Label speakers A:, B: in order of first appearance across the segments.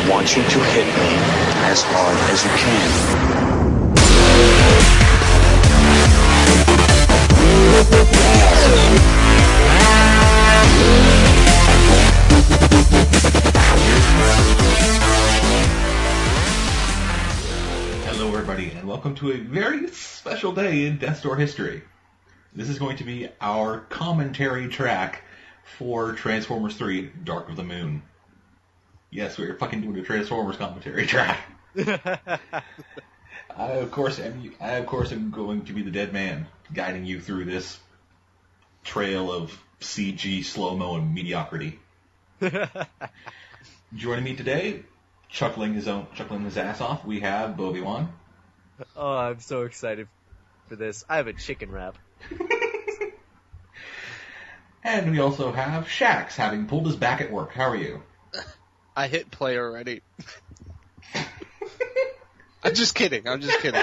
A: want you to hit me as hard as you can.
B: Hello everybody, and welcome to a very special day in Death Door history. This is going to be our commentary track for Transformers 3: Dark of the Moon. Yes, we're fucking doing a Transformers commentary track. I, of course, am going to be the dead man, guiding you through this trail of CG, slow-mo, and mediocrity. Joining me today, chuckling his ass off, we have Bobby-Wan.
C: Oh, I'm so excited for this. I have a chicken wrap.
B: And we also have Shax, having pulled his back at work. How are you?
D: I hit play already. I'm just kidding.
B: So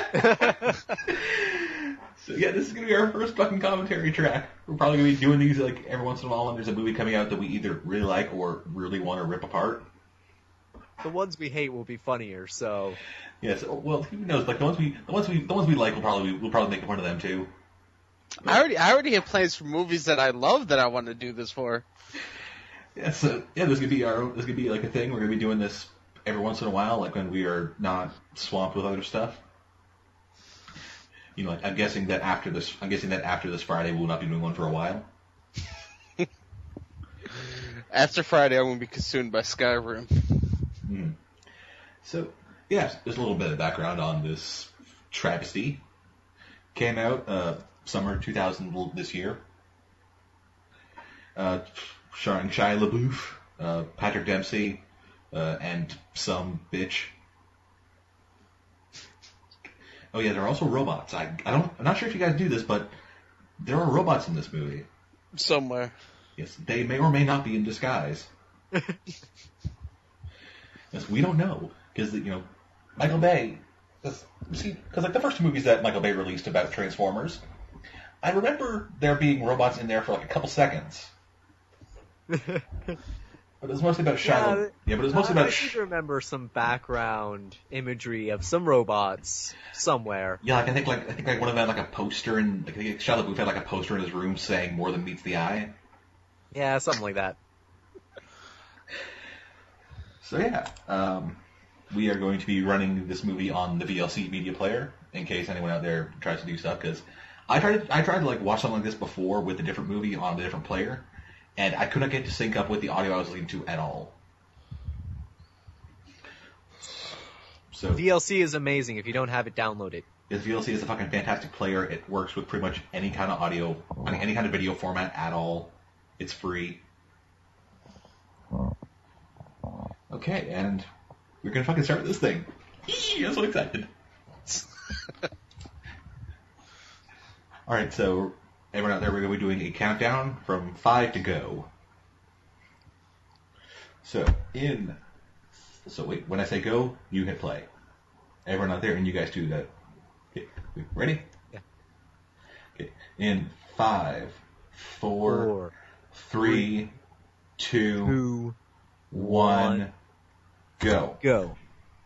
B: yeah, this is going to be our first fucking commentary track. We're probably going to be doing these like every once in a while when there's a movie coming out that we either really like or really want to rip apart.
C: The ones we hate will be funnier, so...
B: Yes, well, who knows? Like the ones we like, we'll probably make fun of them too.
D: I already have plans for movies that I love that I want to do this for.
B: Yeah, so yeah, this could be like a thing. We're gonna be doing this every once in a while, like when we are not swamped with other stuff. You know, like I'm guessing that after this Friday, we will not be doing one for a while.
D: After Friday, I'm going to be consumed by Skyrim.
B: Mm. So, yeah, there's a little bit of background on this travesty. Came out summer 2000 this year. Starring Shia LaBeouf, Patrick Dempsey, and some bitch. Oh yeah, there are also robots. I'm not sure if you guys do this, but there are robots in this movie.
D: Somewhere.
B: Yes, they may or may not be in disguise. Yes, we don't know because Michael Bay. Because like the first two movies that Michael Bay released about Transformers, I remember there being robots in there for like a couple seconds. But it was mostly about Shia. Yeah, but it was mostly about.
C: I seem to remember some background imagery of some robots somewhere.
B: Yeah, I think one of them had like a poster, and I think Shia LaBeouf had like a poster in his room saying "More than meets the eye."
C: Yeah, something like that.
B: So yeah, we are going to be running this movie on the VLC media player in case anyone out there tries to do stuff. Because I tried to like watch something like this before with a different movie on a different player, and I couldn't get to sync up with the audio I was listening to at all. So
C: VLC is amazing. If you don't have it, download it.
B: This VLC is a fucking fantastic player. It works with pretty much any kind of audio, any kind of video format at all. It's free. Okay, and we're gonna fucking start this thing. I'm so excited. Alright, so everyone out there, we're gonna be doing a countdown from 5 to go. So wait, when I say go, you hit play. Everyone out there, and you guys do that. Okay, ready?
C: Yeah.
B: Okay, in 5, 4, 3, 2, 1, go.
C: Go.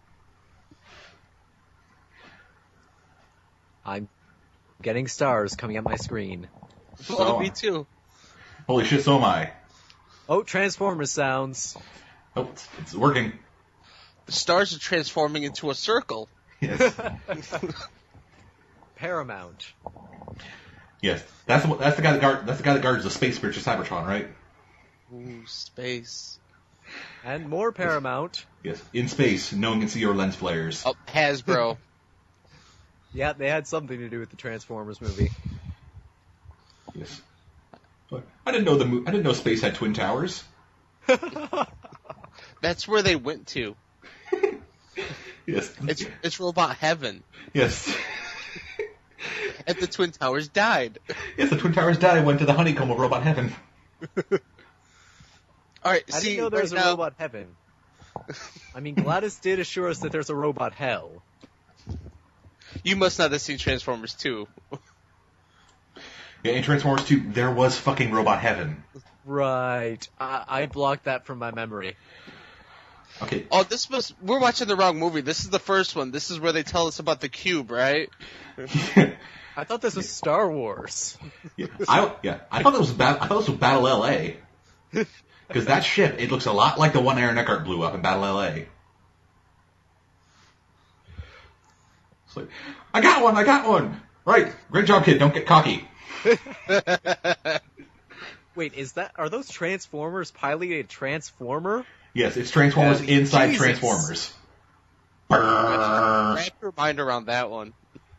C: I'm getting stars coming up my screen.
D: Oh, me too.
B: Holy shit, so am I.
C: Oh, Transformers sounds.
B: Oh, it's working.
D: The stars are transforming into a circle.
B: Yes.
C: Paramount.
B: Yes. That's the guy that guards the space bridge of Cybertron, right?
D: Ooh, space.
C: And more Paramount.
B: Yes. In space, no one can see your lens flares.
D: Oh, Hasbro.
C: Yeah, they had something to do with the Transformers movie.
B: Yes. But I didn't know space had twin towers.
D: That's where they went to.
B: Yes.
D: It's robot heaven.
B: Yes.
D: And the Twin Towers died.
B: Yes, the Twin Towers died and went to the honeycomb of robot heaven.
D: Alright,
C: I didn't know there was a robot heaven. I mean, Gladys did assure us that there's a robot hell.
D: You must not have seen Transformers 2.
B: Yeah, in Transformers 2, there was fucking robot heaven.
C: Right. I blocked that from my memory.
B: Okay.
D: Oh, we're watching the wrong movie. This is the first one. This is where they tell us about the cube, right?
C: I thought this was Star Wars.
B: I thought this was Battle LA. Because that ship, it looks a lot like the one Aaron Eckhart blew up in Battle LA. It's like, I got one! Right, great job, kid, don't get cocky.
C: Wait, are those Transformers piloting a Transformer?
B: Yes, it's Transformers inside
C: Jesus.
B: Transformers.
D: Wrap your mind around that one.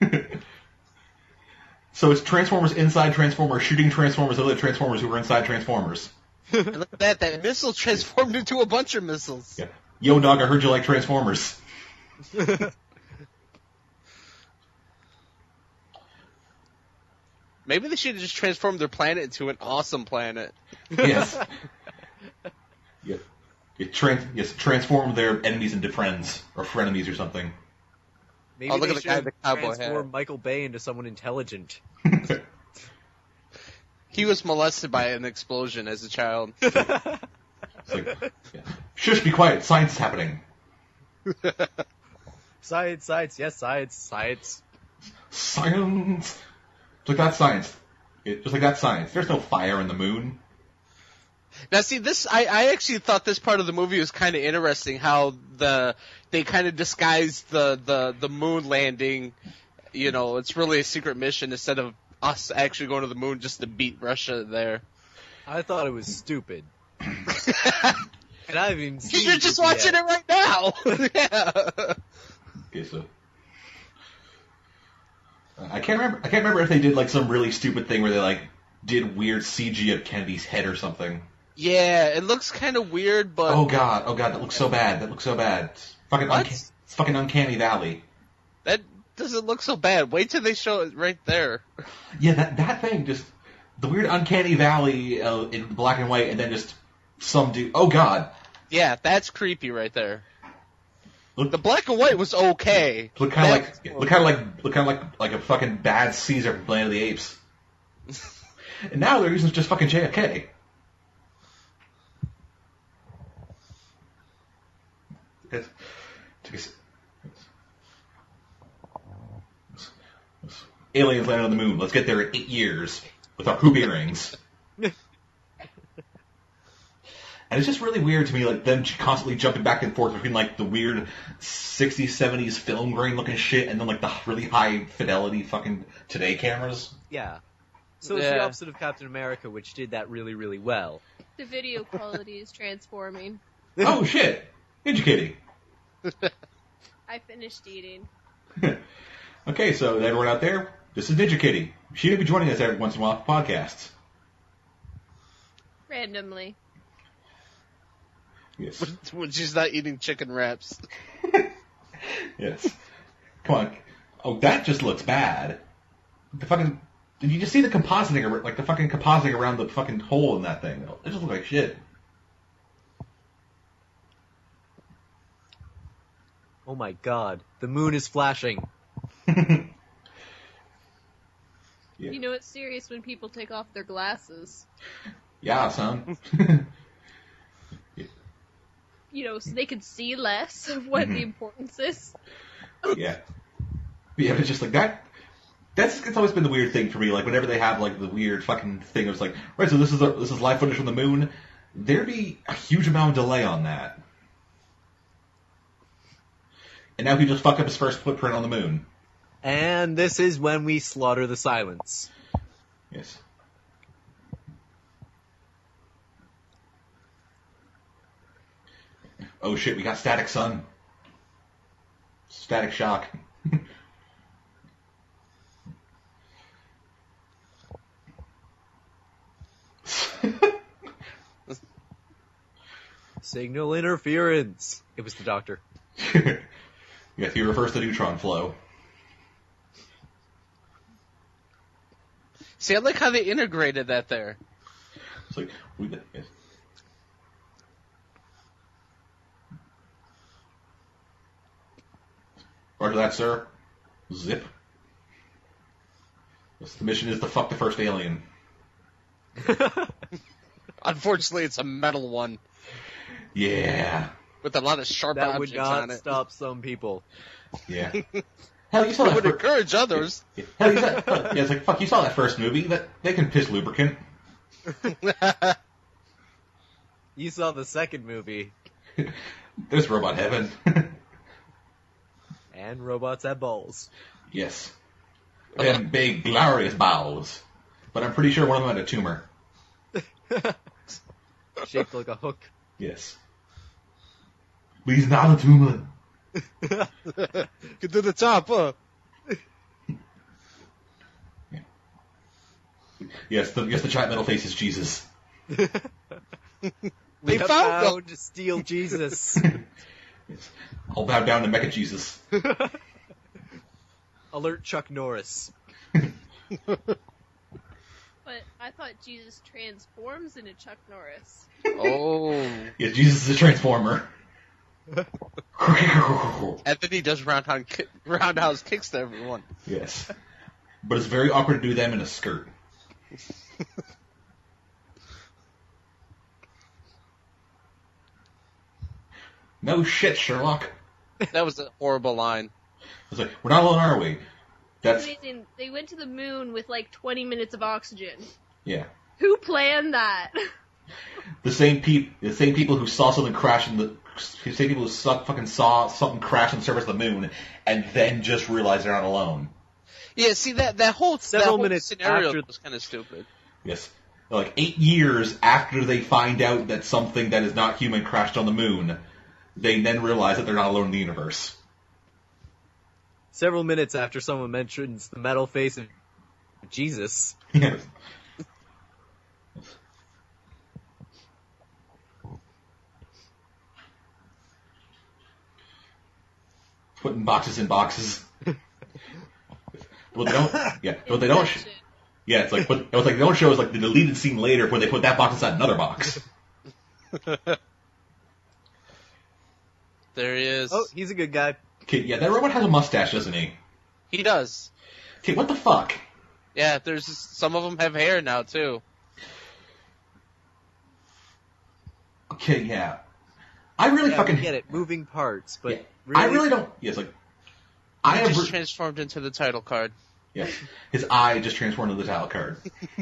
B: So it's Transformers inside Transformers shooting Transformers other Transformers who are inside Transformers.
D: And look at that missile transformed into a bunch of missiles.
B: Yeah. Yo, dog, I heard you like Transformers.
D: Maybe they should have just transformed their planet into an awesome planet.
B: Yes. Transform their enemies into friends, or frenemies or something.
C: Maybe
D: look
C: they
D: at the guy
C: should
D: with the cowboy
C: transform
D: hat.
C: Michael Bay into someone intelligent.
D: He was molested by an explosion as a child.
B: It's like, yeah. Shush, be quiet, science is happening.
C: Science, yes, science.
B: Science. Just like that science. Just like that science. There's no fire in the moon.
D: Now, see, I actually thought this part of the movie was kind of interesting. How they kind of disguised the moon landing. You know, it's really a secret mission instead of us actually going to the moon just to beat Russia there.
C: I thought it was stupid. And I haven't even seen
D: You're just watching it right now. Yeah.
B: Okay, so I can't remember if they did like some really stupid thing where they like did weird CG of Kennedy's head or something.
D: Yeah, it looks kind of weird, but
B: Oh god, that looks so bad. It's fucking Uncanny Valley.
D: that doesn't look so bad. Wait till they show it right there.
B: Yeah, that thing, just the weird Uncanny Valley in black and white, and then just some dude. Oh god,
D: Yeah, that's creepy right there.
B: look,
D: The black and white was okay.
B: look kind of like a fucking bad Caesar from Planet of the Apes. And now they're using just fucking JFK. Aliens landed on the moon. Let's get there in 8 years with our hoop earrings. And it's just really weird to me, like, them constantly jumping back and forth between, like, the weird 60s, 70s film grain looking shit and then, like, the really high fidelity fucking today cameras.
C: Yeah. So it's the
D: Yeah.
C: opposite of Captain America, which did that really, really well.
E: The video quality is transforming.
B: Oh, shit. Ninja Kitty.
E: I finished eating.
B: Okay, so everyone out there, this is Ninja Kitty. She may be joining us every once in a while for podcasts.
E: Randomly.
B: Yes.
D: When she's not eating chicken wraps.
B: Yes. Come on. Oh, that just looks bad. The fucking... Did you just see the compositing, like the fucking compositing around the fucking hole in that thing? It just looks like shit.
C: Oh my god, the moon is flashing.
B: Yeah.
E: You know it's serious when people take off their glasses.
B: Yeah, son.
E: You know, so they can see less of what the importance is.
B: Yeah. Yeah, it's just like that. It's always been the weird thing for me. Like whenever they have like the weird fucking thing, it's like, right, so this is live footage from the moon. There'd be a huge amount of delay on that. And now he just fucked up his first footprint on the moon.
C: And this is when we slaughter the silence.
B: Yes. Oh shit, we got Static Sun. Static Shock.
C: Signal interference. It was the doctor.
B: Yes, he reversed the neutron flow.
D: See, I like how they integrated that there.
B: It's like, yes. Roger that, sir. Zip. Yes, the mission is to fuck the first alien.
D: Unfortunately, it's a metal one.
B: Yeah.
D: with a lot of sharp
C: That would
D: objects on
C: not
D: it.
C: stop some people.
B: Yeah. Hell, you saw
D: It
B: that.
D: would encourage others.
B: Hell, yeah, it's like, fuck, you saw that first movie. That they can piss lubricant.
C: You saw the second movie,
B: There's Robot Heaven.
C: and robots have balls.
B: Yes. And big, glorious bowels. But I'm pretty sure one of them had a tumor.
C: Shaped like a hook.
B: Yes. But he's not a tumor.
D: Get to the top, huh?
B: Yes, the giant metal face is Jesus.
D: They
C: have
D: found them.
C: to steal Jesus.
B: Yes. I'll bow down to Mecha Jesus.
C: Alert Chuck Norris.
E: But I thought Jesus transforms into Chuck Norris.
D: Oh.
B: Yeah, Jesus is a transformer.
D: And then he does roundhouse kicks to everyone.
B: Yes. But it's very awkward to do them in a skirt. No shit, Sherlock.
D: That was a horrible line.
B: It's like, we're not alone, are we? That's,
E: Amazing. They went to the moon with like 20 minutes of oxygen.
B: yeah.
E: Who planned that?
B: The same people who saw something crash the same people who fucking saw something crash on the surface of the moon and then just realized they're not alone.
D: Yeah, see that whole
C: Several
D: that whole
C: minutes
D: scenario
C: after-
D: was kind of stupid.
B: Yes. Like 8 years after they find out that something that is not human crashed on the moon, they then realize that they're not alone in the universe.
C: Several minutes after someone mentions the metal face of Jesus.
B: Yes. Putting boxes in boxes. What they don't, yeah, what they don't,
E: Inception.
B: yeah, it's like, what they don't show is like the deleted scene later when they put that box inside another box.
D: There he is.
C: Oh, he's a good guy.
B: Okay, yeah, that robot has a mustache, doesn't he?
D: He does.
B: Okay, what the fuck?
D: Yeah, there's some of them have hair now too.
B: Okay, yeah. I really
C: Yeah,
B: fucking
C: we get it. Moving parts, but
B: yeah,
C: really,
B: I really don't. Yes, like
D: He
B: I have.
D: just transformed into the title card.
B: Yes, his eye just transformed into the title card.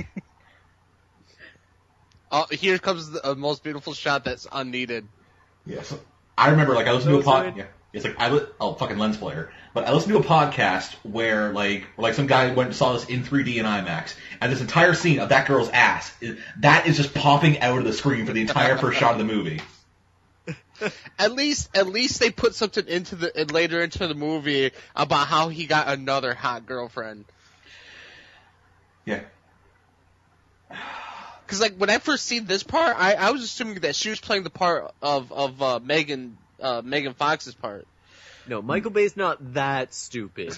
D: Oh, here comes the most beautiful shot that's unneeded.
B: Yes, I remember like I listened to a
C: Those are-
B: pod. Yeah, it's like fucking lens flare. But I listened to a podcast where like some guy went and saw this in 3D in IMAX, and this entire scene of that girl's ass that is just popping out of the screen for the entire first shot of the movie.
D: At least they put something later into the movie about how he got another hot girlfriend.
B: Yeah.
D: Because like when I first seen this part, I was assuming that she was playing the part of Megan Fox's part.
C: no, Michael Bay's not that stupid.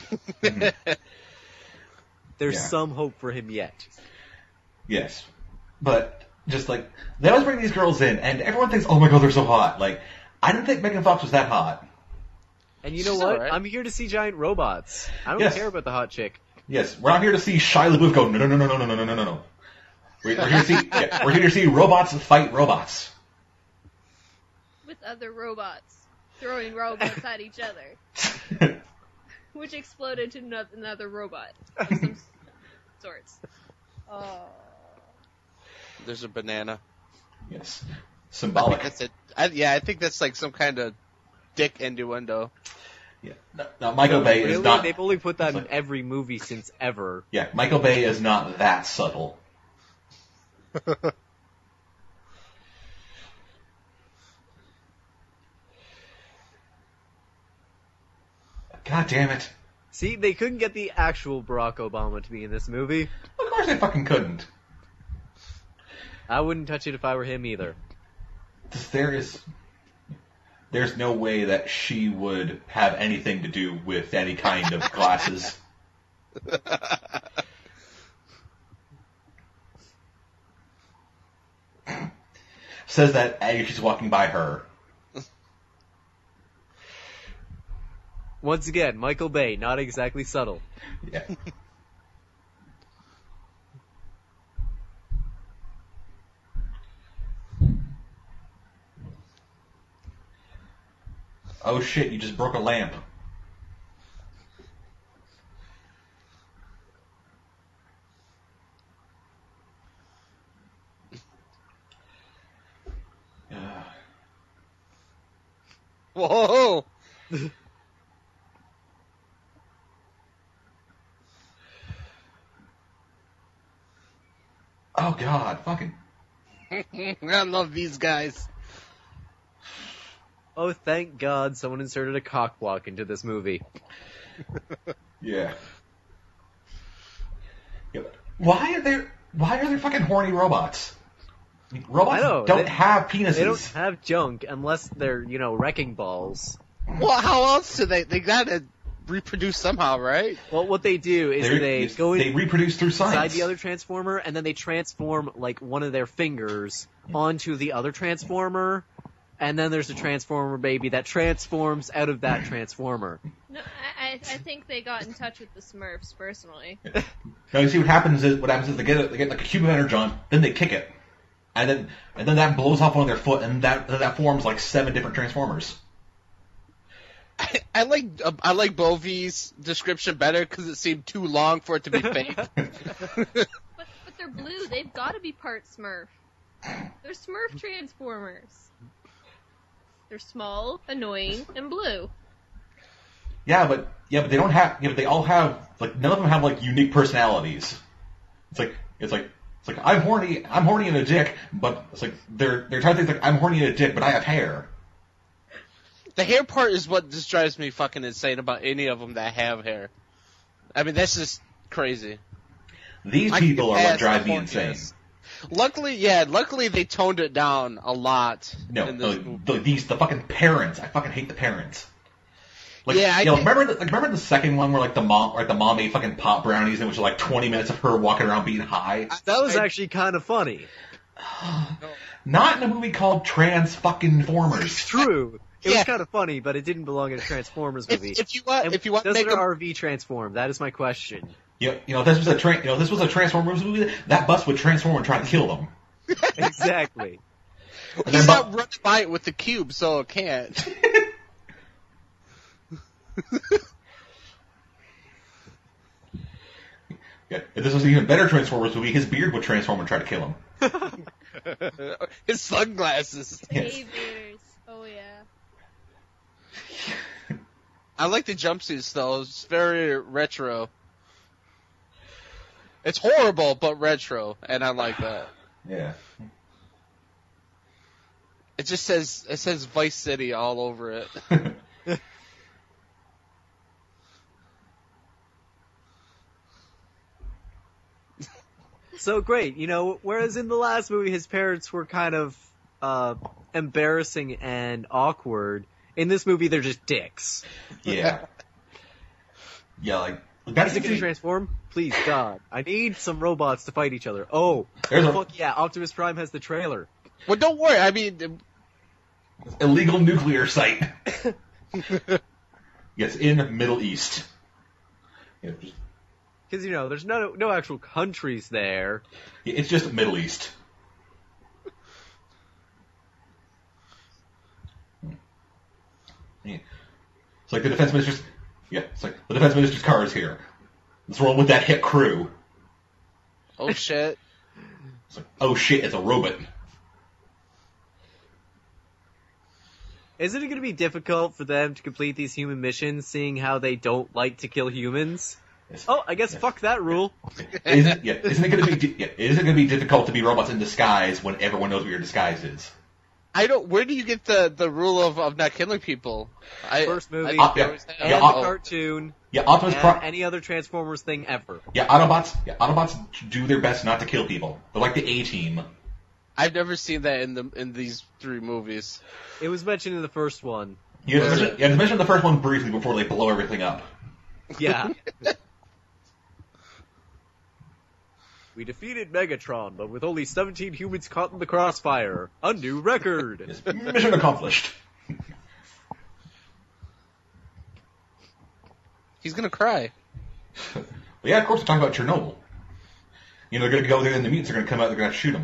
C: There's
B: Yeah.
C: some hope for him yet.
B: Yes. But just like they always bring these girls in, and everyone thinks, "Oh my god, they're so hot." Like I didn't think Megan Fox was that hot.
C: And you know
D: She's
C: what?
D: alright.
C: I'm here to see giant robots. I don't
B: Yes.
C: care about the hot chick.
B: Yes, we're not here to see Shia LaBeouf go, no, no, no, no, no, no, no, no, no, no. We're here to see, yeah, we're here to see robots fight robots.
E: With other robots. Throwing robots at each other. Which exploded to another robot of some sorts. Oh.
D: There's a banana.
B: Yes,
D: I
B: symbolic.
D: think that's it. I think that's like some kind of dick innuendo.
B: Yeah. No, Michael Bay
C: Really?
B: is not.
C: They've only put that
B: it's
C: in
B: like-
C: every movie since ever.
B: Yeah, Michael Bay is not that subtle. God damn it!
C: See, they couldn't get the actual Barack Obama to be in this movie.
B: Of course they fucking couldn't.
C: I wouldn't touch it if I were him either.
B: There's no way that she would have anything to do with any kind of glasses. Says that as she's walking by her.
C: Once again, Michael Bay, not exactly subtle.
B: Yeah. oh shit, you just broke a lamp.
D: Whoa!
B: Oh god, fucking.
D: I love these guys.
C: Oh, thank God someone inserted a cockblock into this movie.
B: Yeah. Yeah, but why are there fucking horny robots? Robots
C: I know,
B: don't have penises.
C: They don't have junk unless they're, wrecking balls.
D: Well, how else do they gotta reproduce somehow, right?
C: Well, what they do is they go
B: they reproduce through
C: inside
B: science.
C: the other transformer, and then they transform, like, one of their fingers onto the other transformer, and then there's a transformer baby that transforms out of that transformer.
E: No, I think they got in touch with the Smurfs personally.
B: Now you see what happens is they get like a cube of energon, then they kick it, and then that blows off on their foot, and that forms like 7 different transformers.
D: I like Bovie's description better because it seemed too long for it to be fake.
E: But they're blue. They've got to be part Smurf. They're Smurf Transformers. They're small, annoying, and blue.
B: Yeah, but they don't have. Yeah, but they all have like none of them have like unique personalities. It's like I'm horny in a dick, but it's like they're trying to think like I'm horny in a dick, but I have hair.
D: The hair part is what just drives me fucking insane about any of them that have hair. I mean, that's just crazy.
B: These people are what drive me insane.
D: Luckily they toned it down a lot.
B: No,
D: movie.
B: the fucking parents. I fucking hate the parents. Like,
D: yeah,
B: remember the second one where the mom ate fucking pop brownies and it was like 20 minutes of her walking around being high.
C: That was actually kind of funny.
B: Not in a movie called Trans fucking Formers.
C: True. It was kind of funny, but it didn't belong in a Transformers movie.
D: If you want to
C: does
D: make
C: an RV transform? That is my question.
B: If this was a Transformers movie, that bus would transform and try to kill them.
C: Exactly.
D: He's not running by it with the cube, so it can't.
B: Yeah, if this was an even better Transformers movie, his beard would transform and try to kill him.
D: His sunglasses.
B: Yes.
E: Behaviors. Oh yeah.
D: I like the jumpsuits though. It's very retro. It's horrible, but retro, and I like that.
B: Yeah.
D: It says Vice City all over it.
C: So great, whereas in the last movie his parents were kind of embarrassing and awkward, in this movie they're just dicks.
B: Yeah. Yeah, like
C: Is it going to transform? Please, God. I need some robots to fight each other. Oh, fuck yeah, Optimus Prime has the trailer.
D: Well, don't worry. I mean,
B: illegal nuclear site. Yes, in Middle East. Yeah,
C: because there's no actual countries there.
B: it's just Middle East. Yeah. It's like the defense minister's. Yeah, it's like the defense minister's car is here. Let's roll with that hit crew.
D: oh shit.
B: It's like, oh shit, it's a robot.
C: Isn't it going to be difficult for them to complete these human missions, seeing how they don't like to kill humans?
B: Yes.
C: Oh, I guess fuck that rule.
B: Isn't it going to be difficult to be robots in disguise when everyone knows what your disguise is?
D: Where do you get the rule of not killing people?
C: First movie,
B: yeah,
C: and the cartoon,
B: Yeah, Optimus
C: and
B: Prime.
C: any other Transformers thing ever.
B: Yeah, Autobots do their best not to kill people. They're like the A-team.
D: I've never seen that in these 3 movies.
C: It was mentioned in the first one.
B: You have to mention the first one briefly before they blow everything up.
C: Yeah. We defeated Megatron, but with only 17 humans caught in the crossfire. A new record!
B: Yes, mission accomplished.
D: He's gonna cry.
B: But yeah, of course we're talking about Chernobyl. They're going to go there and the mutants are going to come out, they're going to shoot them.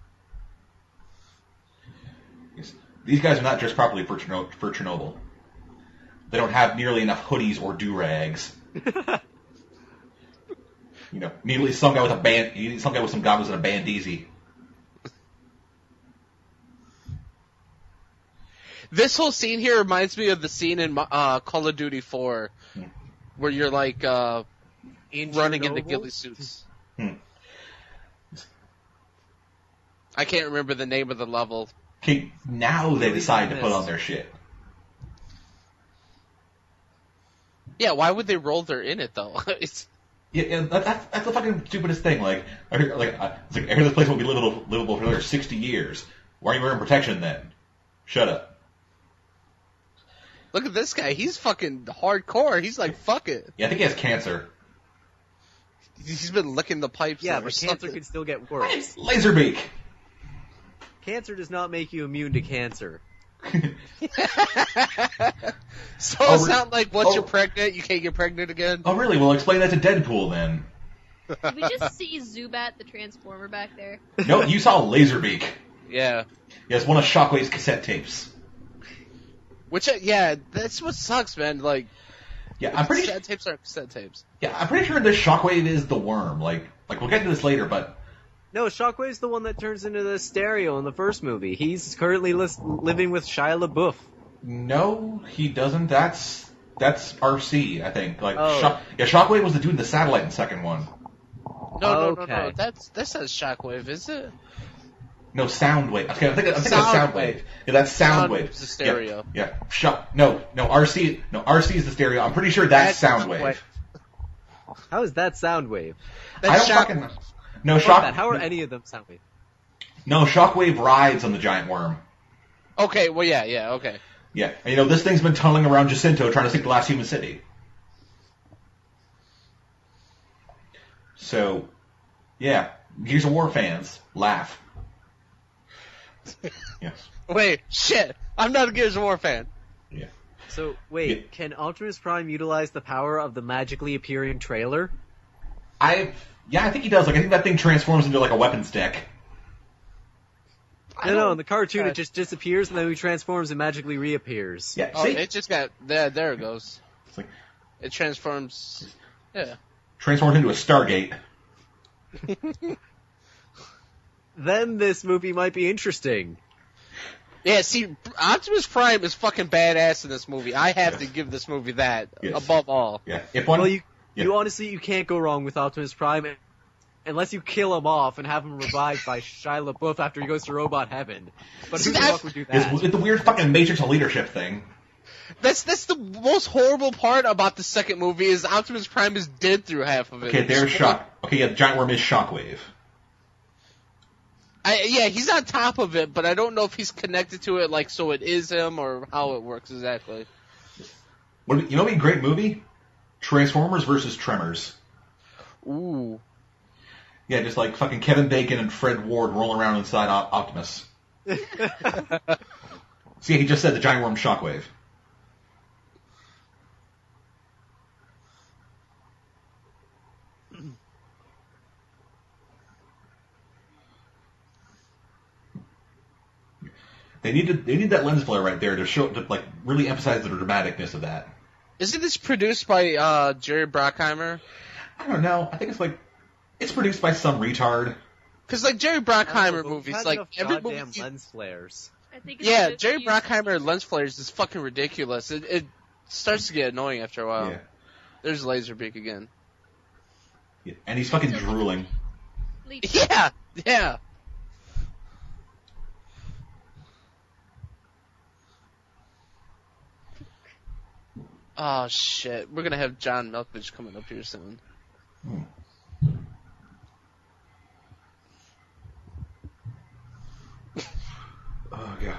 B: Yes. These guys are not dressed properly for Chernobyl. they don't have nearly enough hoodies or do-rags. You know, immediately some guy with some goggles and a bandeezy.
D: This whole scene here reminds me of the scene in Call of Duty 4, where you're like running into ghillie suits. I can't remember the name of the level.
B: Okay, now they decide to put on their shit.
D: Yeah, why would they roll their in it though?
B: Yeah, that's the fucking stupidest thing. Like, I hear this place will be livable for another 60 years. Why are you wearing protection then? Shut up.
D: Look at this guy. He's fucking hardcore. He's like, fuck it.
B: Yeah, I think he has cancer.
D: He's been licking the pipes.
C: Yeah,
D: or
C: but
D: something.
C: cancer can still get worse.
B: Laserbeak.
C: Cancer does not make you immune to cancer.
D: So it's not like once you're pregnant, you can't get pregnant again?
B: Oh, really? Well, explain that to Deadpool then.
E: Did we just see Zubat the Transformer back there?
B: No, you saw Laserbeak.
D: Yeah.
B: Yeah, it's one of Shockwave's cassette tapes.
D: Which, that's what sucks, man. Like,
B: Yeah, I'm pretty
D: cassette tapes aren't cassette tapes.
B: Yeah, I'm pretty sure this Shockwave is the worm. Like we'll get to this later, but
C: No, Shockwave's the one that turns into the stereo in the first movie. He's currently living with Shia LaBeouf.
B: no, he doesn't. That's RC, I think. Like,
C: Oh.
B: Shockwave was the dude in the satellite in the second one.
D: No.
C: Okay.
D: That says Shockwave, is it?
B: No, Soundwave. Okay, I think that's
D: Soundwave.
B: Soundwave. Yeah, that's Soundwave.
D: Soundwave's the stereo.
B: Yeah. No, RC is the stereo. I'm pretty sure that's Soundwave.
C: How is that Soundwave?
B: I don't fucking know. No,
C: Fuck that. How are any of them Soundwave?
B: No, Shockwave rides on the giant worm.
D: Okay, well, yeah, okay.
B: Yeah, and this thing's been tunneling around Jacinto trying to sink the last human city. So, yeah, Gears of War fans, laugh. Yes.
D: Wait, shit! I'm not a Gears of War fan.
B: Yeah.
C: So, wait,
B: Yeah.
C: can Optimus Prime utilize the power of the magically appearing trailer?
B: I think he does. Like, I think that thing transforms into like a weapons deck.
C: No, in the cartoon it just disappears and then he transforms and magically reappears.
B: Yeah.
D: Oh,
B: See?
D: it just got there it goes.
B: It's like
D: It transforms. Yeah.
B: transforms into a Stargate.
C: Then this movie might be interesting.
D: Yeah, see, Optimus Prime is fucking badass in this movie. I have to give this movie that
B: Yes.
D: above all.
B: Yeah. If one.
C: Well, you
B: Yeah.
C: honestly, you can't go wrong with Optimus Prime unless you kill him off and have him revived by Shia LaBeouf after he goes to robot heaven. But who the fuck would do that?
B: It's the weird fucking Matrix of leadership thing.
D: That's the most horrible part about the second movie is Optimus Prime is dead through half of it.
B: Okay, there's Shock. Okay, yeah, the giant worm is Shockwave.
D: Yeah, he's on top of it, but I don't know if he's connected to it, like, so it is him, or how it works exactly.
B: What would be a great movie? Transformers versus Tremors.
D: Ooh.
B: Yeah, just like fucking Kevin Bacon and Fred Ward rolling around inside Optimus. See, he just said the giant worm Shockwave. They need that lens flare right there to like really emphasize the dramaticness of that.
D: Isn't this produced by Jerry Bruckheimer?
B: I don't know. I think it's produced by some retard.
D: Because, like, Jerry Bruckheimer
C: We've
D: movies,
C: had
D: like,
C: enough
D: every
C: goddamn
D: movie...
C: lens flares.
E: I think it's
D: Yeah,
E: just
D: Jerry
E: used-
D: Bruckheimer lens flares is fucking ridiculous. It starts to get annoying after a while.
B: Yeah.
D: There's Laserbeak again.
B: Yeah. And he's fucking drooling.
E: Leech.
D: Yeah. Oh shit, we're gonna have John Malkovich coming up here soon.
B: Oh god.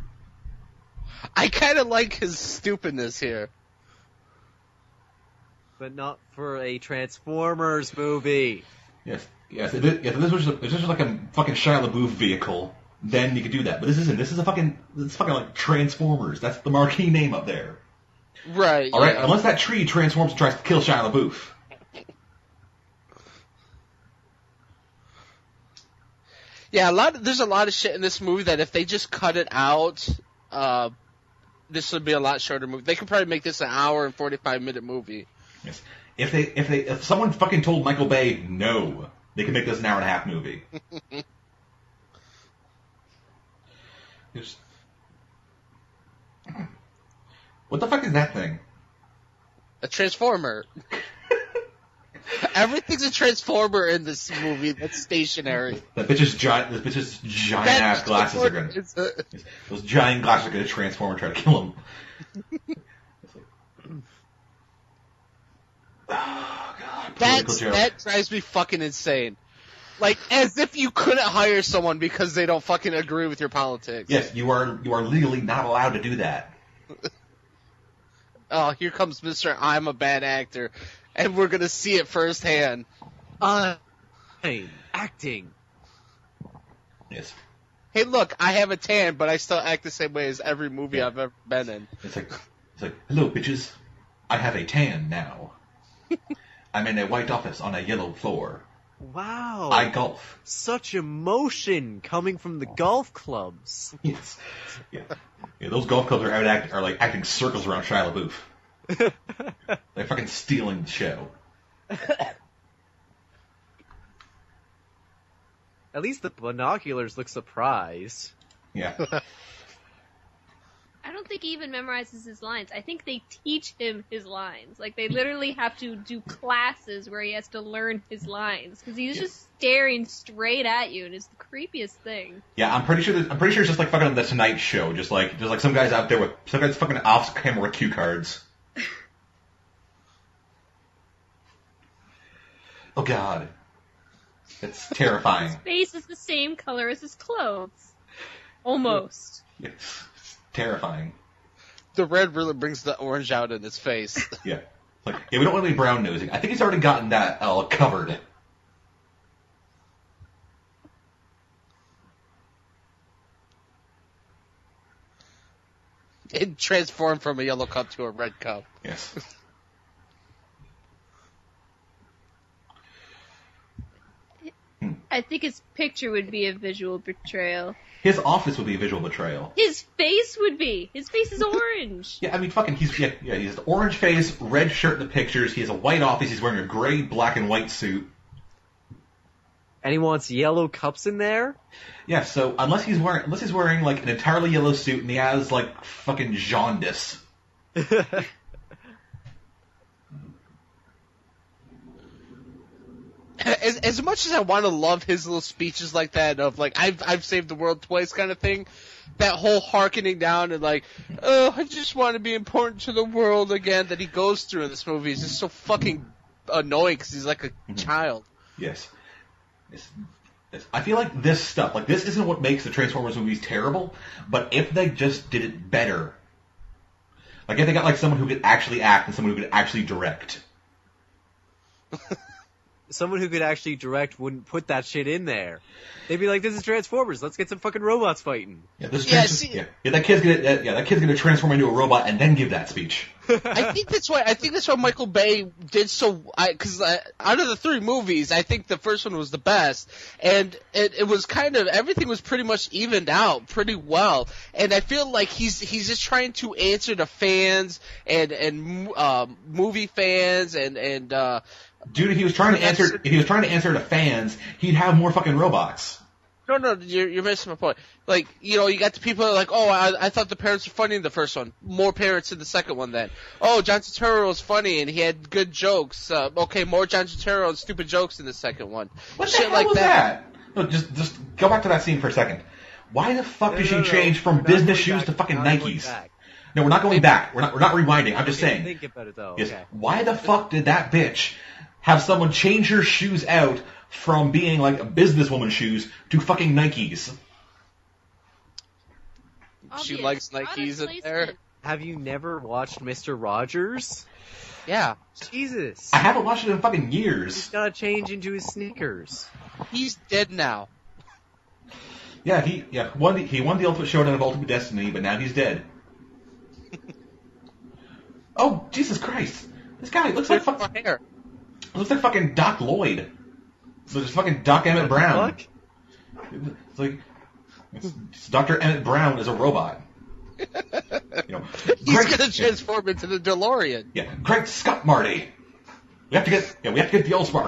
D: I kind of like his stupidness here.
C: But not for a Transformers movie.
B: Yes. If this was just like a fucking Shia LaBeouf vehicle, then you could do that. But this isn't. This is fucking like Transformers. That's the marquee name up there.
D: Right.
B: All right.
D: yeah.
B: Unless that tree transforms and tries to kill Shia LaBeouf.
D: Yeah, there's a lot of shit in this movie that if they just cut it out, this would be a lot shorter movie. They could probably make this an hour and 45-minute movie.
B: Yes. If someone fucking told Michael Bay no, they could make this an hour and a half movie. Just... What the fuck is that thing?
D: A transformer. Everything's a transformer in this movie that's stationary.
B: That bitch's giant ass glasses are gonna. Those giant glasses are gonna transform and try to kill him. Oh god.
D: That drives me fucking insane. Like, as if you couldn't hire someone because they don't fucking agree with your politics.
B: Yes, you are legally not allowed to do that.
D: Oh, here comes Mr. I'm a bad actor. And we're gonna see it firsthand.
C: Acting.
B: Yes.
D: Hey, look, I have a tan, but I still act the same way as every movie I've ever been in.
B: It's like, hello bitches, I have a tan now. I'm in a white office on a yellow floor.
C: Wow.
B: I golf.
C: Such emotion coming from the golf clubs.
B: Yes. Yeah. Those golf clubs are acting circles around Shia LaBeouf. They're fucking stealing the show.
C: At least the binoculars look surprised.
B: Yeah.
E: I don't think he even memorizes his lines. I think they teach him his lines. Like, they literally have to do classes where he has to learn his lines. Because he's just staring straight at you, and it's the creepiest thing.
B: Yeah, I'm pretty sure it's just like fucking The Tonight Show. Just like some guys out there with some guys fucking off camera cue cards. Oh god. It's terrifying.
E: His face is the same color as his clothes. Almost.
B: It's terrifying.
D: The red really brings the orange out in his face.
B: Yeah. Like, we don't want any brown nosing. I think he's already gotten that covered.
D: It transformed from a yellow cup to a red cup.
B: Yes.
E: I think his picture would be a visual betrayal.
B: His office would be a visual betrayal.
E: His face would be. His face is orange.
B: Yeah, I mean, fucking, he's an orange face, red shirt in the pictures, he has a white office, he's wearing a gray, black, and white suit.
C: And he wants yellow cups in there?
B: Yeah, so unless he's wearing like an entirely yellow suit and he has like fucking jaundice.
D: As much as I want to love his little speeches like that of like I've saved the world twice kind of thing, that whole hearkening down and like, oh, I just want to be important to the world again that he goes through in this movie is just so fucking annoying because he's like a child.
B: Yes. I feel like this stuff, like this isn't what makes the Transformers movies terrible, but if they just did it better, like if they got like someone who could actually act and someone who could actually direct.
C: Someone who could actually direct wouldn't put that shit in there. They'd be like, "This is Transformers. Let's get some fucking robots fighting."
B: Yeah, that kid's gonna transform into a robot and then give that speech.
D: I think that's why Michael Bay did so. Because out of the three movies, I think the first one was the best, and it was kind of everything was pretty much evened out pretty well. And I feel like he's just trying to answer the fans and movie fans and.
B: Dude, if he was trying to answer to fans, he'd have more fucking robots.
D: No, you're missing my point. Like, you got the people that are like, oh, I thought the parents were funny in the first one. More parents in the second one then. Oh, John Turturro was funny and he had good jokes. Okay, more John Turturro and stupid jokes in the second one.
B: What
D: Shit
B: the hell
D: like
B: was
D: that?
B: No, just go back to that scene for a second. Why the fuck did she change from business shoes to fucking Nikes? No, we're not going back. We're not rewinding. I'm just saying.
C: Think about it though.
B: Yes.
C: Okay.
B: Why the fuck did that bitch have someone change her shoes out from being like a businesswoman's shoes to fucking Nikes?
D: She likes Nikes in there.
C: Have you never watched Mr. Rogers?
D: Yeah.
C: Jesus.
B: I haven't watched it in fucking years.
C: He's gotta change into his sneakers.
D: He's dead now.
B: Yeah, he won the Ultimate Showdown of Ultimate Destiny, but now he's dead. Oh, Jesus Christ. This guy looks like
D: hair.
B: Looks like fucking Doc Lloyd. So just fucking Doc Emmett Brown.
C: Fuck?
B: It's like it's Dr. Emmett Brown is a robot. You know,
D: He's gonna transform into the DeLorean.
B: Yeah, great Scott, Marty. We have to get the Allspark.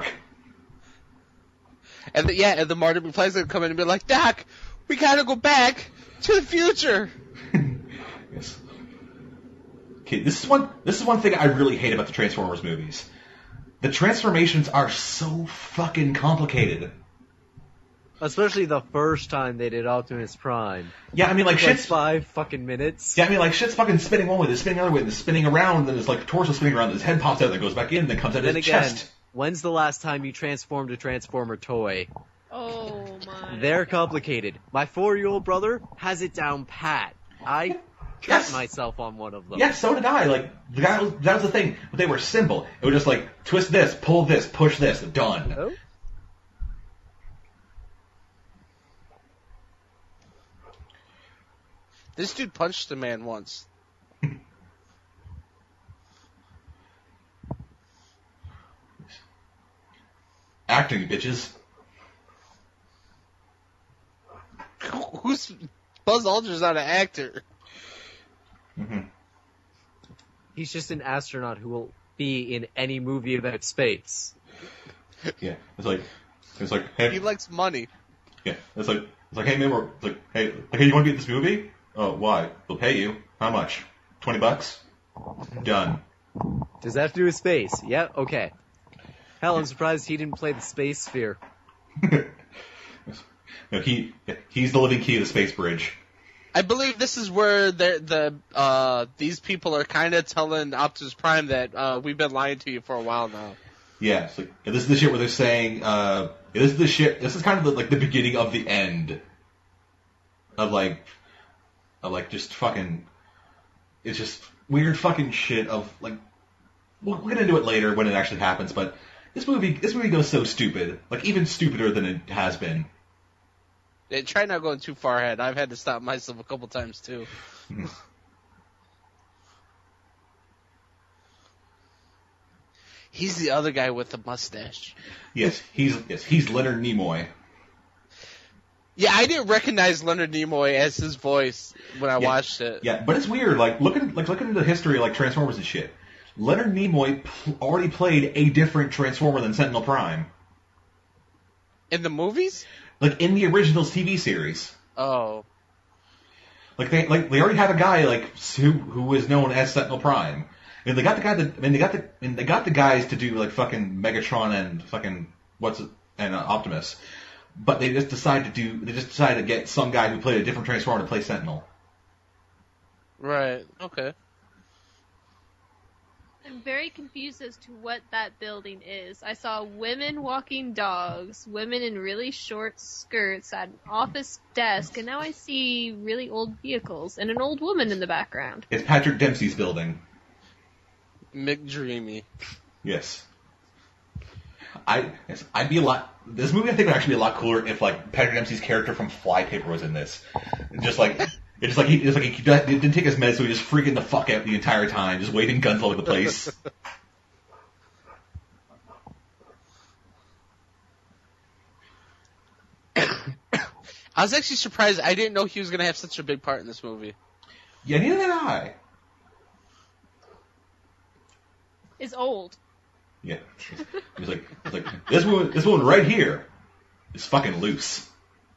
D: And the Marty McFly's gonna come in and be like, Doc, we gotta go back to the future.
B: Yes. Okay, this is one thing I really hate about the Transformers movies. The transformations are so fucking complicated.
C: Especially the first time they did Optimus Prime.
B: Yeah, I mean, like,
C: Like
B: shit's...
C: 5 fucking minutes.
B: Yeah, I mean, like, shit's fucking spinning one way, then spinning another way, then spinning around, then his, like, torso spinning around, then his head pops out, then goes back in, then comes out
C: Then
B: his
C: again,
B: chest.
C: when's the last time you transformed a Transformer toy?
E: Oh my.
C: They're complicated. My 4-year-old brother has it down pat. I cut
B: Yes.
C: myself on one of them.
B: Yeah, so did I. Like, that was the thing. But they were simple. It was just like, twist this, pull this, push this, done.
C: Oh?
D: This dude punched a man once.
B: Acting, bitches.
D: Who's Buzz Aldrin's not an actor?
C: He's just an astronaut who will be in any movie about space.
B: Yeah, it's like, hey,
D: He likes money.
B: yeah, it's like, hey, man, hey, you want to be in this movie? Oh, why? They'll pay you. How much? $20? Done.
C: Does that have to do with space? Yeah, okay. Hell, I'm surprised he didn't play the space sphere.
B: No, he's the living key to the space bridge.
D: I believe this is where these people are kind of telling Optimus Prime that we've been lying to you for a while now.
B: Yeah, it's like, this is the shit where they're saying, this is kind of the beginning of the end. Of just fucking, it's just weird fucking shit of, like, we'll get into it later when it actually happens, but this movie goes so stupid. Like, even stupider than it has been.
D: Try not going too far ahead. I've had to stop myself a couple times too. He's the other guy with the mustache.
B: Yes, he's Leonard Nimoy.
D: Yeah, I didn't recognize Leonard Nimoy as his voice when I watched it.
B: Yeah, but it's weird. Like looking into the history of like Transformers and shit. Leonard Nimoy already played a different Transformer than Sentinel Prime.
D: In the movies?
B: Like in the original TV series.
D: Oh.
B: Like they already had a guy like who was known as Sentinel Prime. And they got the guy they got the guys to do like fucking Megatron and fucking Optimus. But they just decided to get some guy who played a different Transformer to play Sentinel.
D: Right. Okay.
E: I'm very confused as to what that building is. I saw women walking dogs, women in really short skirts at an office desk, and now I see really old vehicles and an old woman in the background.
B: It's Patrick Dempsey's building.
D: McDreamy.
B: Yes. I'd be a lot. This movie I think would actually be a lot cooler if like Patrick Dempsey's character from Flypaper was in this. He didn't take his meds, so he was just freaking the fuck out the entire time, just waving guns all over the place.
D: I was actually surprised. I didn't know he was going to have such a big part in this movie.
B: Yeah, neither did I.
E: Is old.
B: Yeah. It was like this woman right here is fucking loose.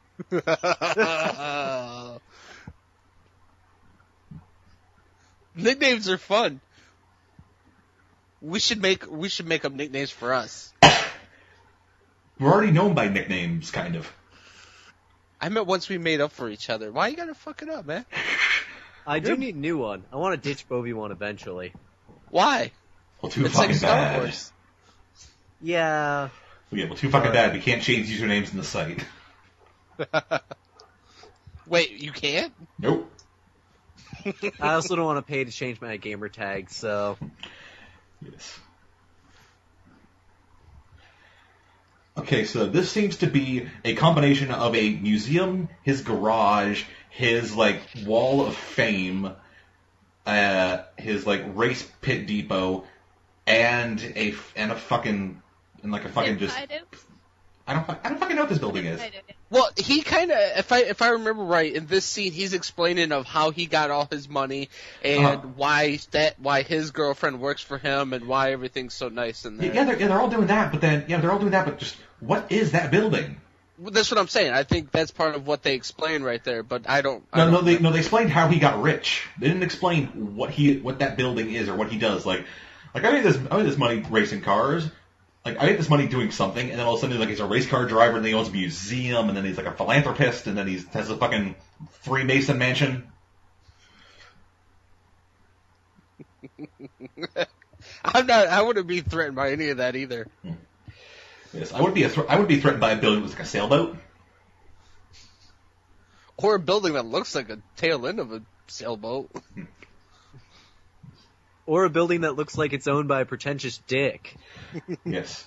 D: Nicknames are fun. We should make up nicknames for us.
B: We're already known by nicknames, kind of.
D: I meant once we made up for each other. Why you gotta fuck it up, man?
C: I do need a new one. I want to ditch Obi-Wan eventually.
D: Why?
B: Well, too
D: It's
B: fucking
D: like Star
B: bad.
D: Wars.
C: Yeah.
B: Yeah, well, too fucking bad. We can't change usernames in the site.
D: Wait, you can't?
B: Nope.
C: I also don't want to pay to change my gamer tag, so...
B: Yes. Okay, so this seems to be a combination of a museum, his garage, his, like, wall of fame, his, like, race pit depot, and a fucking just...
E: Hideout?
B: I don't fucking know what this building is.
E: I don't-
D: Well, he kind of, if I remember right, in this scene, he's explaining of how he got all his money and why his girlfriend works for him and why everything's so nice in there.
B: Yeah, they're all doing that, but then they're all doing that, but just what is that building?
D: Well, that's what I'm saying. I think that's part of what they explain right there, but I don't.
B: They explained how he got rich. They didn't explain what that building is or what he does. Like I made this money racing cars. Like, I made this money doing something, and then all of a sudden, like, he's a race car driver, and then he owns a museum, and then he's like a philanthropist, and then he has a fucking Freemason mansion.
D: I wouldn't be threatened by any of that either.
B: Yes, I would be threatened by a building that was like a sailboat.
D: Or a building that looks like a tail end of a sailboat.
C: Or a building that looks like it's owned by a pretentious dick.
B: Yes.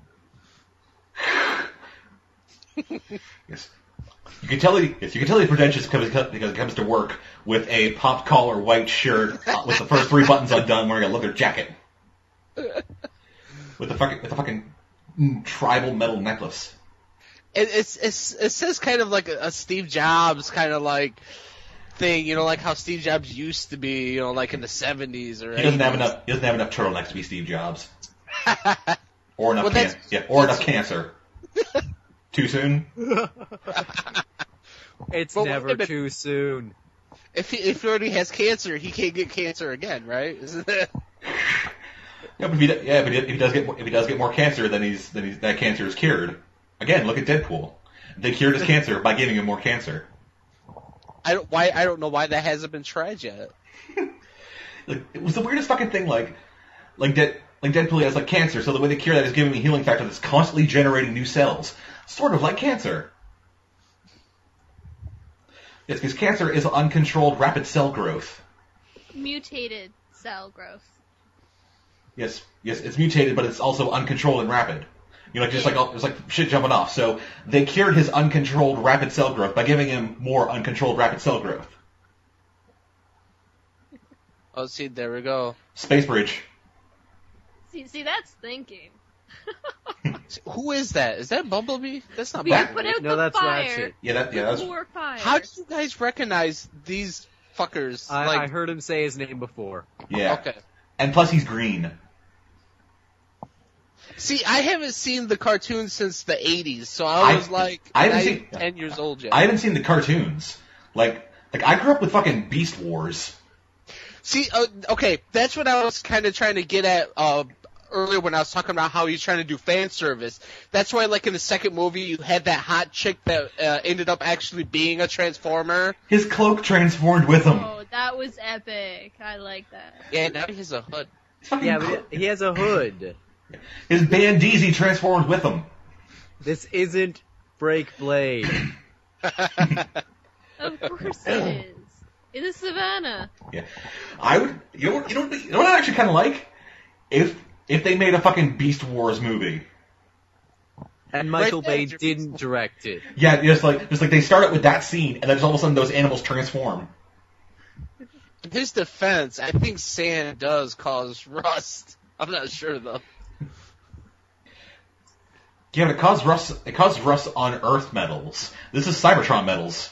B: Yes. You can tell he's pretentious because he comes to work with a pop collar white shirt with the first 3 buttons undone, wearing a leather jacket. With a fucking tribal metal necklace.
D: It says kind of like a Steve Jobs kind of like thing, you know, like how Steve Jobs used to be, you know, like in the 70s or 80s.
B: He doesn't have enough turtlenecks to be Steve Jobs. Or enough cancer. Too soon?
C: It's
D: Well,
C: never too soon.
D: If he already has cancer, he can't get cancer again, right? Isn't it?
B: Yeah, but if he does get more cancer, then that cancer is cured. Again, look at Deadpool. They cured his cancer by giving him more cancer.
D: I don't know why that hasn't been tried yet.
B: Like, it was the weirdest fucking thing. Like Deadpool has like cancer, so the way they cure that is giving him a healing factor that's constantly generating new cells, sort of like cancer. It's because cancer is uncontrolled rapid cell growth.
E: Mutated cell growth.
B: Yes, it's mutated, but it's also uncontrolled and rapid. You know, it's like shit jumping off. So they cured his uncontrolled rapid cell growth by giving him more uncontrolled rapid cell growth.
D: Oh, see, there we go.
B: Space Bridge.
E: See, that's thinking.
D: Who is that? Is that Bumblebee? That's not
E: We
D: Bumblebee.
E: put out
C: No,
E: the
C: that's
E: fire.
C: Ratchet.
B: Yeah, that's
E: More fire.
D: How do you guys recognize these fuckers?
C: I heard him say his name before.
B: yeah.
D: Okay.
B: And plus, he's green.
D: See, I haven't seen the cartoon since the 80s, so I was
B: I haven't
D: not
B: seen-
D: even 10 years old yet.
B: I haven't seen the cartoons. Like I grew up with fucking Beast Wars.
D: See, okay, that's what I was kind of trying to get at earlier when I was talking about how he's trying to do fan service. That's why, like, in the second movie, you had that hot chick that ended up actually being a Transformer.
B: His cloak transformed with him.
E: Oh, that was epic. I like that.
D: Yeah, now he has a hood.
B: His fucking
C: Yeah,
B: clo-
C: but he has a hood.
B: His Bandeezy transformed with him.
C: This isn't Break Blade.
E: Of course it is. It is Savannah.
B: Yeah, I would. You know what I actually kind of like if they made a fucking Beast Wars movie.
C: And Michael
D: Right there,
C: Bay
D: you're-
C: didn't direct it.
B: Yeah, just like they start it with that scene, and then just all of a sudden those animals transform.
D: In his defense, I think sand does cause rust. I'm not sure, though.
B: Yeah, but it caused rust on Earth metals. This is Cybertron metals.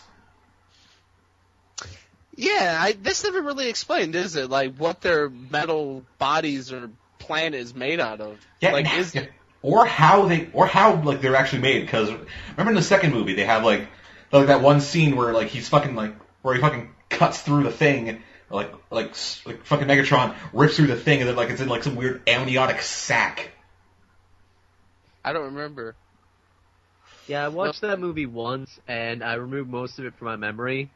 D: Yeah, that's never really explained, is it? Like, what their metal bodies or planet is made out of.
B: Yeah,
D: Like, is
B: yeah. Or how like they're actually made. Because remember in the second movie they have like that one scene where like he's fucking like where he fucking cuts through the thing, like fucking Megatron rips through the thing, and then like it's in like some weird amniotic sac.
D: I don't remember.
C: Yeah, I watched that movie once, and I removed most of it from my memory.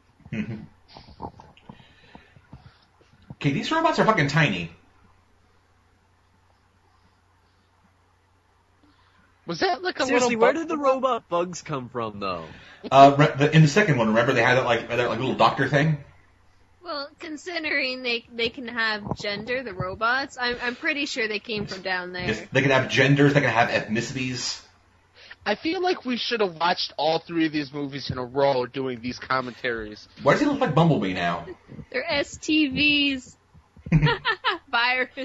B: Okay, these robots are fucking tiny.
D: Was that like a
C: Seriously,
D: little...
C: where did the robot bugs come from, though?
B: In the second one, remember they had that little doctor thing.
E: Well, considering they can have gender, the robots, I'm pretty sure they came from down there.
B: Yes, they can have genders, they can have ethnicities.
D: I feel like we should have watched all three of these movies in a row doing these commentaries.
B: Why does he look like Bumblebee now?
E: They're STVs. Virus.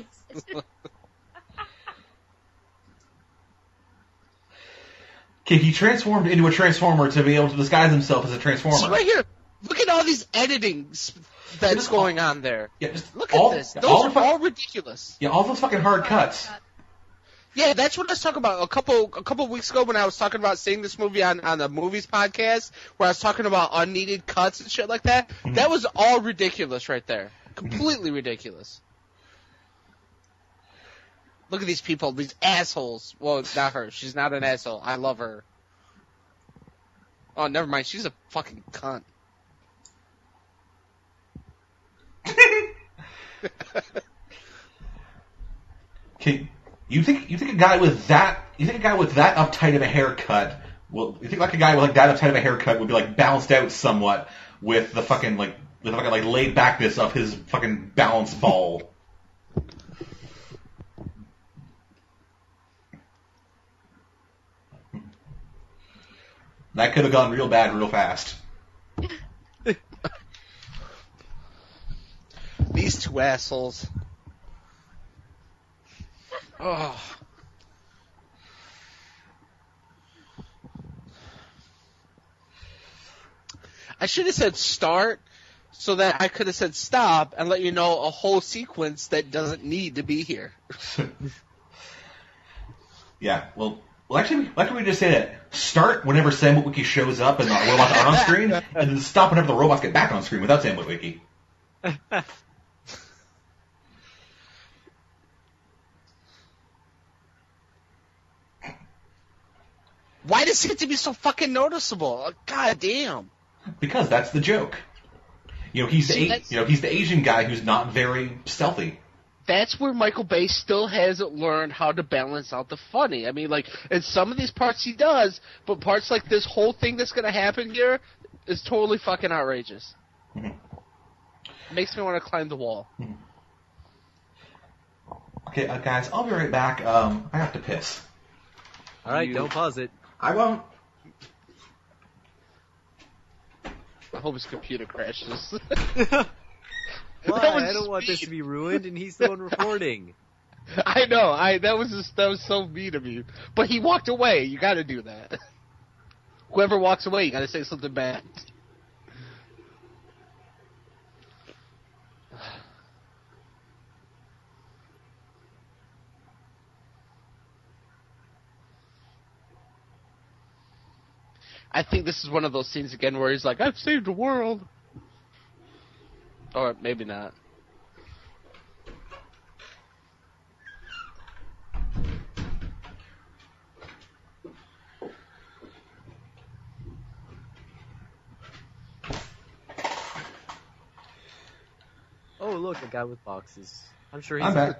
B: Okay, he transformed into a Transformer to be able to disguise himself as a
D: See,
B: Transformer.
D: right here. Look at all these editings that's
B: Just
D: going on there.
B: Yeah, just
D: Look
B: all,
D: at this. Those
B: all
D: are
B: the fu-
D: all ridiculous.
B: Yeah, all those fucking hard cuts.
D: Yeah, that's what I was talking about a couple weeks ago when I was talking about seeing this movie on the movies podcast, where I was talking about unneeded cuts and shit like that.
B: Mm-hmm.
D: That was all ridiculous right there. Completely ridiculous. Look at these people, these assholes. Well, not her. She's not an asshole. I love her. Oh, never mind. She's a fucking cunt.
B: Okay, you think a guy with that uptight of a haircut, well, you think like a guy with like that uptight of a haircut would be like balanced out somewhat with the fucking like laid backness of his fucking balance ball. That could have gone real bad real fast.
D: These two assholes. Oh. I should have said start so that I could have said stop and let you know a whole sequence that doesn't need to be here.
B: Yeah, well, actually, why can't we just say that? Start whenever Sam Witwicky shows up and the robots are on screen, and then stop whenever the robots get back on screen without Sam Witwicky.
D: Why does it have to be so fucking noticeable? God damn.
B: Because that's the joke. He's the Asian guy who's not very stealthy.
D: That's where Michael Bay still hasn't learned how to balance out the funny. I mean, like, in some of these parts he does, but parts like this whole thing that's gonna happen here is totally fucking outrageous.
B: Mm-hmm.
D: Makes me want to climb the wall.
B: Mm-hmm. Okay, guys, I'll be right back. I have to piss.
C: All right, don't pause it.
B: I won't.
D: I hope his computer crashes.
C: Why?
D: That was
C: I don't want this to be ruined, and he's the one recording.
D: I know. That was so mean of you. But he walked away. You got to do that. Whoever walks away, you got to say something bad. I think this is one of those scenes again where he's like, "I've saved the world," or maybe not.
C: Oh, look, a guy with boxes. I'm sure he's...
B: I'm back.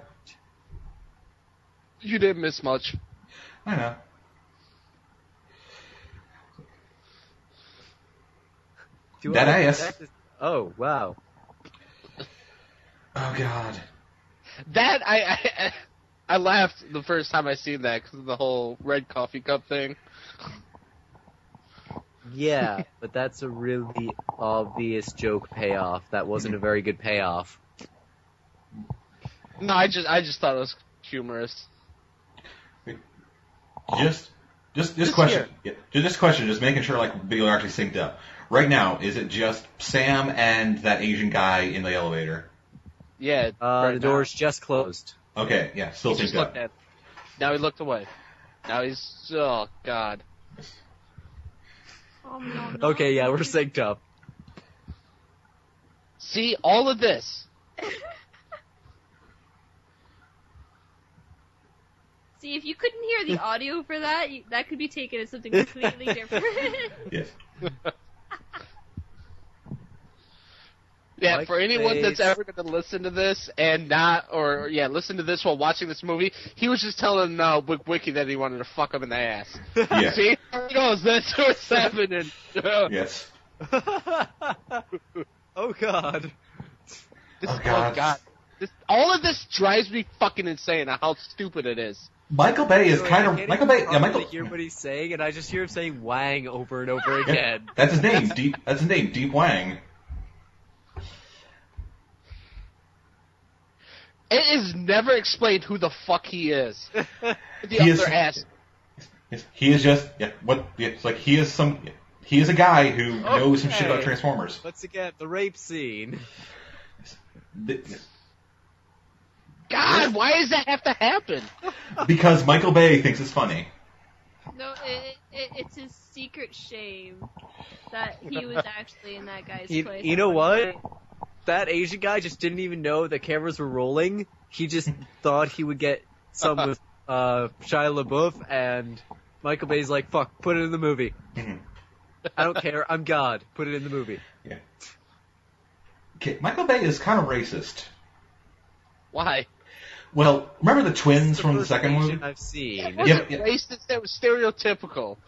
D: You didn't miss much.
B: I know. That ass.
C: Oh, wow.
B: Oh, God.
D: That, I laughed the first time I seen that because of the whole red coffee cup thing.
C: Yeah, but that's a really obvious joke payoff. That wasn't a very good payoff.
D: No, I just thought it was humorous.
B: Just question. Yeah, just question. Just making sure like video are actually synced up. Right now, is it just Sam and that Asian guy in the elevator?
D: Yeah.
C: The door's just closed.
B: Okay, yeah, still
D: He just
B: synced up.
D: looked at. Now he looked away. Now he's. Oh God.
E: Oh, no.
C: Okay, yeah, we're synced up.
D: See all of this.
E: See, if you couldn't hear the audio for that, that could be taken as something completely different.
B: Yes.
D: Yeah,
C: Like
D: for anyone
C: face.
D: that's ever going to listen to this and listen to this while watching this movie, he was just telling Wiki that he wanted to fuck him in the ass.
B: Yeah.
D: See, there he goes. That's what's happening.
B: Yes.
C: Oh, God.
B: Oh, God.
D: All of this drives me fucking insane on how stupid it is.
B: Michael Bay is kind of Michael Bay. Yeah, Michael.
C: I hear what he's saying, and I just hear him saying "Wang" over and over again.
B: That's his name. That's his name. Deep Wang.
D: It is never explained who the fuck he is. The
B: He
D: other
B: is-
D: ass.
B: He is just it's like he is a guy who knows some shit about
C: Okay.
B: Transformers.
C: Once again, the rape scene.
D: God, why does that have to happen?
B: Because Michael Bay thinks it's funny.
E: No, it's his secret shame that he was actually in that guy's place.
C: You know what? That Asian guy just didn't even know the cameras were rolling. He just thought he would get some with Shia LaBeouf, and Michael Bay's like, fuck, put it in the movie.
B: Mhm.
C: I don't care, I'm God. Put it in the movie.
B: Yeah. Okay, Michael Bay is kind of racist.
D: Why?
B: Well, remember the twins from the
C: first
B: second
C: Asian
B: movie?
C: I've seen.
D: It wasn't
B: Yeah.
D: racist, that was stereotypical.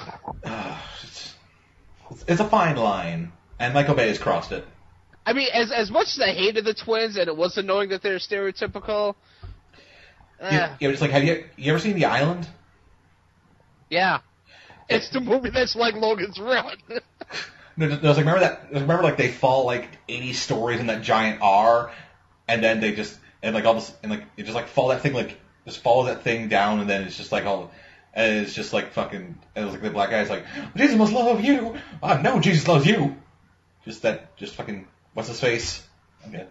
B: It's a fine line, and Michael Bay has crossed it.
D: I mean, as much as I hated the twins and it was annoying that they're stereotypical,
B: Just like, have you ever seen The Island?
D: yeah. It's the movie that's like Logan's Run.
B: No, it's like remember like they fall like 80 stories in that giant R, and then they just and like all this and like it just like fall that thing like just follow that thing down, and then it's just like all and it's just like fucking and it's like the black guy's like Jesus must love you. No, Jesus loves you. Just fucking what's his face? Okay.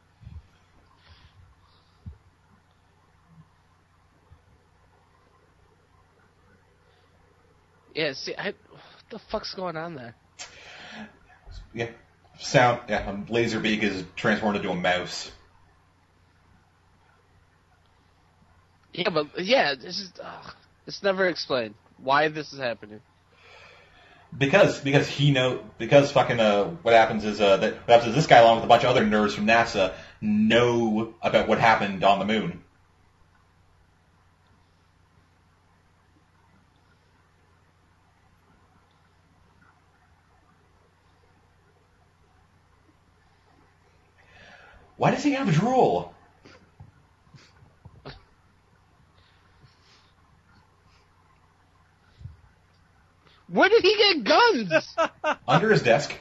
D: Yeah, see, what the fuck's going on there?
B: Yeah. Laserbeak is transformed into a mouse.
D: Yeah, but yeah, this is it's never explained why this is happening.
B: Because fucking what happens is this guy along with a bunch of other nerds from NASA know about what happened on the moon. Why does he have a drool?
D: Where did he get guns?
B: Under his desk.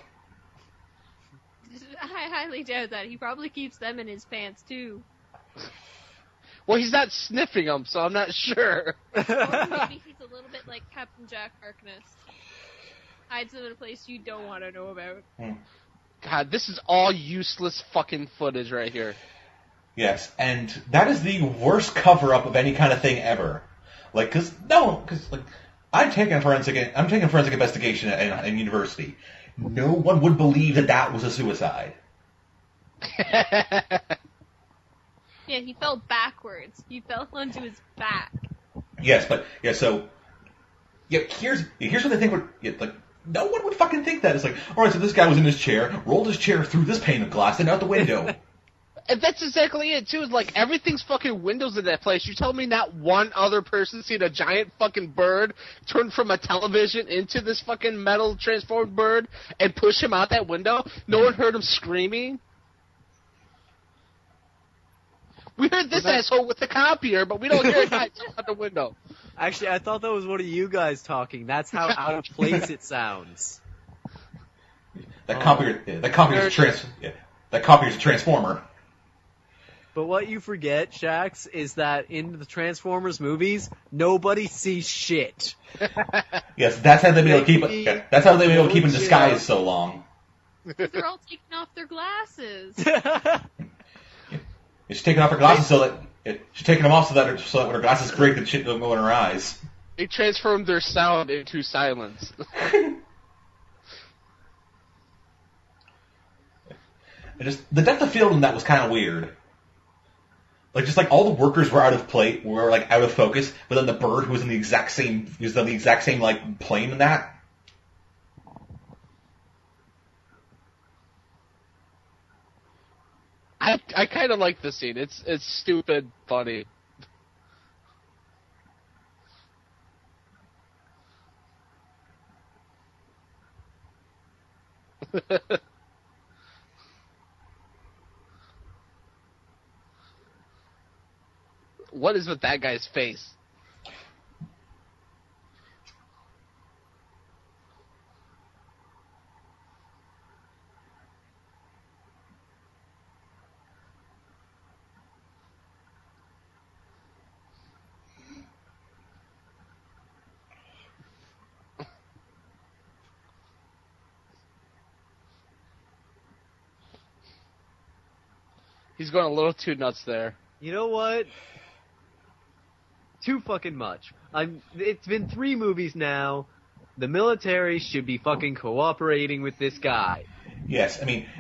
E: I highly doubt that. He probably keeps them in his pants too.
D: Well, he's not sniffing them, so I'm not sure.
E: Or maybe he's a little bit like Captain Jack Harkness. Hides them in a place you don't want to know about.
D: God, this is all useless fucking footage right here.
B: Yes, and that is the worst cover-up of any kind of thing ever. Like, I'm taking forensic investigation in university. No one would believe that was a suicide.
E: Yeah, he fell backwards. He fell onto his back.
B: Yes, but here's what I think would no one would fucking think that. It's like, all right, so this guy was in his chair, rolled his chair through this pane of glass and out the window.
D: And that's exactly it, too. Like, everything's fucking windows in that place. You tell me not one other person seen a giant fucking bird turn from a television into this fucking metal transformed bird and push him out that window? No one heard him screaming? We heard this asshole with the copier, but we don't hear a guy jump out the window.
C: Actually, I thought that was one of you guys talking. That's how out of place it sounds.
B: That copier's a transformer.
C: But what you forget, Shax, is that in the Transformers movies, nobody sees shit.
B: Yes, that's how they be able to keep it. Yeah, that's how they be able to keep in disguise so long.
E: They're all taking off their glasses.
B: She's taking off her glasses she's taking them off so that when her glasses break, the shit don't go in her eyes.
D: They transformed their sound into silence.
B: The depth of field in that was kind of weird. Like, just like all the workers were out of focus, but then the bird who was on the exact same like plane in that.
D: I kind of like this scene. It's stupid, funny. What is with that guy's face? He's going a little too nuts there.
C: You know what? Too fucking much. It's been 3 movies now. The military should be fucking cooperating with this guy.
B: Yes, I mean,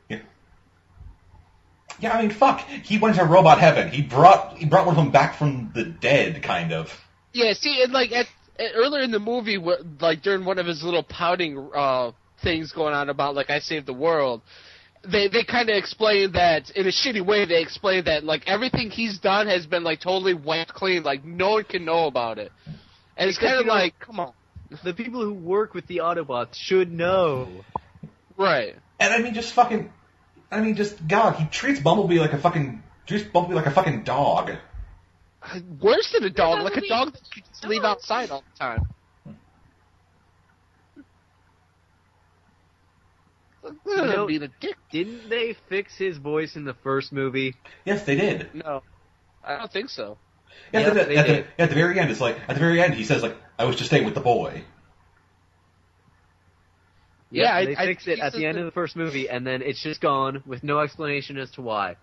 B: yeah, I mean, fuck. He went to robot heaven. He brought one of them back from the dead, kind of.
D: Yeah, see, and like earlier in the movie, like during one of his little pouting things going on about like I saved the world, they kind of explained that in a shitty way. They explained that like everything he's done has been like totally wiped clean, like no one can know about it. And it's kind of like, come on.
C: The people who work with the Autobots should know.
D: Right.
B: And I mean, just God, he treats Bumblebee like a fucking dog.
D: Worse than a dog,
E: Yeah,
D: like a
E: Bumblebee-
D: dog that you just leave
E: No.
D: outside all the time.
C: know-
D: Being a dick.
C: Didn't they fix his voice in the first movie?
B: Yes, they did.
D: No, I don't think so.
B: Yes,
C: Yep,
B: at,
C: they
B: at
C: did.
B: the very end, it's like at the very end he says like, "I was just staying with the boy."
D: Yeah,
C: Yep, they
D: I
C: fixed it at the end of the first movie, and then it's just gone with no explanation as to why.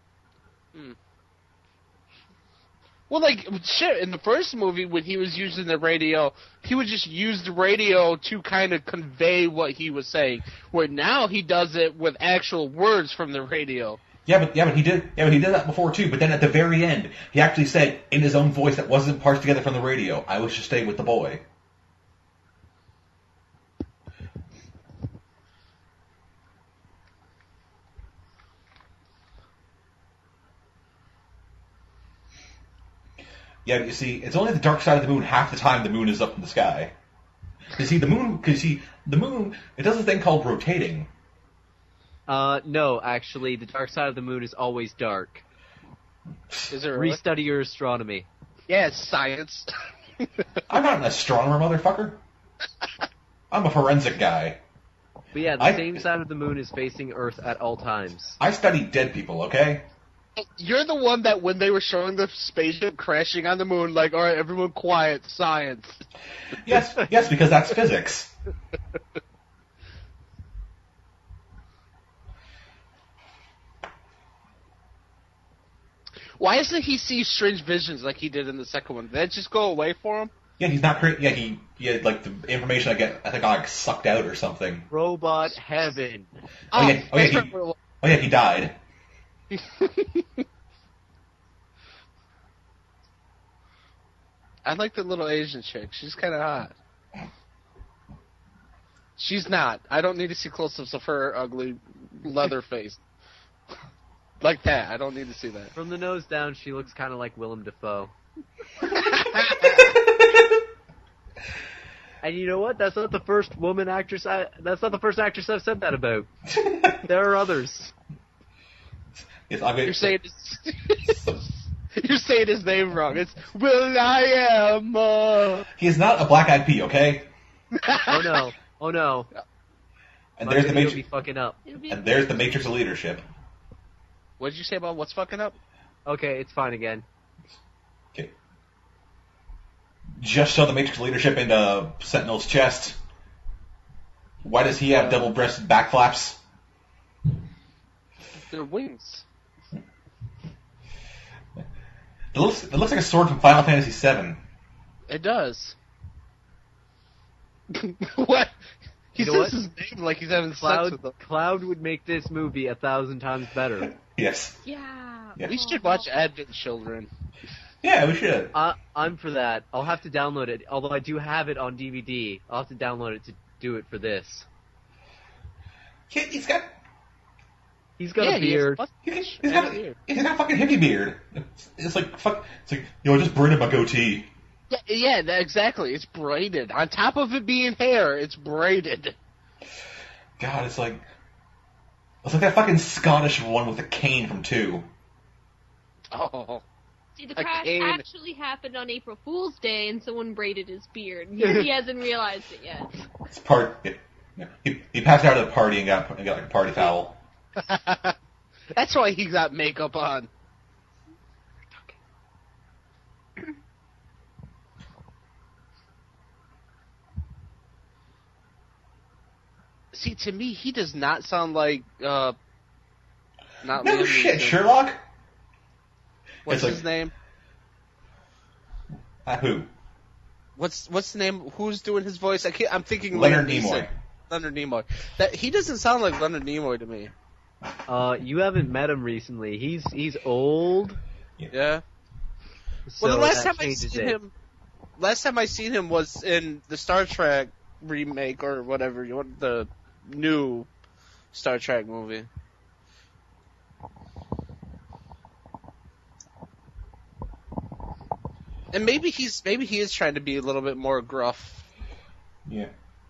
D: Well, like, shit, in the first movie, when he was using the radio, he would just use the radio to kind of convey what he was saying. Where now he does it with actual words from the radio.
B: Yeah, but he did that before too. But then at the very end, he actually said in his own voice that wasn't parsed together from the radio, "I was just staying with the boy." Yeah, but you see, it's only the dark side of the moon half the time the moon is up in the sky. You see, the moon, it does a thing called rotating.
C: No, actually, the dark side of the moon is always dark.
D: Is it really?
C: Restudy your astronomy.
D: Yeah, it's science.
B: I'm not an astronomer, motherfucker. I'm a forensic guy.
C: But yeah, the
B: I-
C: same side of the moon is facing Earth at all times.
B: I study dead people, okay?
D: You're the one that when they were showing the spaceship crashing on the moon, like, alright, everyone quiet, science.
B: Yes, because that's physics.
D: Why doesn't he see strange visions like he did in the second one? Did that just go away for him?
B: Yeah, he's not crazy. Yeah, he had, like, the information I think I like, sucked out or something.
C: Robot heaven.
B: He died.
D: I like the little Asian chick. She's kind of hot. She's not. I don't need to see close-ups of her ugly leather face. Like that. I don't need to see that.
C: From the nose down, she looks kind of like Willem Dafoe. And you know what? That's not the first actress I've said that about. There are others.
B: Yes, I'm
D: You're saying you're saying his name wrong. It's Will.i.am.
B: He is not a black-eyed pea, okay?
C: Oh no. Oh no.
B: And
C: My
B: there's the
C: video will be
B: matrix.
C: fucking up.
E: It'll be
B: And there's the matrix of leadership.
D: What did you say about what's fucking up?
C: Okay, it's fine again.
B: Okay. Just show the matrix of leadership into Sentinel's chest. Why does he have double-breasted back flaps?
D: Their wings.
B: It looks like a sword from Final Fantasy VII.
D: It does. What? He
C: You know
D: says
C: what?
D: his name like he's having sex with them.
C: Cloud would make this movie 1,000 times better.
B: Yes.
E: Yeah.
B: Yeah.
D: We should watch Advent Children.
B: Yeah, we should.
C: I'm for that. I'll have to download it. Although I do have it on DVD, I'll have to download it to do it for this.
B: He's got
C: He's got
D: Yeah,
C: a beard.
B: he's got a fucking hippie beard. It's like fuck. It's like, I just braided my goatee.
D: Yeah, exactly. It's braided. On top of it being hair, it's braided.
B: God, it's like that fucking Scottish one with the cane from 2.
D: Oh.
E: See, the
D: A
E: crash
D: cane.
E: actually happened on April Fool's Day, and someone braided his beard. He hasn't realized it yet.
B: It's part. He passed out at a party and got like a party foul.
D: That's why he got makeup on. See, to me, he does not sound like Not
B: No
D: Liam
B: shit,
D: Neeson.
B: Sherlock?
D: What's
B: It's
D: his name?
B: Who?
D: What's the name? Who's doing his voice? I'm thinking
B: Leonard
D: Liam Neeson.
B: Nimoy.
D: Leonard Nimoy. He doesn't sound like Leonard Nimoy to me.
C: You haven't met him recently. He's old.
D: Yeah.
C: So
D: Well, the last
C: that
D: time I
C: changes
D: seen
C: it.
D: him was in the Star Trek remake or whatever. You want the new Star Trek movie. And maybe he is trying to be a little bit more gruff.
B: Yeah.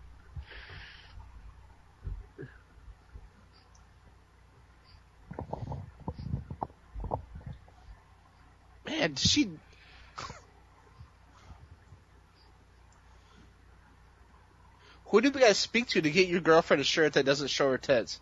D: Man, she. Who do we gotta speak to get your girlfriend a shirt that doesn't show her tits?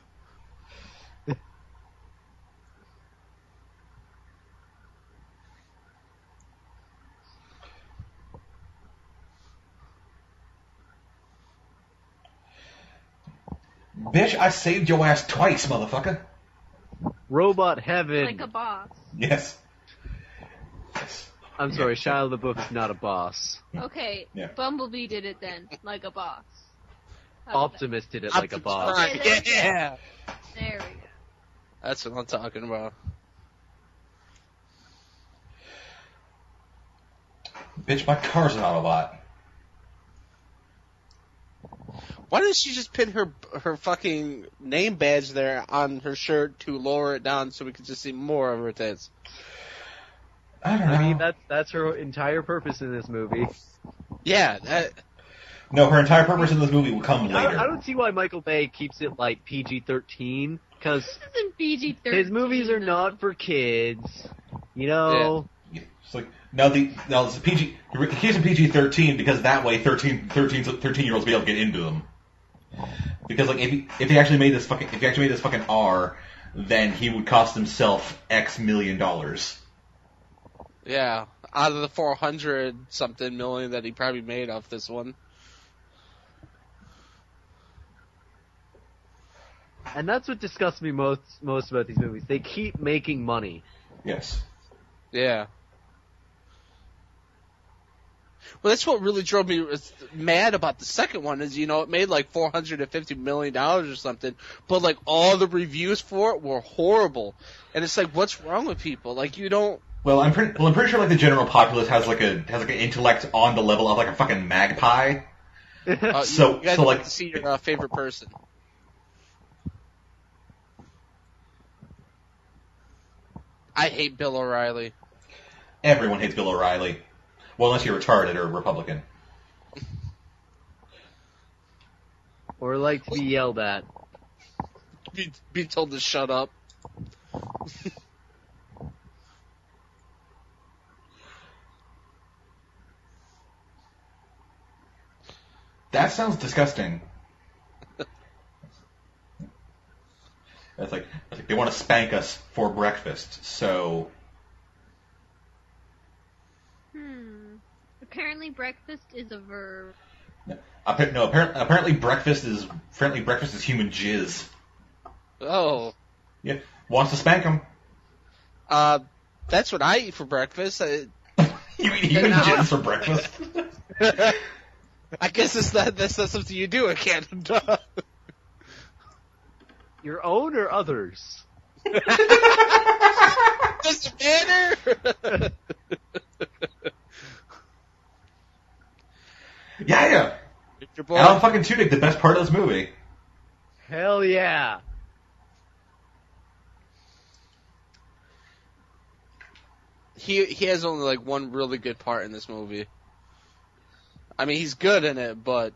B: Bitch, I saved your ass twice, motherfucker.
C: Robot Heaven.
E: Like a boss.
B: Yes. Yes.
C: I'm sorry, Shia LaBeouf is not a boss.
E: Okay,
B: Yeah.
E: Bumblebee did it then, like a boss. How about
C: Optimus did it like a boss.
D: Prime. Yeah,
E: that? There we go.
D: that's what I'm talking about.
B: Bitch, my car's an Autobot.
D: Why doesn't she just pin her fucking name badge there on her shirt to lower it down so we can just see more of her tits?
B: I don't know.
C: I mean, that's her entire purpose in this movie.
D: Yeah, that,
B: No, her entire purpose in this movie will come
C: I
B: later.
C: don't see why Michael Bay keeps it like PG-13, because
E: This isn't PG-13.
C: his movies are
E: though.
C: not for kids. You know,
B: Yeah, it's like, it's a PG, he's a PG-13 because that way 13-year-olds be able to get into them. Because like if he actually made this fucking R, then he would cost himself X million dollars.
D: yeah. Out of the 400 something million that he probably made off this one.
C: and that's what disgusts me most about these movies. They keep making money.
B: Yes.
D: Yeah. Well, that's what really drove me mad about the second one is, it made like $450 million or something, but like all the reviews for it were horrible. And it's like, what's wrong with people? Like, you don't...
B: Well, I'm pretty sure like the general populace has like an intellect on the level of like a fucking magpie. So-
D: you guys
B: so,
D: like
B: like-
D: to see your favorite person. I hate Bill O'Reilly.
B: Everyone hates Bill O'Reilly. Well, unless you're retarded or Republican.
C: Or like to be yelled at.
D: Be told to shut up.
B: That sounds disgusting. It's like they want to spank us for breakfast, so
E: Apparently breakfast is a verb.
B: apparently breakfast is human jizz.
D: Oh.
B: Yeah, wants to spank them.
D: That's what I eat for breakfast.
B: You eat human jizz for breakfast.
D: I guess that's not something you do in Canada.
C: Your own or others?
D: Does it matter?
B: Yeah.
D: Your boy.
B: Alan fucking Tudyk, the best part of this movie.
C: Hell yeah.
D: He has only like one really good part in this movie. I mean, he's good in it, but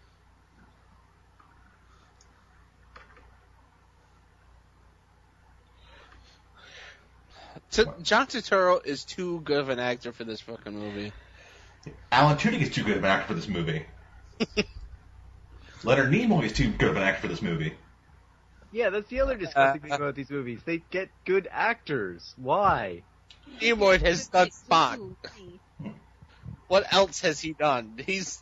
D: John Turturro is too good of an actor for this fucking movie.
B: Alan Tudyk is too good of an actor for this movie. Leonard Nimoy is too good of an actor for this movie.
C: Yeah, that's the other disgusting thing about these movies. They get good actors. Why?
D: Nimoy has done Spock.
E: Ooh,
D: What else has he done? He's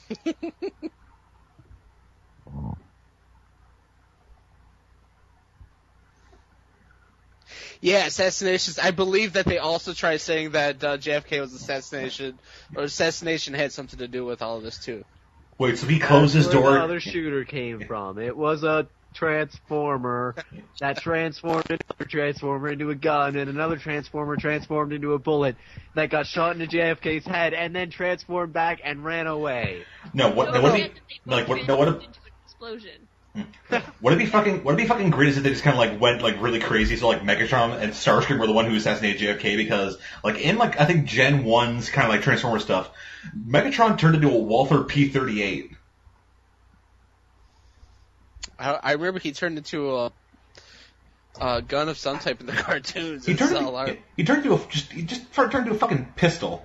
D: Yeah, assassinations. I believe that they also tried saying that JFK was assassination had something to do with all of this too.
B: Wait, so he closed his
C: That's where
B: door?
C: the other shooter came from. It was a transformer that transformed another transformer into a gun, and another transformer transformed into a bullet that got shot into JFK's head, and then transformed back and ran away.
B: No, what?
E: So
B: No, what?
E: they
B: If,
E: had to take
B: like,
E: one
B: what? No, what? If,
E: into an explosion.
B: Would it be fucking great is if they just kind of like went like really crazy? So like Megatron and Starscream were the one who assassinated JFK because like in like I think Gen 1's kind of like Transformer stuff, Megatron turned into a Walther P-38.
D: I remember he turned into a gun of some type in the cartoons.
B: He turned into a fucking pistol.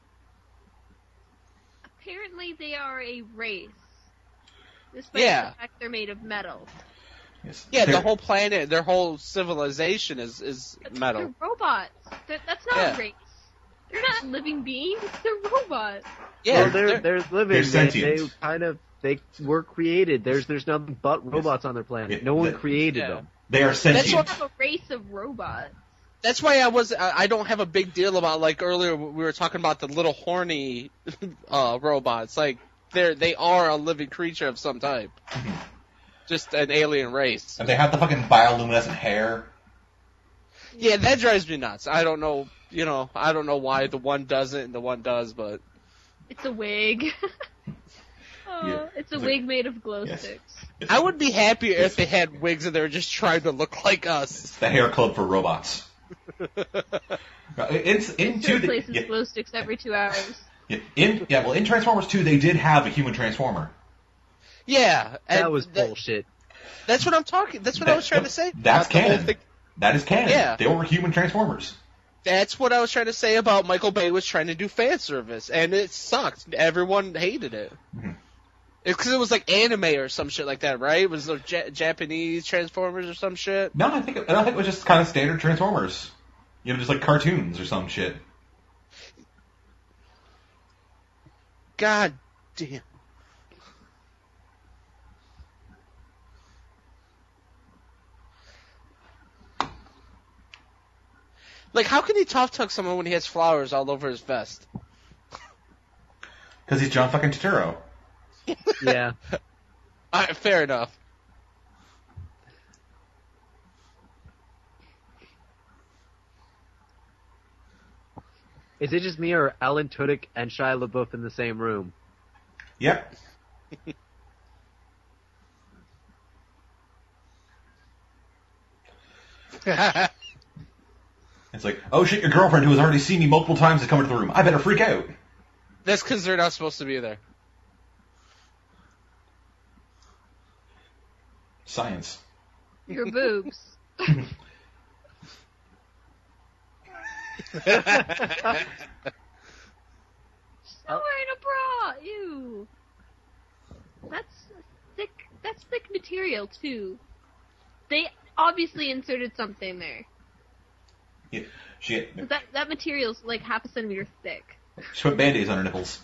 E: Apparently they are a race. Despite
D: Yeah.
E: the fact they're made of metal.
B: Yes.
D: Yeah, the
B: They're-
D: whole planet, their whole civilization is metal.
E: They're robots. That's not
D: Yeah.
E: a race. They're not living beings. They're robots.
D: Yeah,
C: Well, they're living.
B: they're
C: They
B: sentient.
C: kind of they were created. There's nothing but robots on their planet.
B: Yeah,
C: No one
B: that-
C: created
D: yeah.
C: them.
B: They are
D: That's
B: sentient.
E: They have a race of robots.
D: That's why I don't have a big deal about, like earlier we were talking about the little horny robots. Like they are a living creature of some type. Just an alien race.
B: And they have the fucking bioluminescent hair.
D: Yeah, that drives me nuts. I don't know, I don't know why the one doesn't and the one does, but
E: It's a wig.
B: Yeah.
E: It's a
B: It's
E: wig made of glow
B: Yes.
E: sticks.
D: I would be happier if they had wigs and they were just trying to look like us.
B: It's the hair club for robots. It's in two.
E: Replaces
B: Yeah,
E: glow sticks every 2 hours.
B: in Transformers 2 they did have a human Transformer.
D: Yeah, and
C: That was bullshit.
D: That's what I'm talking. That's what I was trying to say.
B: That's
D: About the whole
B: canon.
D: thing.
B: That is canon.
D: Yeah.
B: They were human Transformers.
D: That's what I was trying to say about Michael Bay was trying to do fan service, and it sucked. Everyone hated it.
B: Mhm.
D: It's because it was like anime or some shit like that, right? It was like Japanese Transformers or some shit.
B: No, I think it was just kind of standard Transformers. Just like cartoons or some shit.
D: God damn. Like, how can he tough tuck someone when he has flowers all over his vest?
B: Because he's John fucking Turturro.
C: Yeah.
D: Alright, fair enough.
C: Is it just me or Alan Tudyk and Shia LaBeouf in the same room?
B: Yep. It's like, oh shit, your girlfriend who has already seen me multiple times is coming to the room. I better freak out.
D: That's because they're not supposed to be there.
B: Science.
E: Your boobs. She's not wearing a bra. Ew. That's thick material too. They obviously inserted something there.
B: Yeah, shit.
E: That material's like half a centimeter thick.
B: She put band-aids on her nipples.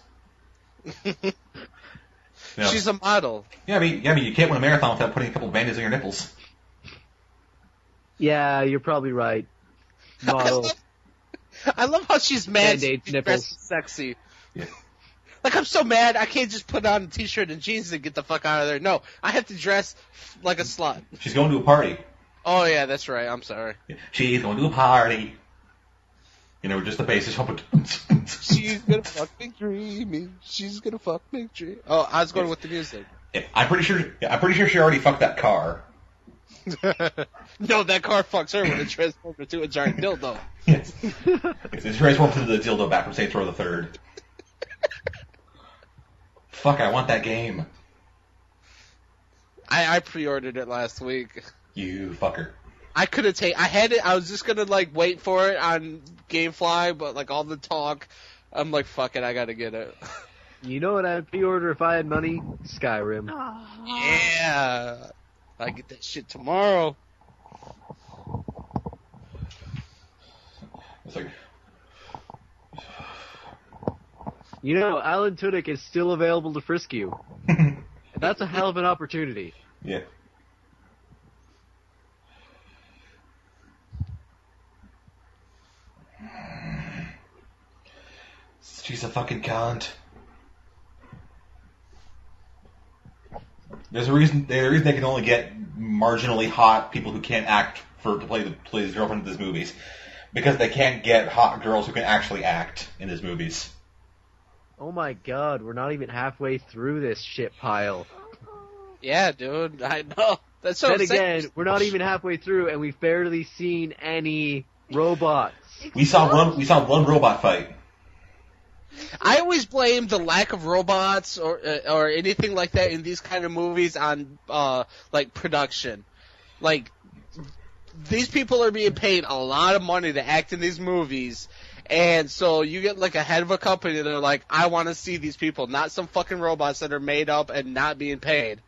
B: No.
D: She's a model.
B: I mean, you can't win a marathon without putting a couple band-aids on your nipples.
C: Yeah, you're probably right. Model.
D: I love how she's mad.
C: Band-Aid
D: She's
C: nipples.
D: dressed sexy.
B: Yeah.
D: Like, I'm so mad, I can't just put on a t-shirt and jeans and get the fuck out of there. No, I have to dress like a slut.
B: She's going to a party.
D: Oh yeah, that's right, I'm sorry.
B: She's going to a party. Just the basis.
D: She's gonna fuck me dreamy. She's gonna fuck me dreamy. Oh, I was going with the music.
B: I'm pretty sure she already fucked that car.
D: No, that car fucks her when it transforms into a giant dildo.
B: Yes. It's transformed into the dildo back from Saints Row the Third. Fuck, I want that game.
D: I pre-ordered it last week.
B: You fucker.
D: I could have I had it, I was just gonna wait for it on Gamefly, but all the talk, I'm like, fuck it, I gotta get it.
C: You know what I'd pre-order if I had money? Skyrim.
E: Oh.
D: Yeah! I get that shit tomorrow.
B: It's like,
C: You know, Alan Tudyk is still available to frisk you. And that's a hell of an opportunity.
B: Yeah. She's a fucking cunt. There's a reason. The reason they can only get marginally hot people who can't act to play these girlfriends in these movies, because they can't get hot girls who can actually act in these movies.
C: Oh my god, we're not even halfway through this shit pile.
D: Yeah, dude, I know. That's so.
C: Then again, we're not even halfway through, and we've barely seen any robots.
B: We saw one robot fight.
D: I always blame the lack of robots or anything like that in these kind of movies on like production. Like these people are being paid a lot of money to act in these movies, and so you get like a head of a company that are like, I want to see these people, not some fucking robots that are made up and not being paid.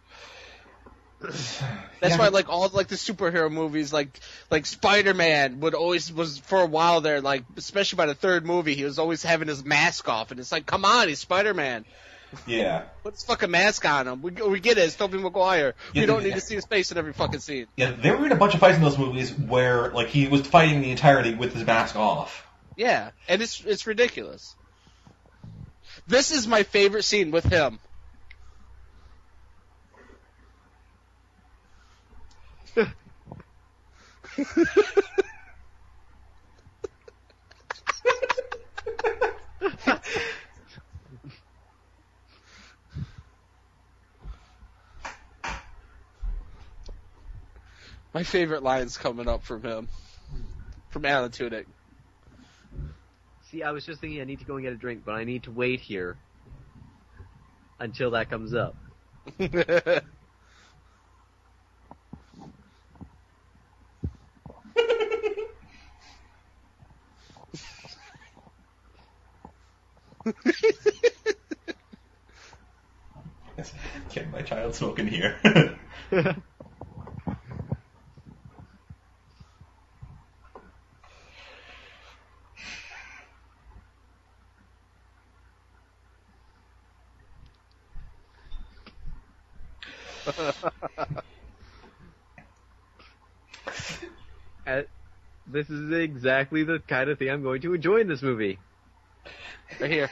D: That's why, like, all like the superhero movies, like Spider-Man was for a while there, like especially by the third movie, he was always having his mask off, and it's like, come on, he's Spider-Man.
B: Yeah.
D: Put his fucking mask on him. We get it. It's Tobey Maguire.
B: Yeah,
D: we don't need to see his face in every fucking scene.
B: Yeah, there were a bunch of fights in those movies where like he was fighting the entirety with his mask off.
D: Yeah, and it's ridiculous. This is my favorite scene with him. My favorite line's coming up from him. From Alan Tudyk.
C: See, I was just thinking I need to go and get a drink, but I need to wait here until that comes up.
B: Yes, getting my child smoking here.
C: This is exactly the kind of thing I'm going to enjoy in this movie.
D: Right here.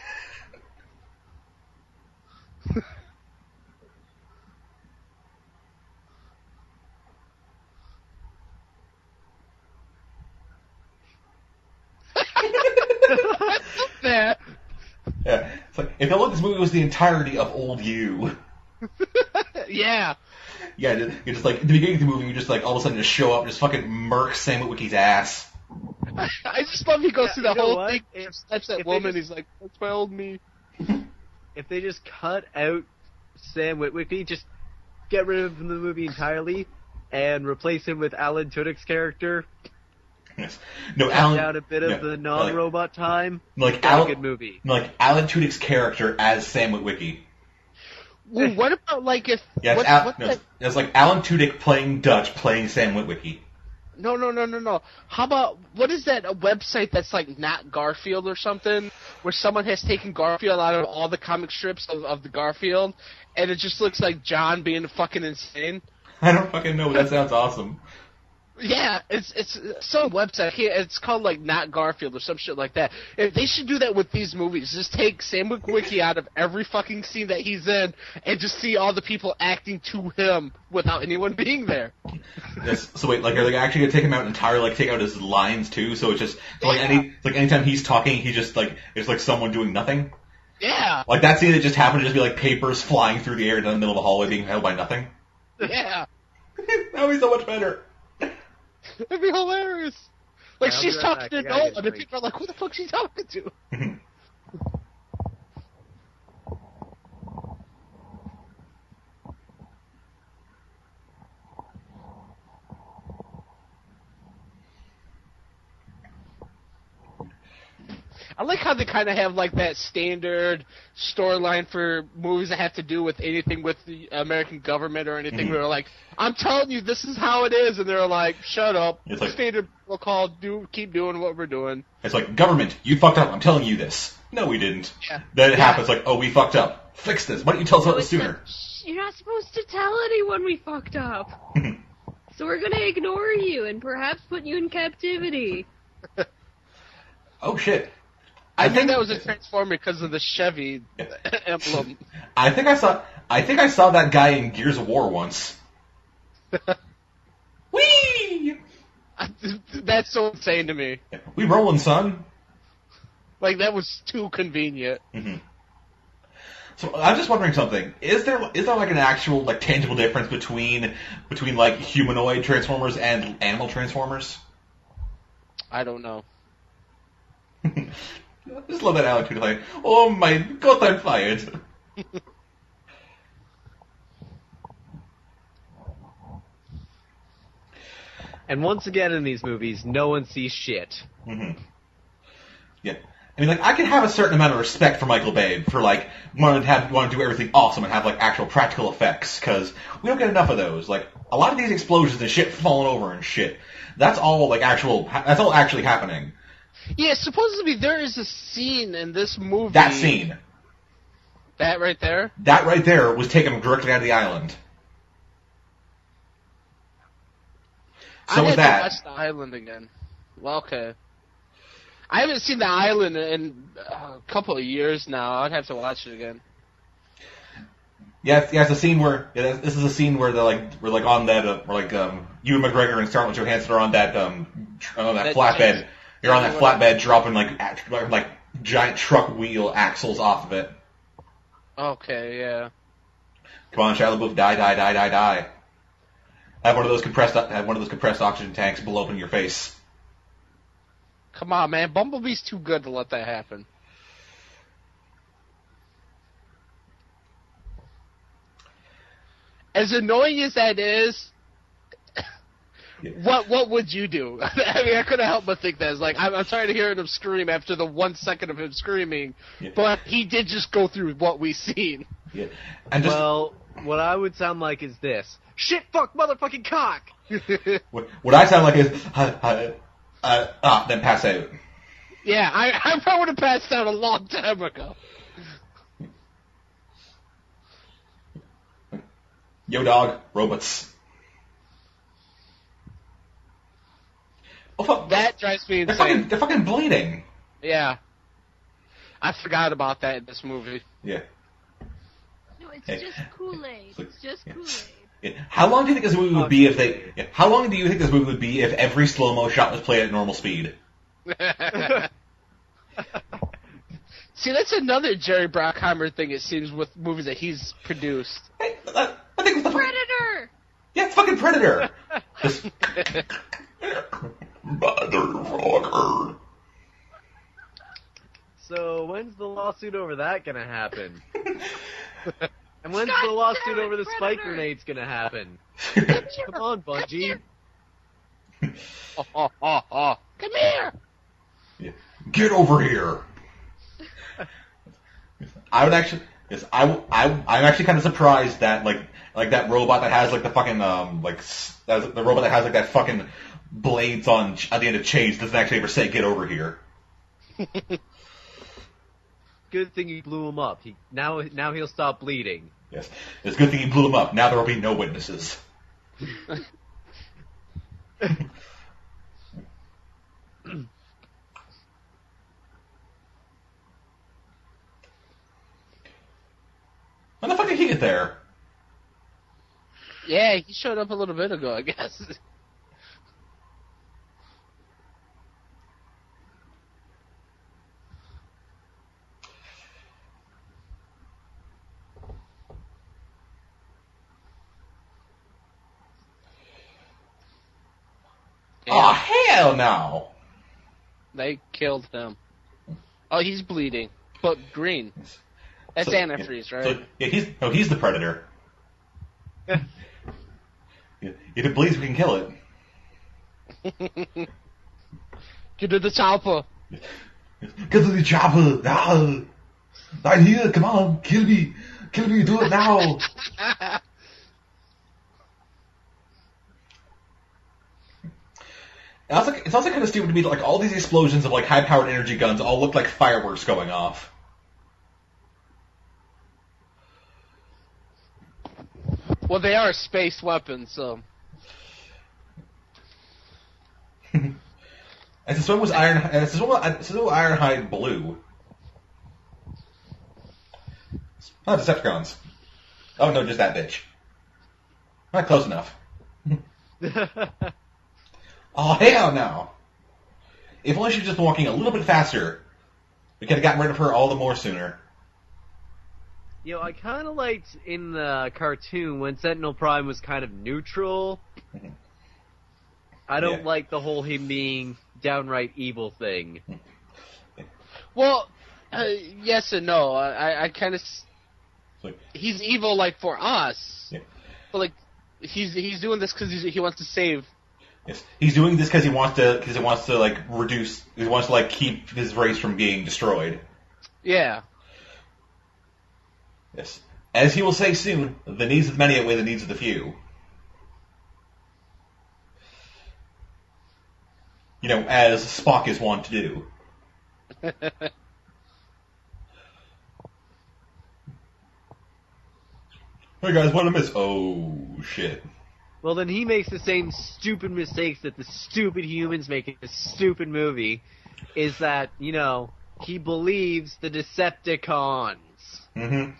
D: That.
B: Yeah, it's like if this movie was the entirety of old you.
D: Yeah.
B: Yeah, you're just like at the beginning of the movie, you just like all of a sudden just show up, and just fucking murk Sam Witwicky's ass.
D: I just love he goes through the
C: you know
D: whole
C: what?
D: thing,
C: If-
D: slaps that
C: if they
D: woman,
C: just-
D: he's like, that's my old me.
C: If they just cut out Sam Witwicky, just get rid of him from the movie entirely, and replace him with Alan Tudyk's character,
B: Yes. No,
C: cut
B: Alan.
C: down a bit of
B: yeah,
C: the non-robot time,
B: like
C: got a
B: Alan,
C: good movie.
B: like Alan Tudyk's character as Sam Witwicky.
D: Well, what about like if
B: Yeah, it's like Alan Tudyk playing Dutch, playing Sam Witwicky.
D: No. How about what is that a website that's like not Garfield or something, where someone has taken Garfield out of all the comic strips of the Garfield, and it just looks like John being fucking insane.
B: I don't fucking know, but that sounds awesome.
D: Yeah, it's some website. It's called like Not Garfield or some shit like that. If they should do that with these movies. Just take Sam Witwicky out of every fucking scene that he's in, and just see all the people acting to him without anyone being there.
B: Yes. So wait, like are they actually gonna take him out entirely? Like take out his lines too? So it's just so like
D: Yeah.
B: anytime he's talking, he just like it's like someone doing nothing.
D: Yeah,
B: Like that scene that just happened to just be like papers flying through the air down the middle of the hallway being held by nothing.
D: yeah.
B: That would be so much better.
D: It'd be hilarious. Like,
C: Yeah, I'll
D: she's
C: be right
D: talking
C: back.
D: to
C: I gotta get a
D: Nolan, and
C: drink.
D: people are like, who the fuck's she talking to? I like how they kind of have like that standard storyline for movies that have to do with anything with the American government or anything.
B: Mhm.
D: They're like, I'm telling you, this is how it is, and they're like, shut up.
B: It's like-
D: Standard protocol. Keep doing what we're doing.
B: It's like, government, you fucked up. I'm telling you this. No, we didn't.
D: Yeah.
B: Then it happens like, oh, we fucked up. Fix this. Why don't you tell us about this sooner?
E: You're not supposed to tell anyone we fucked up. So we're gonna ignore you and perhaps put you in captivity.
B: Oh shit.
D: I think that was a Transformer because of the Chevy emblem.
B: I think I saw that guy in Gears of War once. Whee!
D: That's so insane to me.
B: We rolling, son.
D: Like, that was too convenient.
B: Mm-hmm. So I'm just wondering something. Is there like an actual like tangible difference between like humanoid Transformers and animal Transformers?
D: I don't know.
B: I just love that attitude, like, oh my god, I'm fired.
C: And once again in these movies, no one sees shit.
B: Mm-hmm. Yeah. I mean, like, I can have a certain amount of respect for Michael Bay for, like, wanting to do everything awesome and have, like, actual practical effects, because we don't get enough of those. Like, a lot of these explosions and shit falling over and shit, that's all actually happening.
D: Yeah, supposedly there is a scene in this movie.
B: That scene.
D: That right there?
B: That right there was taken directly out of the island. So
D: I
B: was
D: had
B: that.
D: to watch The Island again. Well, okay. I haven't seen The Island in a couple of years now. I'd have to watch it again.
B: Yeah, it's a scene where this is a scene where we're like on that Ewan McGregor and Scarlett Johansson are on that flatbed. You're on that flatbed dropping like giant truck wheel axles off of it.
D: Okay, yeah.
B: Come on, Shia LaBeouf, die. Have one of those compressed oxygen tanks blow up in your face.
D: Come on, man. Bumblebee's too good to let that happen. As annoying as that is,
B: Yeah.
D: what would you do? I mean, I couldn't help but think that. It's like, I'm tired of hearing him scream after the 1 second of him screaming,
B: Yeah.
D: but he did just go through what we've seen.
B: Yeah. And just
C: Well, what I would sound like is this. Shit, fuck, motherfucking cock!
B: what I sound like is then pass out.
D: Yeah, I probably would have passed out a long time ago.
B: Yo, dog, robots. Oh, fuck.
D: That drives me
B: They're
D: insane.
B: fucking bleeding.
D: Yeah. I forgot about that in this movie.
B: Yeah.
E: No, it's
B: Hey.
E: just Kool-Aid. It's just Kool-Aid.
B: Yeah. How long do you think this movie would be if they? Yeah. How long do you think this movie would be if every slow-mo shot was played at normal speed?
D: See, that's another Jerry Bruckheimer thing, it seems, with movies that he's produced.
B: Hey, I think it's the
E: Predator!
B: yeah, it's fucking Predator. This- Motherfucker.
C: So, when's the lawsuit over that gonna happen? And when's
E: God
C: the lawsuit
E: damn it,
C: over the spike
E: Predator!
C: grenades gonna happen? Come on, Bungie.
D: Come here!
B: Yeah. Get over here. I would actually. Yes, I'm actually kind of surprised that like that robot that has like the fucking the robot that has like that fucking blades on at the end of chains doesn't actually ever say get over here.
C: Good thing you blew him up. Now he'll stop bleeding.
B: Yes, it's a good thing you blew him up. Now there will be no witnesses. When the fuck did he get there?
D: Yeah, he showed up a little bit ago, I guess.
B: Oh hell no!
D: They killed him. Oh, he's bleeding, but green. That's
B: So-
D: antifreeze, right?
B: So, yeah, he's the predator. Yeah, if it bleeds, we can kill it.
D: Get to the chopper.
B: Get to the chopper! Ah! Right here, come on, kill me! Kill me, do it now! It's also kind of stupid to me that like all these explosions of like high-powered energy guns all look like fireworks going off.
D: Well, they are space weapons, so.
B: And this one was Ironhide blue. Oh, Decepticons. Oh no, just that bitch. Not close enough. Oh hell no! If only she was just walking a little bit faster, we could have gotten rid of her all the more sooner.
C: You know, I kind of liked in the cartoon when Sentinel Prime was kind of neutral. I don't like the whole him being downright evil thing.
D: Well, yes and no. I kind of. He's evil, like for us.
B: Yeah.
D: But like, he's doing this because he wants to save.
B: Yes, he's doing this because he wants to like reduce. He wants to like keep his race from being destroyed.
D: Yeah.
B: Yes, as he will say soon, the needs of the many outweigh the needs of the few. You know, as Spock is wont to do. Hey guys, what did I miss? Oh shit.
C: Well, then he makes the same stupid mistakes that the stupid humans make in a stupid movie, is that, you know, he believes the Decepticons.
B: Mm-hmm.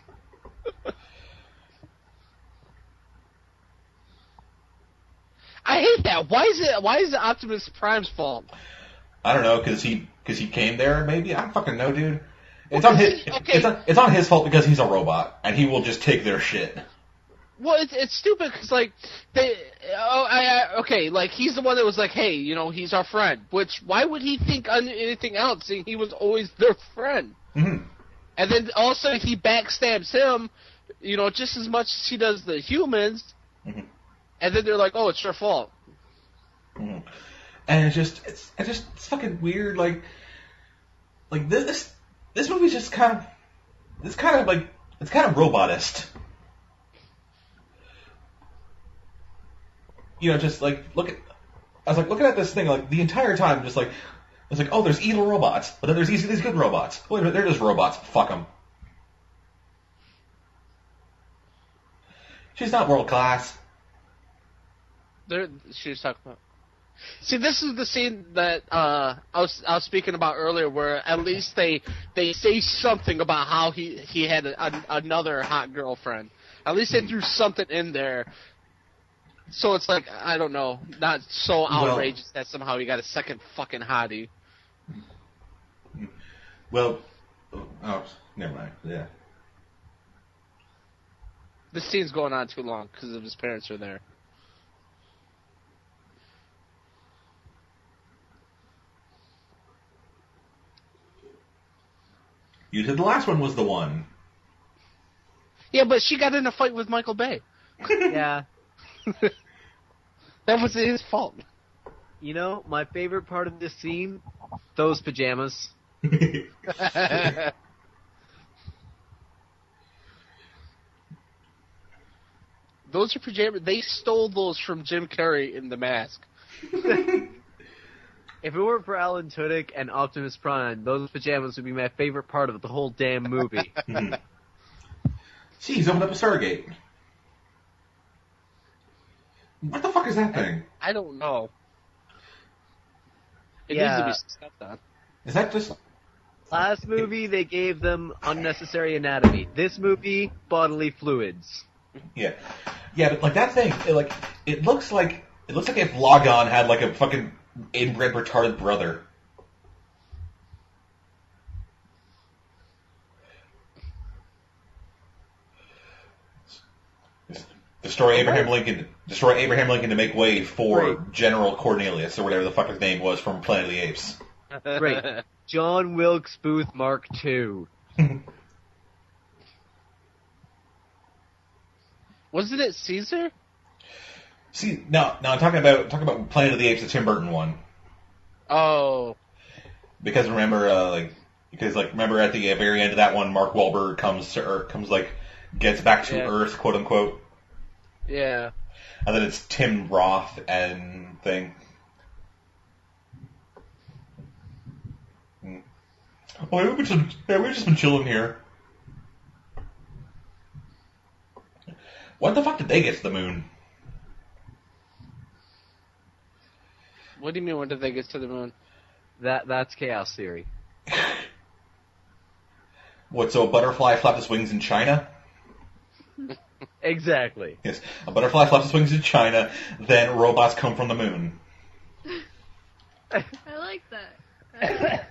D: I hate that. Why is it Optimus Prime's fault?
B: I don't know, because he came there, maybe? I don't fucking know, dude. It's on his, it's on his fault because he's a robot, and he will just take their shit.
D: Well, it's stupid because like like he's the one that was like, hey, you know, he's our friend. Which why would he think on anything else? Seeing he was always their friend.
B: Mm-hmm.
D: And then also he backstabs him, you know, just as much as he does the humans.
B: Mm-hmm.
D: And then they're like, oh, it's your fault.
B: Mm-hmm. And it's fucking weird. Like this movie's just kind of robotist. You know, just like I was like looking at this thing like the entire time, just like I was like, oh, there's evil robots, but then there's these good robots. Wait a minute, they're just robots. Fuck them. She's not world class.
D: She was talking about. See, this is the scene that I was speaking about earlier, where at least they say something about how he had another hot girlfriend. At least they threw something in there. So it's like, I don't know, not so outrageous that somehow he got a second fucking hottie.
B: Well, oh, never mind. Yeah.
D: This scene's going on too long because of his parents are there.
B: You said the last one was the one.
D: Yeah, but she got in a fight with Michael Bay.
C: Yeah.
D: That was his fault.
C: You know, my favorite part of this scene, those pajamas.
D: Those are pajamas. They stole those from Jim Carrey in The Mask.
C: If it weren't for Alan Tudyk and Optimus Prime, those pajamas would be my favorite part of the whole damn movie.
B: See, he's opened up a Stargate. What the fuck is that thing?
D: I don't know. It
C: Yeah.
D: needs to be stepped on.
B: Is that just...
C: Last movie, they gave them unnecessary anatomy. This movie, bodily fluids.
B: Yeah. Yeah, but like that thing, it looks like if Logon had like a fucking inbred retarded brother. Destroy Abraham Lincoln to make way for
C: Right.
B: General Cornelius, or whatever the fuck his name was from Planet of the Apes.
C: Great. John Wilkes Booth Mark II.
D: Wasn't it Caesar?
B: See, no, I'm talking about Planet of the Apes, the Tim Burton one.
D: Oh.
B: Because remember, remember at the very end of that one, Mark Wahlberg gets back to
D: Yeah.
B: Earth, quote unquote,
D: Yeah.
B: and then it's Tim Roth and thing. Oh, we've just been chilling here. When the fuck did they get to the moon?
D: What do you mean? When did they get to the moon?
C: That's Chaos Theory.
B: What, so a butterfly flapped its wings in China?
C: Exactly.
B: Yes, a butterfly flaps its wings in China, then robots come from the moon.
E: I like that.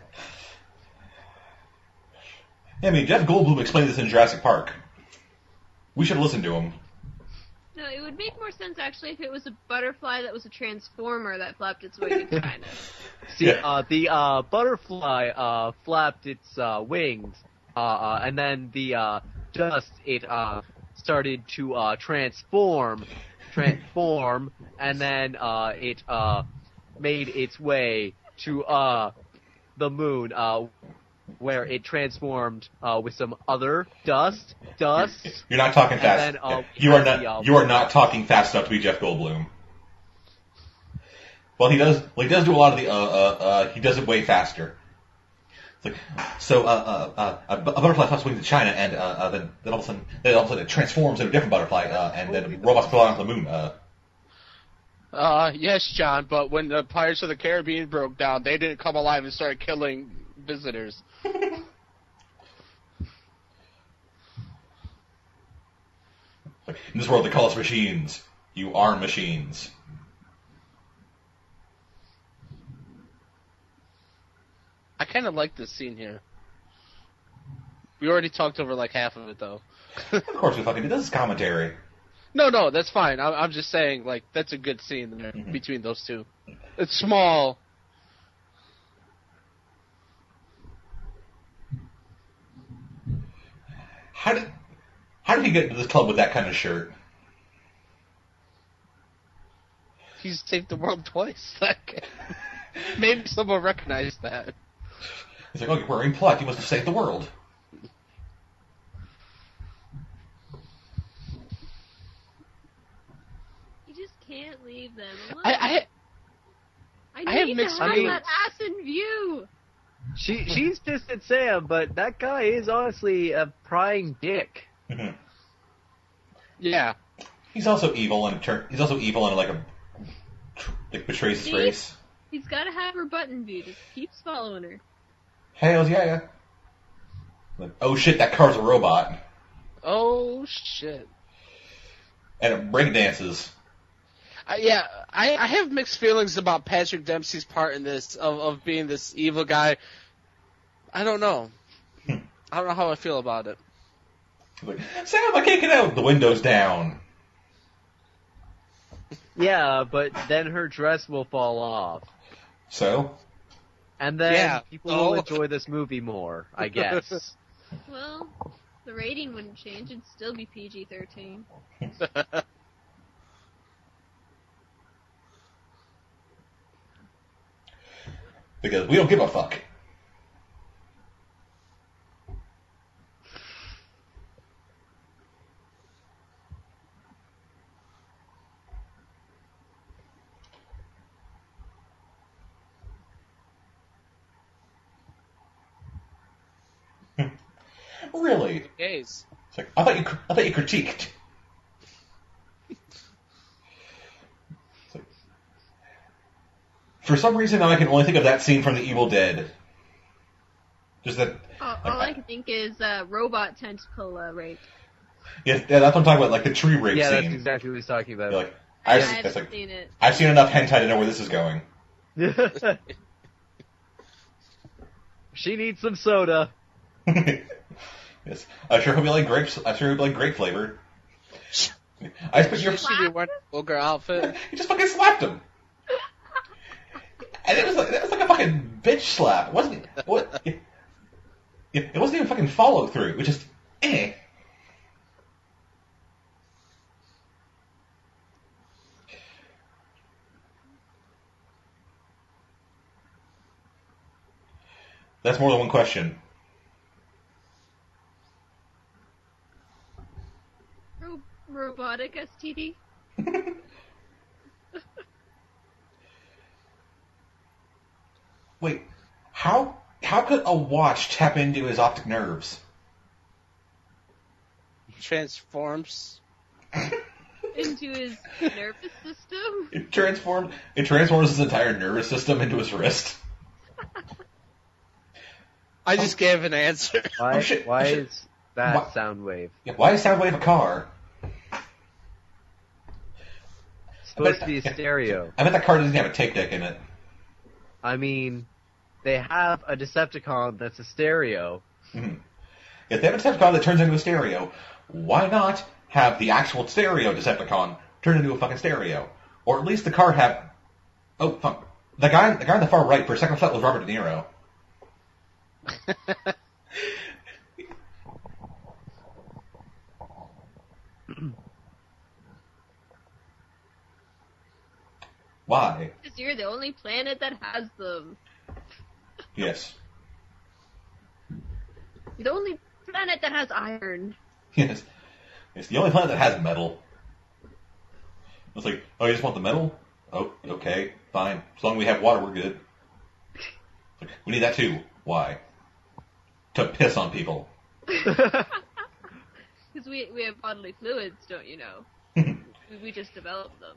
B: Yeah, I mean, Jeff Goldblum explained this in Jurassic Park. We should listen to him.
E: No, it would make more sense actually if it was a butterfly that was a transformer that flapped its wing in China.
C: See,
B: Yeah.
C: the butterfly flapped its wings, and then the dust it started to transform, and then it made its way to the moon, where it transformed with some other dust.
B: You're not talking
C: And
B: fast.
C: then,
B: You are not talking fast enough to be Jeff Goldblum. Well, he does do a lot of the he does it way faster. It's like, so a butterfly flaps wings in China, and then all of a sudden it transforms into a different butterfly, and then robots fly onto the moon.
D: Yes, John, but when the Pirates of the Caribbean broke down, they didn't come alive and start killing visitors.
B: In this world, they call us machines. You are machines.
D: I kind of like this scene here. We already talked over like half of it, though.
B: Of course we fucking do. This is commentary.
D: No, that's fine. I'm just saying, like, that's a good scene there between those two. It's small.
B: How did he get into this club with that kind of shirt?
D: He's saved the world twice. Like, maybe someone recognized that.
B: He's like, oh, you're wearing black. You must have saved the world.
E: You just can't leave them alone.
D: I have
E: need
D: mixed
E: to have
C: feelings.
E: that ass in view.
C: She's pissed at Sam, but that guy is honestly a prying dick.
B: Mhm.
D: Yeah.
B: He's also evil and betrays his
E: See?
B: race.
E: He's got to have her butt in view. Just keeps following her.
B: Hells yeah. Like, oh shit, that car's a robot.
D: Oh, shit.
B: And it breakdances.
D: I have mixed feelings about Patrick Dempsey's part in this, of being this evil guy. I don't know. I don't know how I feel about it.
B: Like, Sam, I can't get out. The window's down.
C: Yeah, but then her dress will fall off.
B: So?
C: And then
D: Yeah.
C: people will enjoy this movie more, I guess.
E: Well, the rating wouldn't change. It'd still be PG-13.
B: Because we don't give a fuck. Really?
D: Gays.
B: It's like, I thought you critiqued. It's like, for some reason, I can only think of that scene from The Evil Dead. Just that.
E: All I can think is robot tentacle rape.
B: Yeah, that's what I'm talking about. Like the tree rape
C: Yeah,
B: scene.
C: that's exactly what he's talking
B: You're
C: about.
B: like,
E: I
B: it's
E: haven't
B: like,
E: seen it.
B: I've seen enough hentai to know where this is going.
C: She needs some soda.
B: Yes, I'm sure he'll be like grapes. I'm sure he'll be like grape flavored. I expect
D: You should be wearing a vulgar outfit.
B: He just fucking slapped him, and it was like a fucking bitch slap. It wasn't what? It wasn't even fucking follow through. It was just eh. That's more than one question.
E: Robotic STD?
B: Wait, how could a watch tap into his optic nerves?
D: Transforms.
E: Into his nervous system?
B: It transforms his entire nervous system into his wrist.
D: I just gave an answer.
C: Why,
B: Oh, shit.
C: why
B: Oh, shit.
C: is that
B: Why-
C: Soundwave?
B: Yeah, why is Soundwave a car?
C: It's supposed to be a stereo.
B: I bet that car doesn't have a tape deck in it.
C: I mean, they have a Decepticon that's a stereo.
B: Mhm. If they have a Decepticon that turns into a stereo, why not have the actual stereo Decepticon turn into a fucking stereo? Or at least the car have... Oh, fuck. The guy on the far right, for a second I thought was Robert De Niro. Why?
E: Because you're the only planet that has them.
B: Yes.
E: You're the only planet that has iron.
B: Yes. It's the only planet that has metal. It's like, oh, you just want the metal? Oh, okay, fine. As long as we have water, we're good. It's like, we need that too. Why? To piss on people.
E: Because we have bodily fluids, don't you know? We just developed them.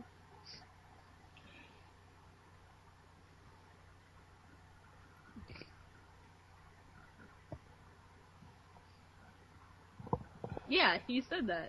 E: Yeah, he said that.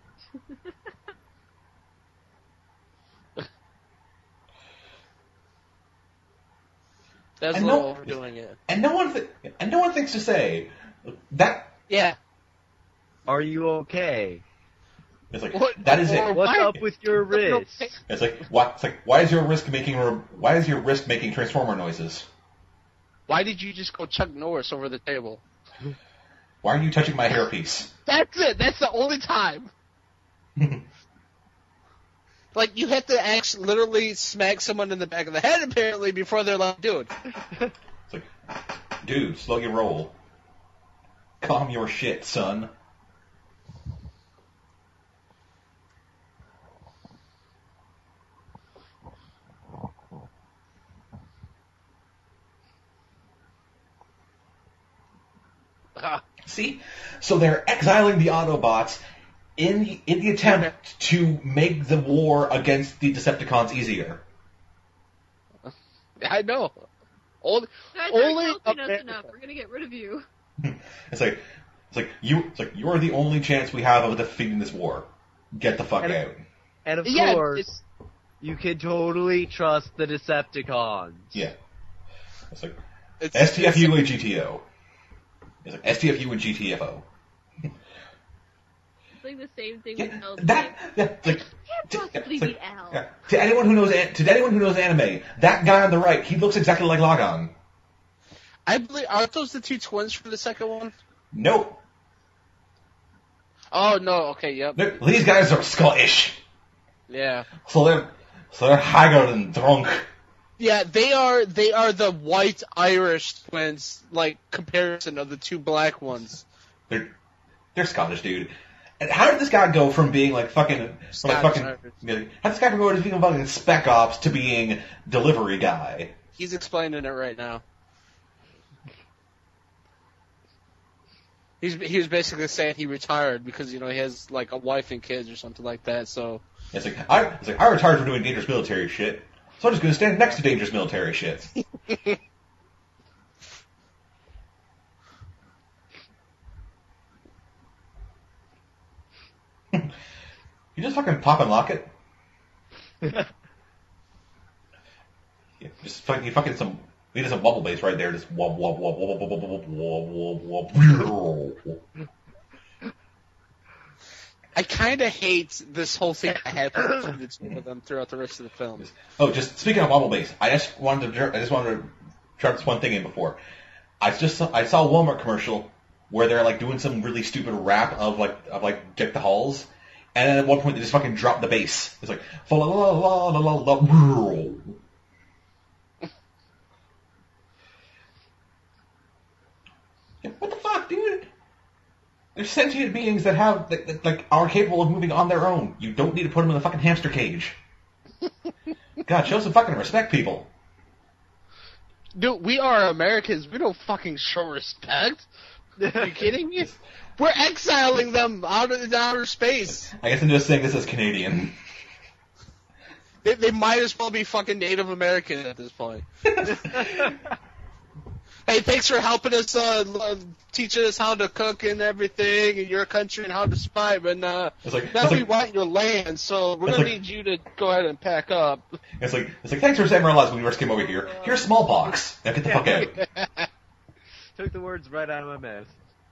D: That's a
B: And
D: little
B: no-
D: overdoing it.
B: And no one thinks to say that.
D: Yeah.
C: Are you okay?
B: It's like
D: What-
B: that is
D: or-
B: it.
C: What's
D: Why-
C: up with your wrist?
B: It's like why is your wrist making transformer noises?
D: Why did you just go Chuck Norris over the table?
B: Why are you touching my hairpiece?
D: That's it. That's the only time. Like, you have to actually literally smack someone in the back of the head, apparently, before they're like, dude.
B: It's like, dude, slow your roll. Calm your shit, son. See? So they're exiling the Autobots in the attempt to make the war against the Decepticons easier.
D: I know. Only,
E: Guys
D: only
E: aren't helping us
D: America.
E: enough. We're gonna get rid of you.
B: It's like you are the only chance we have of defeating this war. Get the fuck
C: And-
B: out.
C: And of
D: Yeah,
C: course, you can totally trust the Decepticons.
B: Yeah. It's like
D: It's,
B: STFU and GTO. It's like STFU and GTFO.
E: It's like the same thing
B: Yeah,
E: with L.
B: it's like
E: Can't possibly
B: it's like-
E: be L.
B: yeah. To anyone who knows anime, that guy on the right, he looks exactly like Logon.
D: I believe, aren't those the two twins from the second one?
B: Nope.
D: Oh, no, okay, yep.
B: These guys are Scottish,
D: Yeah.
B: so they're haggard and drunk.
D: Yeah, they are the white Irish twins, like, comparison of the two black ones.
B: They're Scottish, dude. And how did this guy go from being like fucking,
D: Scottish
B: how
D: Irish.
B: did this guy go from being fucking spec ops to being delivery guy?
D: He's explaining it right now. He was basically saying he retired because, you know, he has, like, a wife and kids or something like that, so...
B: It's like I retired from doing dangerous military shit, so I'm just gonna stand next to dangerous military shit. You just fucking pop and lock it. Yeah, just fucking some. We need some wobble bass right there. Just wob wob wob wob wob wob wob wob wob.
D: I kind of hate this whole thing that happens between the two of them throughout the rest of the film.
B: Oh, just speaking of wobble bass, I just wanted to drop this one thing in before. I saw a Walmart commercial where they're like doing some really stupid rap of like Deck the Halls, and then at one point they just fucking drop the bass. It's like fa la la la la la la. They're sentient beings that have, that are capable of moving on their own. You don't need to put them in a fucking hamster cage. God, show some fucking respect, people.
D: Dude, we are Americans. We don't fucking show respect. Are you kidding me? We're exiling them out of outer space.
B: I guess I'm just saying this as Canadian.
D: They might as well be fucking Native American at this point. Hey, thanks for helping us, teaching us how to cook and everything in your country and how to spy, but now we want your land, so we're gonna need you to go ahead and pack up.
B: It's like thanks for saving our lives when we first came over here. Here's smallpox. Now get the fuck out.
C: Took the words right out of my mouth.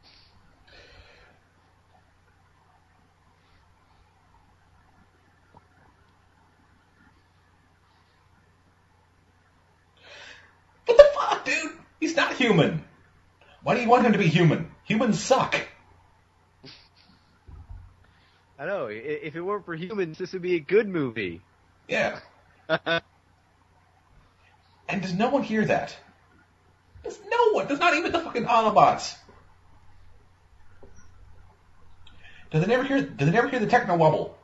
B: What the fuck, dude? He's not human. Why do you want him to be human? Humans suck.
C: I know. If it weren't for humans, this would be a good movie.
B: Yeah. And does no one hear that? Does no one? Does not even the fucking Autobots. Do they never hear the techno wobble?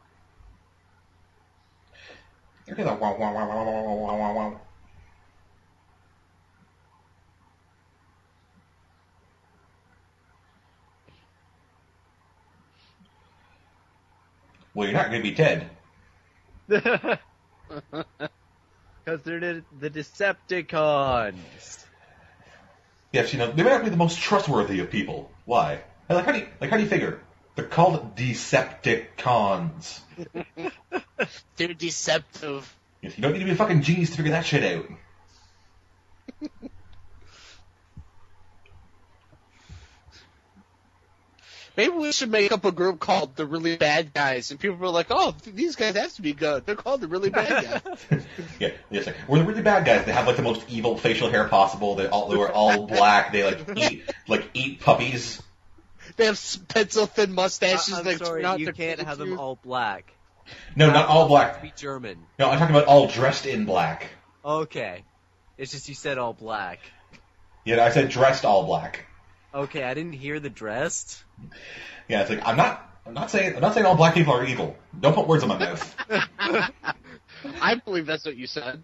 B: You hear the wow wow wow wow wow wow wow wow. Well, you're not going to be dead.
C: Because they're the Decepticons.
B: Yes, they may not be the most trustworthy of people. Why? How do you figure? They're called Decepticons.
D: They're deceptive.
B: Yes, you don't need to be a fucking genius to figure that shit out.
D: Maybe we should make up a group called the Really Bad Guys, and people were like, "Oh, these guys have to be good. They're called the Really Bad Guys."
B: Yeah, yes, we're the really bad guys. They have the most evil facial hair possible. They were all black. They eat puppies.
D: They have pencil thin mustaches.
C: I'm sorry, you can't have them all black.
B: No, not all black.
C: To be German.
B: No, I'm talking about all dressed in black.
C: Okay, it's just you said all black.
B: Yeah, I said dressed all black.
C: Okay, I didn't hear the dressed.
B: Yeah, it's I'm not saying all black people are evil. Don't put words in my mouth.
D: I believe that's what you said.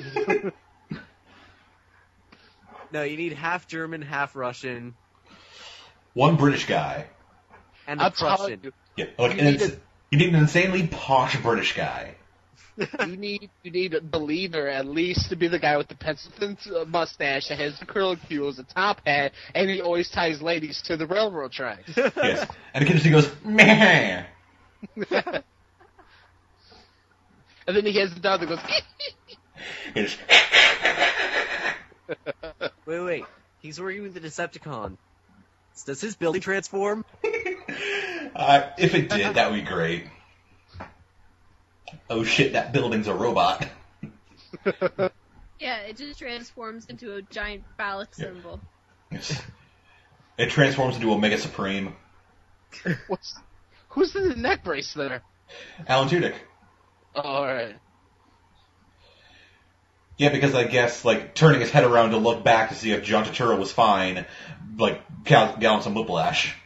C: No, you need half German, half Russian,
B: One British guy.
C: and a Prussian.
B: Yeah, you need an insanely posh British guy.
D: You need the leader at least to be the guy with the pencil thin mustache that has the curly cues, a top hat, and he always ties ladies to the railroad tracks.
B: Yes, and the kid just goes meh.
D: And then he has the dog that goes.
B: He just,
C: Wait. He's working with the Decepticon. Does his building transform?
B: if it did, that would be great. Oh shit, that building's a robot.
E: Yeah, it just transforms into a giant phallic symbol.
B: Yes. It transforms into Omega Supreme.
D: Who's in the neck brace there?
B: Alan Tudyk.
D: Oh, alright.
B: Yeah, because I guess, turning his head around to look back to see if John Turturro was fine, got on some whiplash.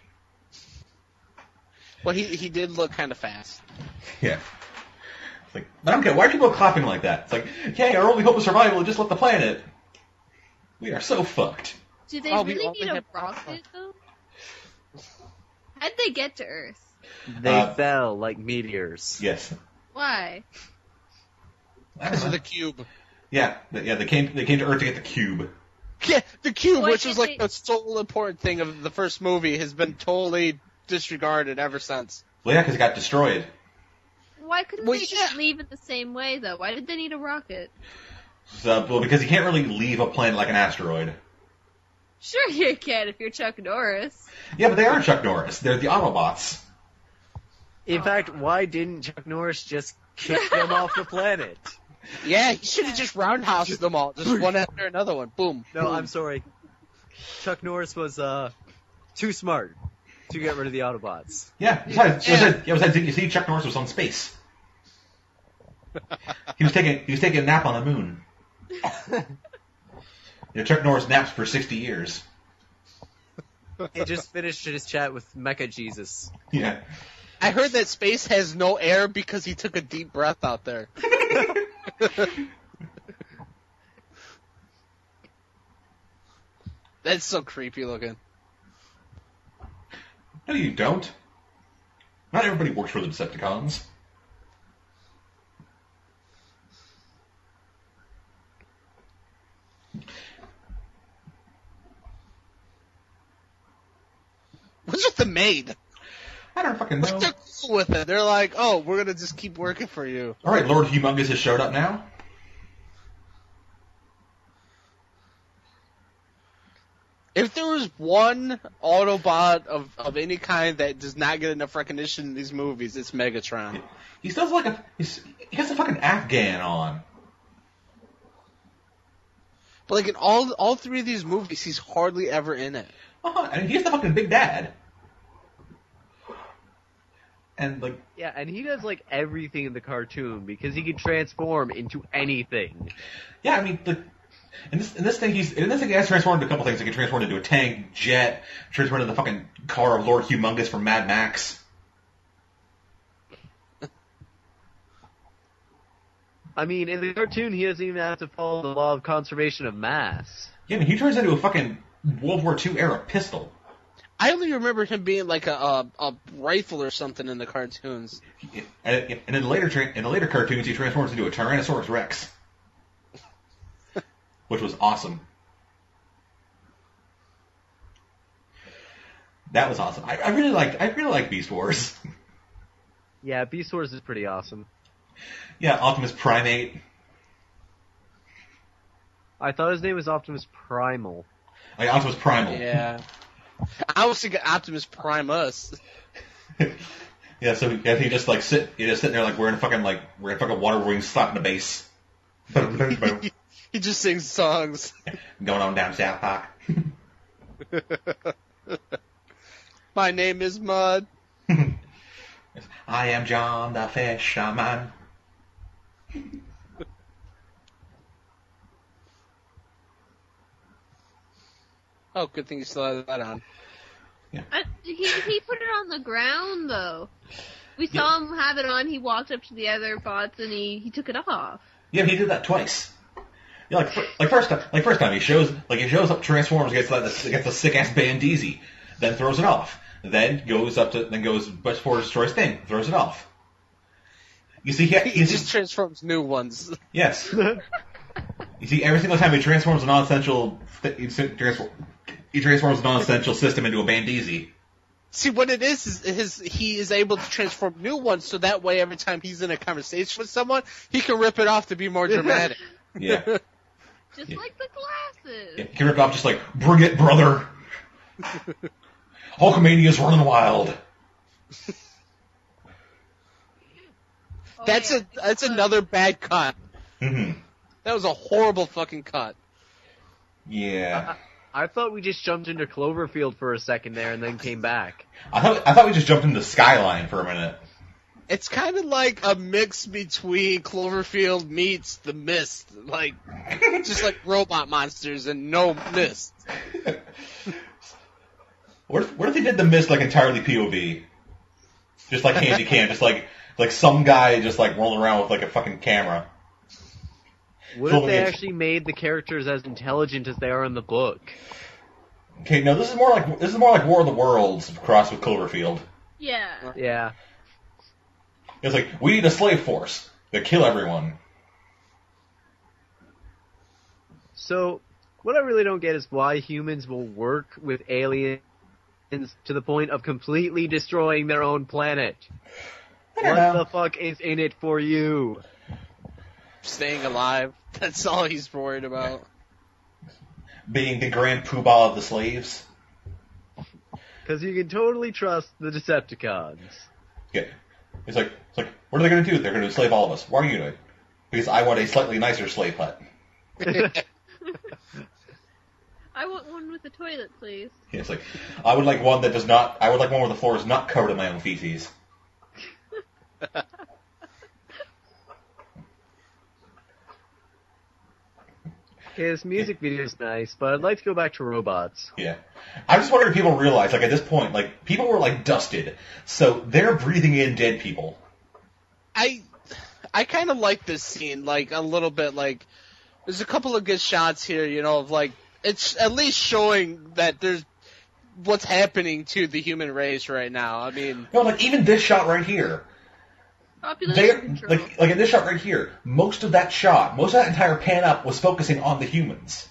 D: Well, he did look kind of fast.
B: Yeah. But I don't get, why are people clapping like that? It's hey, our only hope of survival is just left the planet. We are so fucked.
E: Do they really need a rocket, though? How'd they get to Earth?
C: They fell like meteors.
B: Yes.
E: Why?
D: Because of the cube.
B: Yeah, they came to Earth to get the cube.
D: Yeah, the cube,
E: Why
D: which was
E: did
D: the sole important thing of the first movie, has been totally disregarded ever since.
B: Well, yeah, because it got destroyed.
E: Why couldn't they just leave it the same way, though? Why did they need a rocket?
B: Because you can't really leave a planet like an asteroid.
E: Sure you can if you're Chuck Norris.
B: Yeah, but they aren't Chuck Norris. They're the Autobots.
C: In fact, why didn't Chuck Norris just kick them off the planet?
D: Yeah, he should have just roundhoused them all, just one after another one. Boom.
C: No,
D: boom.
C: I'm sorry. Chuck Norris was too smart to get rid of the Autobots.
B: Yeah, besides, did you see Chuck Norris was on space? He was taking a nap on the moon. Chuck Norris naps for 60 years.
C: He just finished his chat with Mecha Jesus.
B: Yeah.
D: I heard that space has no air because he took a deep breath out there. That's so creepy looking.
B: No, you don't. Not everybody works for the Decepticons.
D: What's with the maid?
B: I don't fucking know.
D: They're cool with it. They're like, oh, we're gonna just keep working for you.
B: All right, Lord Humongous has showed up now.
D: If there was one Autobot of any kind that does not get enough recognition in these movies, it's Megatron.
B: He still has like he has a fucking Afghan on.
D: But like in all three of these movies, he's hardly ever in it.
B: And he's the fucking big dad. And like,
C: Yeah, and he does like everything in the cartoon because he can transform into anything.
B: yeah, I mean, in this thing he has transformed into a couple things. He can transform into a tank, jet, transform into the fucking car of Lord Humongous from Mad Max.
C: I mean, in the cartoon, he doesn't even have to follow the law of conservation of mass.
B: Yeah, I mean, he turns into a fucking World War II era pistol.
D: I only remember him being like a rifle or something in the cartoons.
B: And in the later cartoons, he transforms into a Tyrannosaurus Rex, which was awesome. That was awesome. I really like Beast Wars.
C: Yeah, Beast Wars is pretty awesome.
B: Yeah, Optimus Primate.
C: I thought his name was Optimus Primal.
B: Like Optimus Primal.
D: Yeah. I was thinking Optimus Primus.
B: Yeah, so he just like sitting there like wearing a fucking water wings slapping the bass.
D: He just sings songs.
B: Going on down South Park.
D: My name is Mud.
B: I am John the Fisherman.
D: Oh, good thing you still have that on.
E: He put it on the ground though. We saw him have it on. He walked up to the other bots and he took it off.
B: Yeah, he did that twice. Yeah, like first time he shows up, transforms, gets the sick ass Bandeezy, then throws it off, then goes before destroys thing, throws it off. You see,
D: He just transforms new ones.
B: Yes. You see, every single time he transforms a non-essential he transforms a non-essential system into a Bandeezy.
D: See, what it is he is able to transform new ones, so that way every time he's in a conversation with someone, he can rip it off to be more dramatic.
B: Yeah.
E: Just like the glasses.
B: Yeah, he can rip it off just like, bring it, brother. Hulkamania's running wild.
E: Oh,
D: That's
E: yeah.
D: another bad cut.
B: Mm-hmm.
D: That was a horrible fucking cut.
B: Yeah.
C: I thought we just jumped into Cloverfield for a second there and then came back.
B: I thought we just jumped into Skyline for a minute.
D: It's kind of like a mix between Cloverfield meets The Mist, like just like robot monsters and no mist.
B: What if they did the Mist like entirely POV? Just like handy cam, just like some guy just like rolling around with like a fucking camera.
C: What if they actually made the characters as intelligent as they are in the book?
B: Okay, no, this is more like War of the Worlds crossed with Cloverfield.
E: Yeah.
C: Yeah.
B: It's like, we need a slave force that kill everyone.
C: So, what I really don't get is why humans will work with aliens to the point of completely destroying their own planet.
B: I don't
C: What
B: know.
C: the fuck is in it for you?
D: Staying alive. That's all he's worried about.
B: Being the grand poobah of the slaves.
C: Because you can totally trust the Decepticons.
B: Yeah. It's like, what are they going to do? They're going to enslave all of us. Why are you doing it? Because I want a slightly nicer slave hut.
E: I want one with a toilet, please.
B: Yeah, it's like, I would like one where the floor is not covered in my own feces.
C: His music video is nice, but I'd like to go back to robots.
B: Yeah. I'm just wondering if people realize, like, at this point, like, people were, like, dusted. So they're breathing in dead people.
D: I kind of like this scene, like, a little bit, like, there's a couple of good shots here, you know, of, like, it's at least showing that there's what's happening to the human race right now. I mean,
B: No, like, even this shot right here.
E: Population control.
B: Like in this shot right here, most of that entire pan up was focusing on the humans.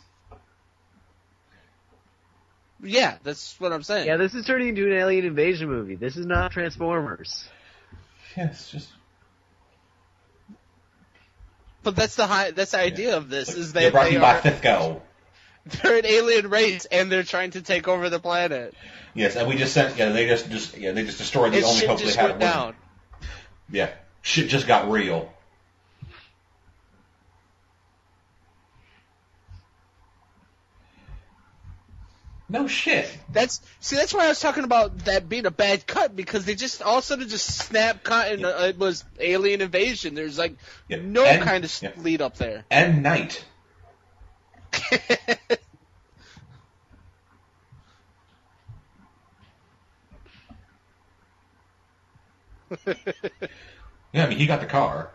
D: yeah, that's what I'm saying.
C: Yeah, this is turning into an alien invasion movie. This is not Transformers.
B: Yeah, it's just...
D: But that's the idea of this,
B: Like,
D: is
B: they're
D: that
B: brought to
D: they
B: you by
D: are,
B: Fifco.
D: they're an alien race, and they're trying to take over the planet.
B: Yes, and we just sent, they just destroyed the
D: And
B: only
D: shit
B: hope they
D: just
B: had.
D: went down.
B: Yeah, shit just got real. No shit.
D: That's why I was talking about that being a bad cut, because they just all of a sudden just snap cut and it was alien invasion. There's like
B: Yeah,
D: no
B: and-
D: kind of
B: yeah.
D: lead up there.
B: And night. Yeah, I mean, he got the car.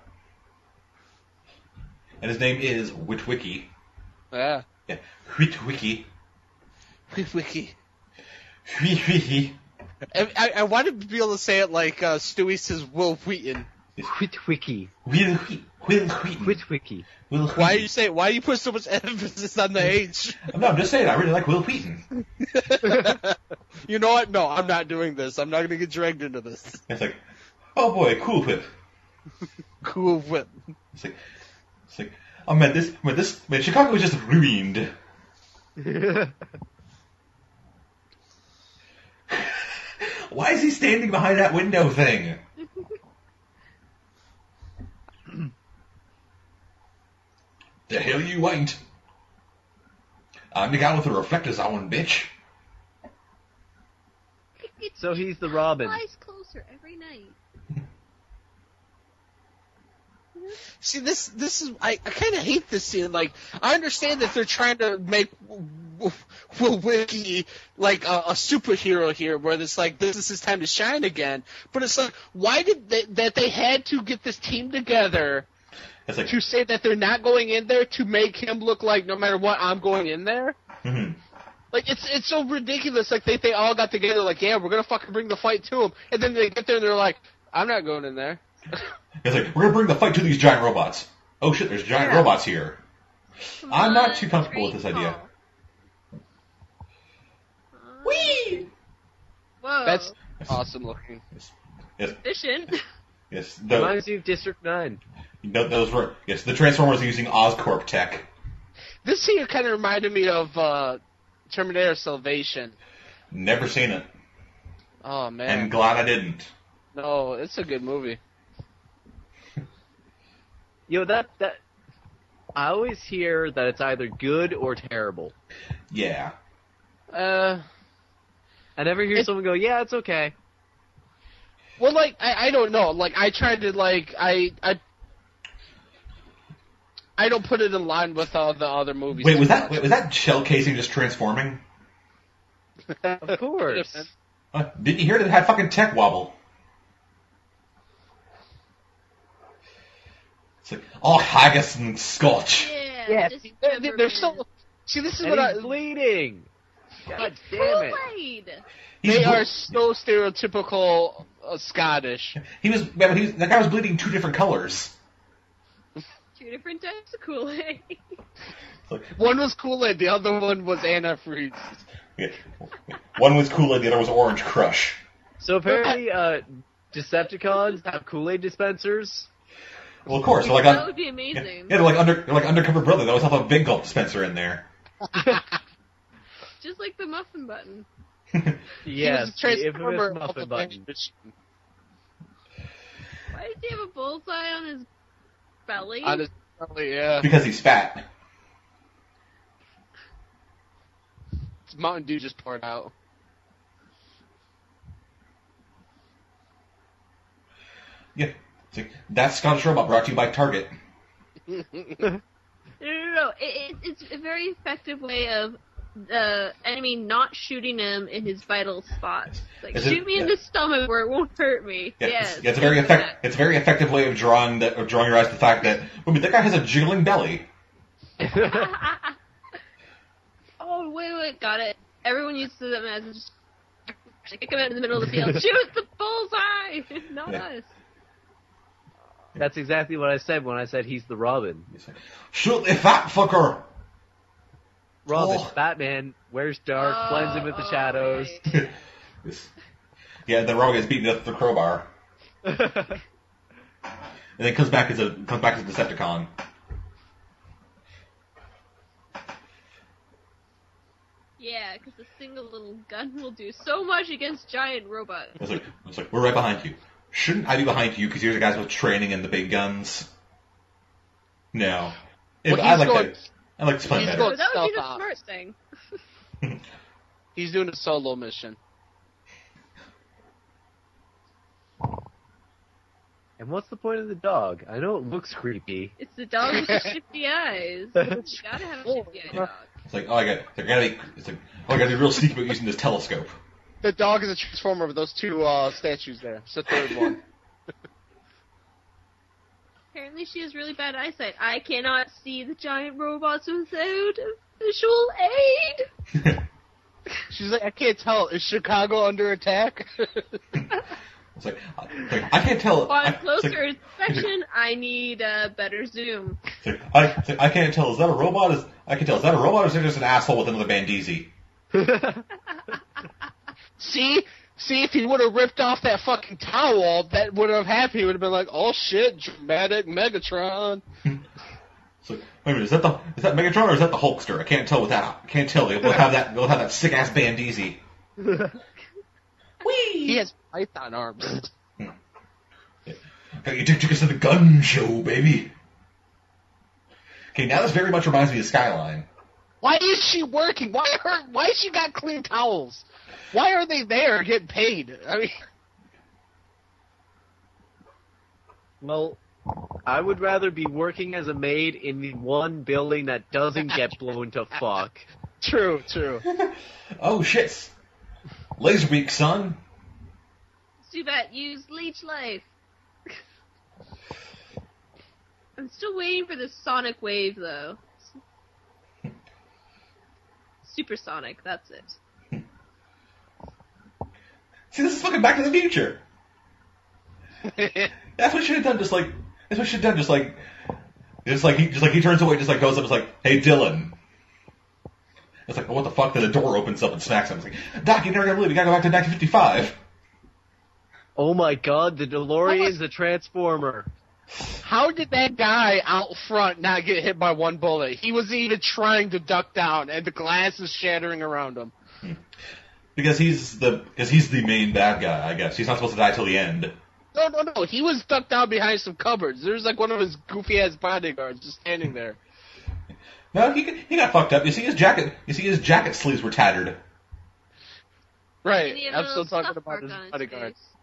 B: And his name is Witwicky.
D: Yeah.
B: Yeah, Witwicky.
D: Wiki.
B: Witwicky.
D: I wanted to be able to say it like Stewie says Will Wheaton.
C: Witwicky.
B: Will Wheaton.
C: Witwicky.
B: Will
D: Why
B: Wheaton.
D: you put so much emphasis on the H?
B: No, I'm just saying, I really like Will Wheaton.
D: You know what? No, I'm not doing this. I'm not going to get dragged into this.
B: It's like, oh boy, Cool Whip.
D: Cool whip.
B: It's like, oh man, Chicago was just ruined. Why is he standing behind that window thing? The hell you ain't. I'm the guy with the reflectors on, bitch.
E: It
C: So he's the Robin.
E: flies closer every night.
D: See, this is I kind of hate this scene. Like, I understand that they're trying to make Will Wiki like a superhero here, where it's like this is his time to shine again. But it's like, why did they had to get this team together
B: It's like,
D: to say that they're not going in there to make him look like no matter what I'm going in there?
B: mhm.
D: Like, it's so ridiculous. Like, they all got together like, yeah, we're gonna fucking bring the fight to him, and then they get there and they're like, I'm not going in there.
B: It's like, we're gonna bring the fight to these giant robots. Oh shit, there's giant
D: Yeah.
B: robots here. I'm not too
E: Come on,
B: comfortable with this
E: great
B: idea.
E: call.
B: Whee!
E: Whoa.
D: That's awesome looking.
E: efficient.
B: Yes,
C: Reminds me of District 9.
B: those were, yes, the Transformers are using Oscorp tech.
D: This scene kind of reminded me of Terminator Salvation.
B: Never seen it,
D: Oh man,
B: and glad I didn't.
D: no, it's a good movie.
C: Yo, that I always hear that it's either good or terrible.
B: Yeah.
C: I never hear someone go, "Yeah, it's okay."
D: Well, like I don't know. Like I tried to like I don't put it in line with all the other movies.
B: Wait,
D: too
B: was that
D: much.
B: shell casing just transforming?
C: Of course.
B: Didn't you hear that it had fucking tech wobble? It's like, oh, haggis and scotch.
E: Yeah.
C: Yeah,
E: just
D: They're so. See, this is
C: And
D: what I.
C: he's bleeding. God
E: It's
C: damn it!
E: Kool-Aid.
D: They are so stereotypical Scottish.
B: That guy was bleeding two different colors.
E: Two different types of Kool-Aid.
B: It's like,
D: One was Kool-Aid, the other one was antifreeze.
B: yeah, one was Kool-Aid, the other was Orange Crush.
C: So apparently, Decepticons have Kool-Aid dispensers.
B: Well, of course, they're like
E: That would be amazing.
B: they're like undercover brother. They always have a big gulp dispenser in there.
E: Just like the muffin button.
C: Yes, the
D: Transformer
C: infamous muffin
D: of the
C: button.
D: machine.
E: Why did he have a bullseye on his belly?
D: On his belly, yeah.
B: Because he's fat.
D: Mountain Dew just poured out.
B: Yeah. It's like, that's Scottish Robot brought to you by Target.
E: No. It's a very effective way of the enemy not shooting him in his vital spots. Like,
B: Is it-
E: shoot me in the stomach where it won't hurt me.
B: Yeah,
E: Yes.
B: it's a very It's a very effective way of drawing your eyes to the fact that that guy has a jiggling belly.
E: Oh, wait, got it. Everyone uses them as just kick him out in the middle of the field. Shoot the bullseye! Not
B: Yeah.
E: us.
C: That's exactly what I said when I said he's the Robin.
B: Shoot the fat fucker!
C: Robin,
B: Oh.
C: Batman, wears dark, blends in with the shadows.
E: right.
B: Yeah, the Robin gets beaten up with the crowbar, and then comes back as a Decepticon.
E: Yeah, because a single little gun will do so much against giant robots.
B: It's like we're right behind you. Shouldn't I be behind you because you're the guys with training and the big guns? No.
D: Well,
B: I
D: he's
B: like to play
D: he's
B: better.
D: going-
E: That would be the
D: Stealth
E: smart thing.
D: He's doing a solo mission.
C: And what's the point of the dog? I know it looks creepy.
E: It's the dog with the shifty eyes. You gotta have a shifty eye dog.
B: It's like, oh, I gotta be real sneaky about using this telescope.
D: The dog is a transformer of those two statues there. It's the third one.
E: Apparently she has really bad eyesight. I cannot see the giant robots without visual aid.
D: She's like, I can't tell. Is Chicago under attack?
B: It's like I can't tell.
E: On closer inspection, I need a better zoom.
B: I can't tell. Is that a robot? I can tell. Is that a robot or is it just an asshole with another Bandeezy?
D: See, if he would have ripped off that fucking towel, that would have happened. He would have been like, "Oh shit, dramatic Megatron."
B: It's like, wait a minute, is that Megatron or is that the Hulkster? I can't tell with that. I can't tell. They'll have that sick ass Bandeezy.
D: He has python arms.
B: Okay, you took us to the gun show, baby. Okay, now this very much reminds me of Skyline.
D: Why is she working? Why has she got clean towels? Why are they there getting paid? I mean,
C: Well, I would rather be working as a maid in the one building that doesn't get blown to fuck.
D: true.
B: Oh shit, Laserbeak, son.
E: Too bad. Use Leech Life. I'm still waiting for the Sonic Wave, though. Supersonic, that's it.
B: See, this is fucking Back to the Future. That's what you should have done. Just like he turns away, just like goes up, it's like, hey Dylan. It's like, well, what the fuck? Then the door opens up and smacks him. It's like, Doc, you're never gonna believe we gotta go back to 1955.
C: Oh my god, the DeLorean's a transformer.
D: How did that guy out front not get hit by one bullet? He wasn't even trying to duck down, and the glass is shattering around him.
B: Because he's the main bad guy, I guess. He's not supposed to die till the end.
D: No. He was ducked down behind some cupboards. There's like one of his goofy ass bodyguards just standing there.
B: No, he got fucked up. You see his jacket sleeves were tattered.
D: Right.
E: And he had
D: I'm
E: a
D: still
E: little
D: talking
E: scuff
D: about
E: mark
D: his
E: on his
D: bodyguard.
E: face.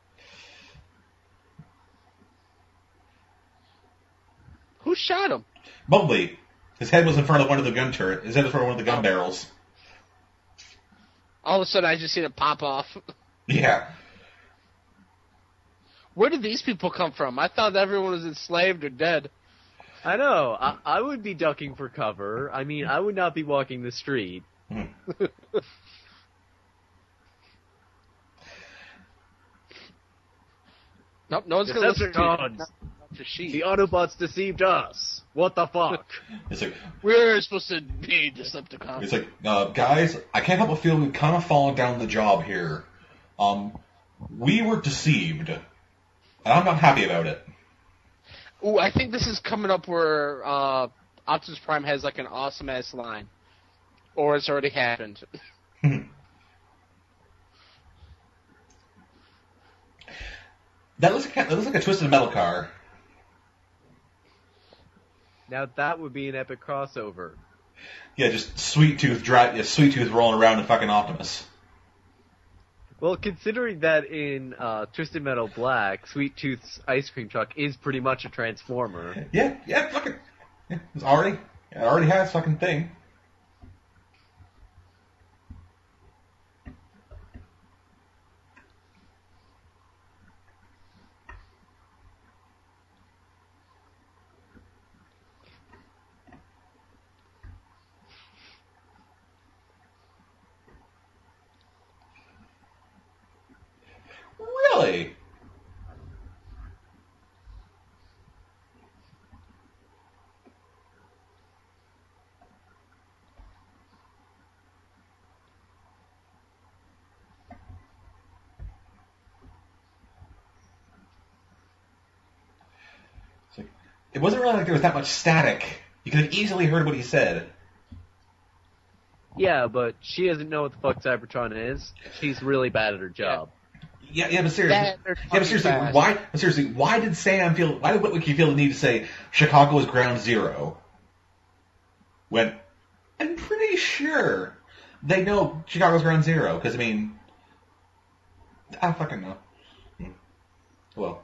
D: Who shot him?
B: Bumblebee. His head was in front of one of the gun turret. His head was in front of one of the gun barrels.
D: All of a sudden, I just seen it pop off.
B: Yeah.
D: Where did these people come from? I thought everyone was enslaved or dead.
C: I know, I would be ducking for cover. I mean, I would not be walking the street.
D: Nope, no one's gonna listen to
C: Decepticons.
D: you. Not to sheep.
C: The Autobots deceived us. What the fuck?
B: It's like,
D: We're supposed to be Decepticons.
B: It's like, guys, I can't help but feel we've kind of fallen down the job here. We were deceived, and I'm not happy about it.
D: Ooh, I think this is coming up where Optimus Prime has like an awesome ass line, or it's already happened.
B: That looks like a Twisted Metal car.
C: Now that would be an epic crossover.
B: Yeah, just Sweet Tooth rolling around in fucking Optimus.
C: Well, considering that in Twisted Metal Black, Sweet Tooth's ice cream truck is pretty much a transformer.
B: Yeah, fucking. Yeah, it's already. It already has fucking thing. Really? It wasn't really like there was that much static. You could have easily heard what he said.
C: Yeah, but she doesn't know what the fuck Cybertron is. She's really bad at her job.
B: Yeah, but seriously,
D: Fast.
B: why did Witwicky feel the need to say Chicago is ground zero? When I'm pretty sure they know Chicago's ground zero, because, I mean, I don't fucking know. Well.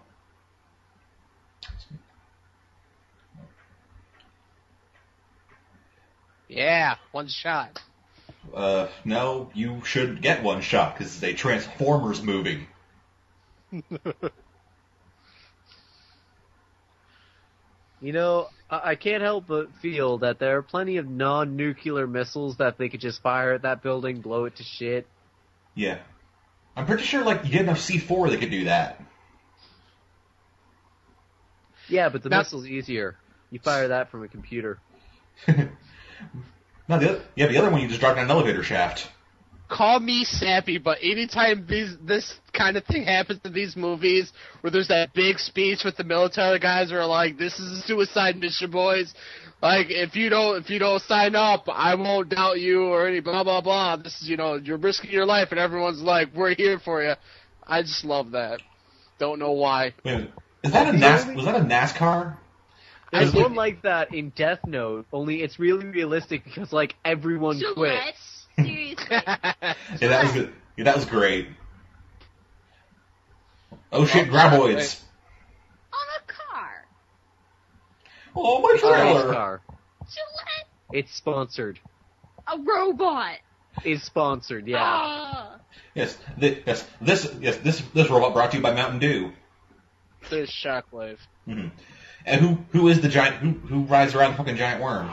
D: Yeah, one shot.
B: No, you should get one shot, because it's a Transformers movie.
C: You know, I can't help but feel that there are plenty of non-nuclear missiles that they could just fire at that building, blow it to shit.
B: Yeah. I'm pretty sure, like, you get enough C4 they could do that.
C: Yeah, but the
D: Now-
C: missile's easier. You fire that from a computer.
B: No, the other one you just drop down an elevator shaft.
D: Call me sappy, but anytime this kind of thing happens in these movies, where there's that big speech with the military guys who are like, "This is a suicide mission, boys. Like, if you don't sign up, I won't doubt you," or any blah blah blah. This is, you're risking your life, and everyone's like, "We're here for you." I just love that. Don't know why.
B: Wait a minute. Was that a NASCAR?
C: There's
D: I-
C: one like that in Death Note, only it's really realistic because, like, everyone
E: Gillette?
C: quits.
E: Seriously.
B: Yeah, that was good. Yeah, that was great. Oh shit, graboids.
E: On a car.
B: Oh, my
C: It's a race
B: trailer.
C: car.
E: Gillette?
C: It's sponsored.
E: A robot.
C: Is sponsored, yeah.
E: Ah.
B: Yes, this robot brought to you by Mountain Dew.
D: There's Shockwave.
B: Mm-hmm. And who is the giant, who rides around the fucking giant worm?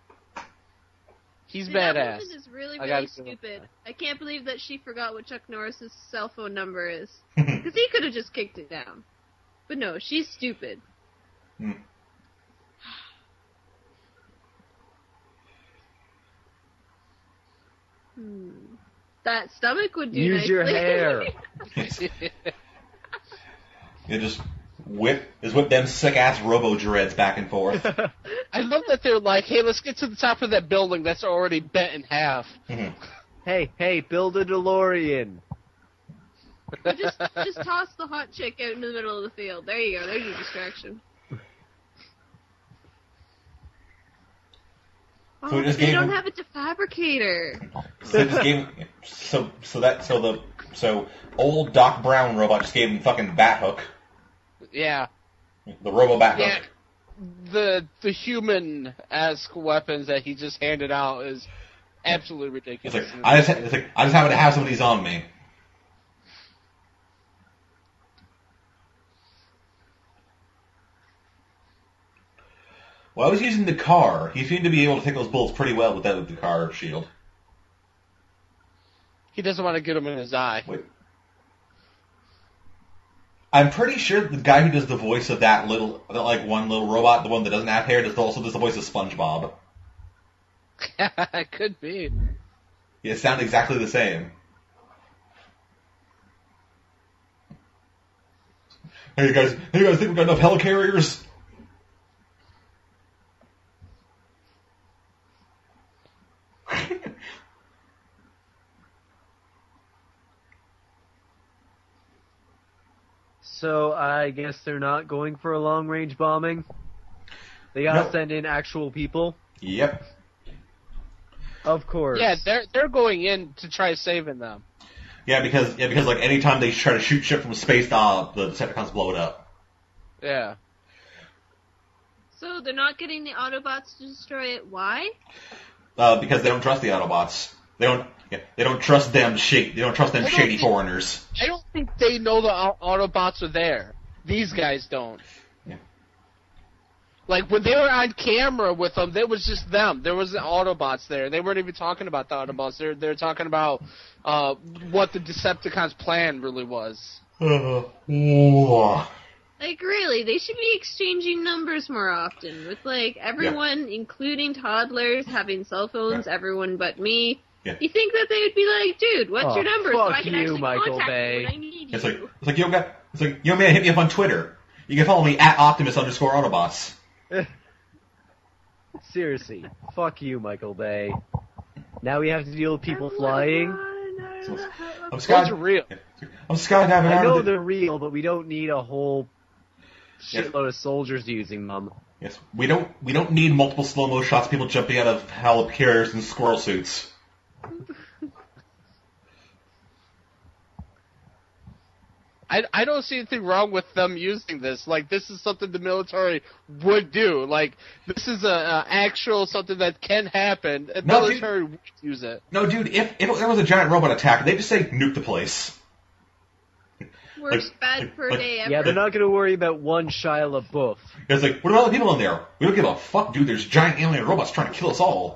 D: He's
E: Dude, that
D: badass.
E: woman is really,
D: I
E: really
D: gotta give him
E: stupid.
D: that.
E: I can't believe that she forgot what Chuck Norris's cell phone number is. Because he could have just kicked it down. But no, she's stupid.
B: Hmm.
E: That stomach would do
C: Use
E: nicely.
C: your hair.
B: You just whip them sick ass robo dreads back and forth.
D: I love that they're like, "Hey, let's get to the top of that building that's already bent in half."
B: Mhm.
C: Hey, build a DeLorean.
E: just toss the hot chick out into the middle of the field. There you go. There's your distraction.
B: So we just
E: they
B: gave
E: don't
B: him-
E: have a defabricator.
B: So they just gave so old Doc Brown robot just gave him fucking bat hook,
D: Yeah.
B: the robo bat
D: Yeah.
B: hook.
D: The human-esque weapons that he just handed out is absolutely
B: It's
D: ridiculous.
B: like I just happen to have some of these on me. Well, I was using the car. He seemed to be able to take those bullets pretty well with the car shield.
D: He doesn't want to get him in his eye.
B: Wait. I'm pretty sure the guy who does the voice of that one little robot, the one that doesn't have hair, also does the voice of SpongeBob.
D: It could be.
B: It sounds exactly the same. Hey you guys, think we've got enough helicarriers?
C: So I guess they're not going for a long-range bombing. They gotta
B: Nope.
C: send in actual people.
B: Yep.
C: Of course.
D: Yeah, they're going in to try saving them.
B: Yeah, because like anytime they try to shoot shit from space, the Decepticons blow it up.
D: Yeah.
E: So they're not getting the Autobots to destroy it. Why?
B: Because they don't trust the Autobots. They don't trust them. They don't trust them shady foreigners.
D: I don't think they know the Autobots are there. These guys don't.
B: Yeah.
D: Like, when they were on camera with them, it was just them. There wasn't Autobots there. They weren't even talking about the Autobots. They're talking about what the Decepticons' plan really was.
E: Like, really, they should be exchanging numbers more often with, like, everyone, including toddlers, having cell phones, everyone but me.
B: Yeah.
E: You think that they would be like, dude, what's your number so
C: fuck
E: I can
C: you,
E: actually
C: Michael
E: contact
C: Bay.
E: you when I need you?
B: It's like, yo man, hit me up on Twitter. You can follow me at Optimus_Autobots.
C: Seriously, fuck you, Michael Bay. Now we have to deal with people flying.
B: I'm
D: Those are real.
B: skydiving
C: I
B: out
C: know
B: of the...
C: they're real, but we don't need a whole shitload of soldiers using them.
B: Yes, we don't need multiple slow-mo shots, people jumping out of helicarriers in squirrel suits.
D: I don't see anything wrong with them using this. Like, this is something the military would do. Like, this is a actual something that can happen. The military would use it.
B: No, dude, if there was a giant robot attack, they'd just say, nuke the place.
E: Worst bad per day ever.
C: Yeah, they're not going to worry about one Shia LaBeouf.
B: It's like, what about all the people in there? We don't give a fuck, dude. There's giant alien robots trying to kill us all.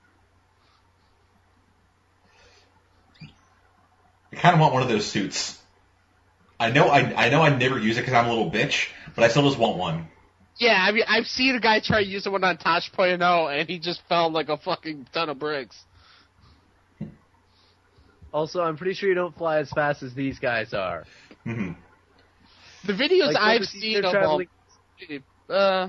B: I kind of want one of those suits. I know I never use it because I'm a little bitch, but I still just want one.
D: Yeah, I mean, I've seen a guy try using one on Tosh.0, and he just fell like a fucking ton of bricks.
C: Also, I'm pretty sure you don't fly as fast as these guys are.
B: Mm-hmm.
D: The videos
C: Like,
D: I've
C: overseas,
D: seen
C: they're
D: of
C: traveling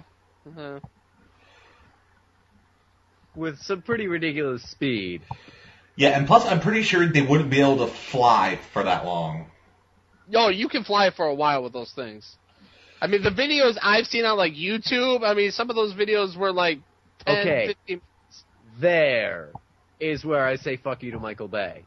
C: with some pretty ridiculous speed.
B: Yeah, and plus I'm pretty sure they wouldn't be able to fly for that long.
D: yo, you can fly for a while with those things. I mean, the videos I've seen on like YouTube, I mean, some of those videos were like 10,
C: Okay.
D: 15.
C: There is where I say fuck you to Michael Bay.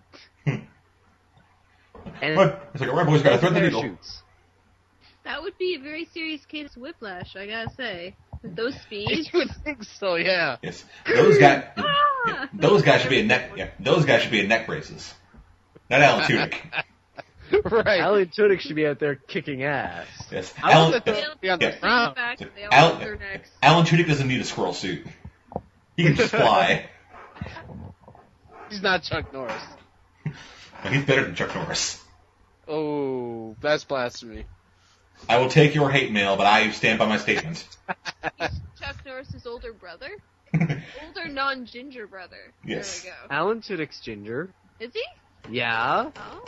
C: And
B: But it's like, alright boys, gotta thread the needle.
C: parachutes.
E: That would be a very serious case of whiplash, I gotta say. With those speeds.
D: You would think so, yeah.
B: Yes, those guys.
E: Ah!
B: Those guys should be in neck. Yeah, those guys should be in neck braces. Not Alan Tudyk.
D: Right.
C: Alan Tudyk should be out there kicking ass.
B: Yes,
D: I
B: Alan.
D: was
E: They
D: at
E: don't
D: the, on the
B: Yeah.
E: the
D: ground.
E: fact that they all
B: Alan-
E: have their necks.
B: Alan Tudyk doesn't need a squirrel suit. He can just fly.
D: He's not Chuck Norris.
B: No, he's better than Chuck Norris.
D: Oh, that's blasphemy.
B: I will take your hate mail, but I stand by my statement.
E: Chuck Norris's older brother? Older non-ginger brother.
B: Yes.
E: There we go.
C: Alan Tudyk's ginger.
E: Is he?
C: Yeah.
E: Oh.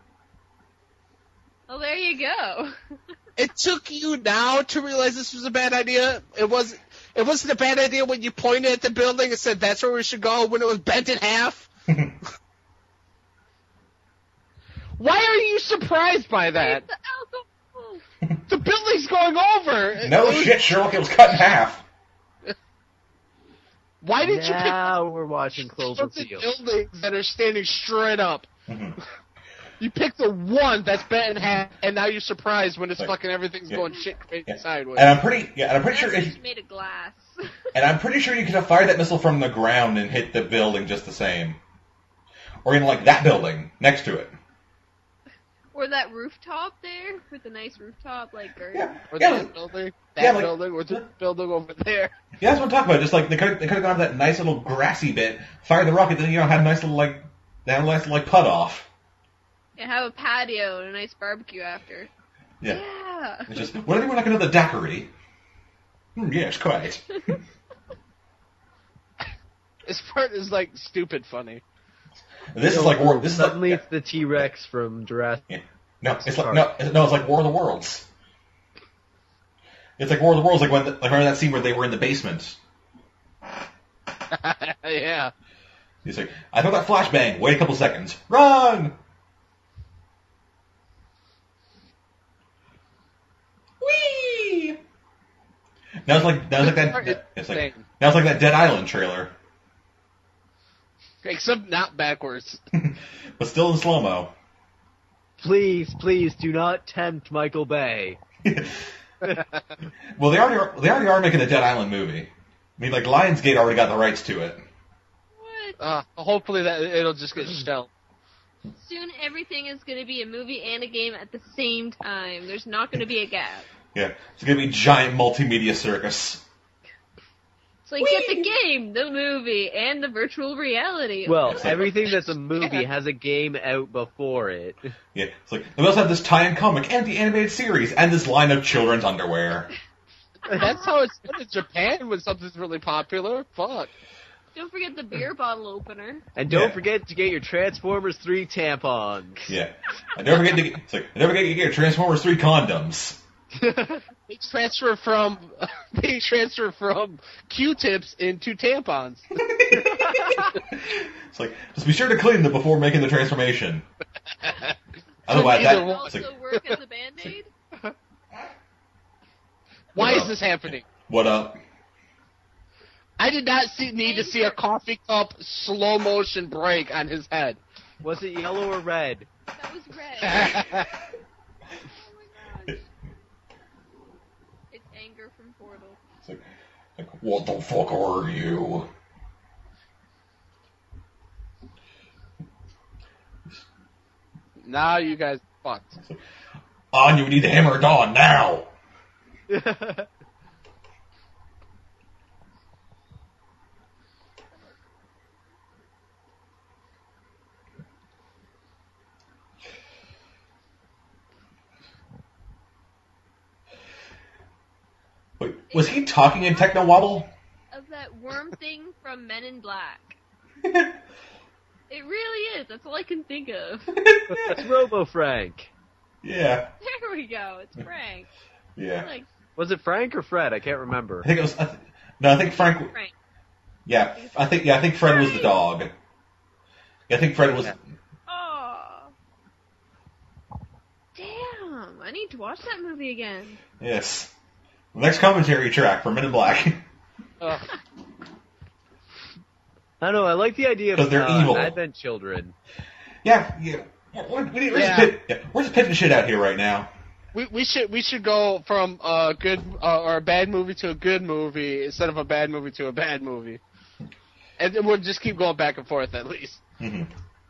E: Well, there you go.
D: It took you now to realize this was a bad idea. It wasn't a bad idea when you pointed at the building and said that's where we should go when it was bent in half. Why are you surprised by that?
E: The alcohol.
D: The building's going over.
B: No shit, Sherlock, it was cut in half.
D: Why did you pick
C: Now we're watching
D: the
C: Cloverfield.
D: buildings that are standing straight up?
B: Mhm.
D: You picked the one that's bent in half, and now you're surprised when it's
B: Like,
D: fucking everything's
B: yeah.
D: going shit crazy
B: Yeah.
D: sideways.
B: And I'm pretty sure
E: That's
B: if,
E: just made of glass.
B: you could have fired that missile from the ground and hit the building just the same. Or even like that building next to it.
E: Or that rooftop there, with a nice rooftop, like garden.
B: Yeah.
D: Or
B: Yeah,
D: that
B: like-
D: building,
B: yeah, like-
D: building, or the building over there.
B: Yeah, that's what I'm talking about. Just like they could have gone to that nice little grassy bit, fired the rocket, then had a nice little putt off.
E: And have a patio and a nice barbecue after.
B: Yeah.
E: Yeah.
B: It's just, what if we're not going to the daiquiri? Yes, quite.
D: This part is like stupid funny.
B: This is like war. This is
C: Suddenly
B: like
C: it's the T-Rex from Jurassic.
B: yeah. No, it's like War of the Worlds. It's like War of the Worlds, like remember that scene where they were in the basement.
D: Yeah.
B: He's like, I thought that flashbang. Wait a couple seconds. Run! Whee! Now it's like that. It's like now it's like that Dead Island trailer,
D: Except not backwards.
B: but still in slow mo.
C: Please, please do not tempt Michael Bay.
B: Well, they already are making a Dead Island movie. I mean, like Lionsgate already got the rights to it.
E: What?
D: Hopefully that it'll just get shelved.
E: Soon everything is going to be a movie and a game at the same time. There's not going to be a gap.
B: Yeah, it's gonna be giant multimedia circus.
E: It's like, get the game, the movie, and the virtual reality.
C: Well, everything that's a movie has a game out before it.
B: Yeah, it's like we also have this tie-in comic and the animated series and this line of children's underwear.
D: That's how it's done in Japan when something's really popular. Fuck.
E: Don't forget the beer bottle opener.
C: And don't
B: Yeah.
C: forget to get your Transformers 3 tampons.
B: Yeah, and don't forget to get your Transformers 3 condoms.
D: They transfer from Q-tips into tampons.
B: It's like just be sure to clean them before making the transformation. Otherwise,
D: Either
B: that
D: one.
B: it's like,
E: Also work as a band-aid?
D: Why is this happening?
B: what up?
D: I did not need to see a coffee cup slow motion break on his head.
C: Was it yellow or red?
E: That was red. Oh my gosh. It's anger from Portal.
B: It's like what the fuck are you?
D: Now you guys fucked.
B: On, you need to hammer Dawn now. Wait, was he talking in Techno Wobble?
E: Of that worm thing from Men in Black. It really is. That's all I can think of.
C: It's Robo Frank.
B: Yeah,
E: There we go. It's Frank.
B: yeah.
E: Like,
C: Was it Frank or Fred? I can't remember.
B: I think it was. No, I think Frank.
E: Frank.
B: Yeah, I think Fred was the dog. Yeah, I think Fred was.
E: Oh. Damn. I need to watch that movie again.
B: Yes. Next commentary track for Men in Black.
D: Ugh.
C: I don't know, I like the idea of
B: 'Cause they're evil.
C: Advent children.
B: Yeah. We're just pitching shit out here right now.
D: We should go from a good or a bad movie to a good movie instead of a bad movie to a bad movie, and then we'll just keep going back and forth at least.
B: Mm-hmm.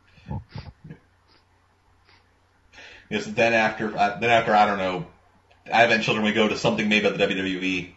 B: Yes. Then after I don't know, Advent Children, we go to something made by the WWE.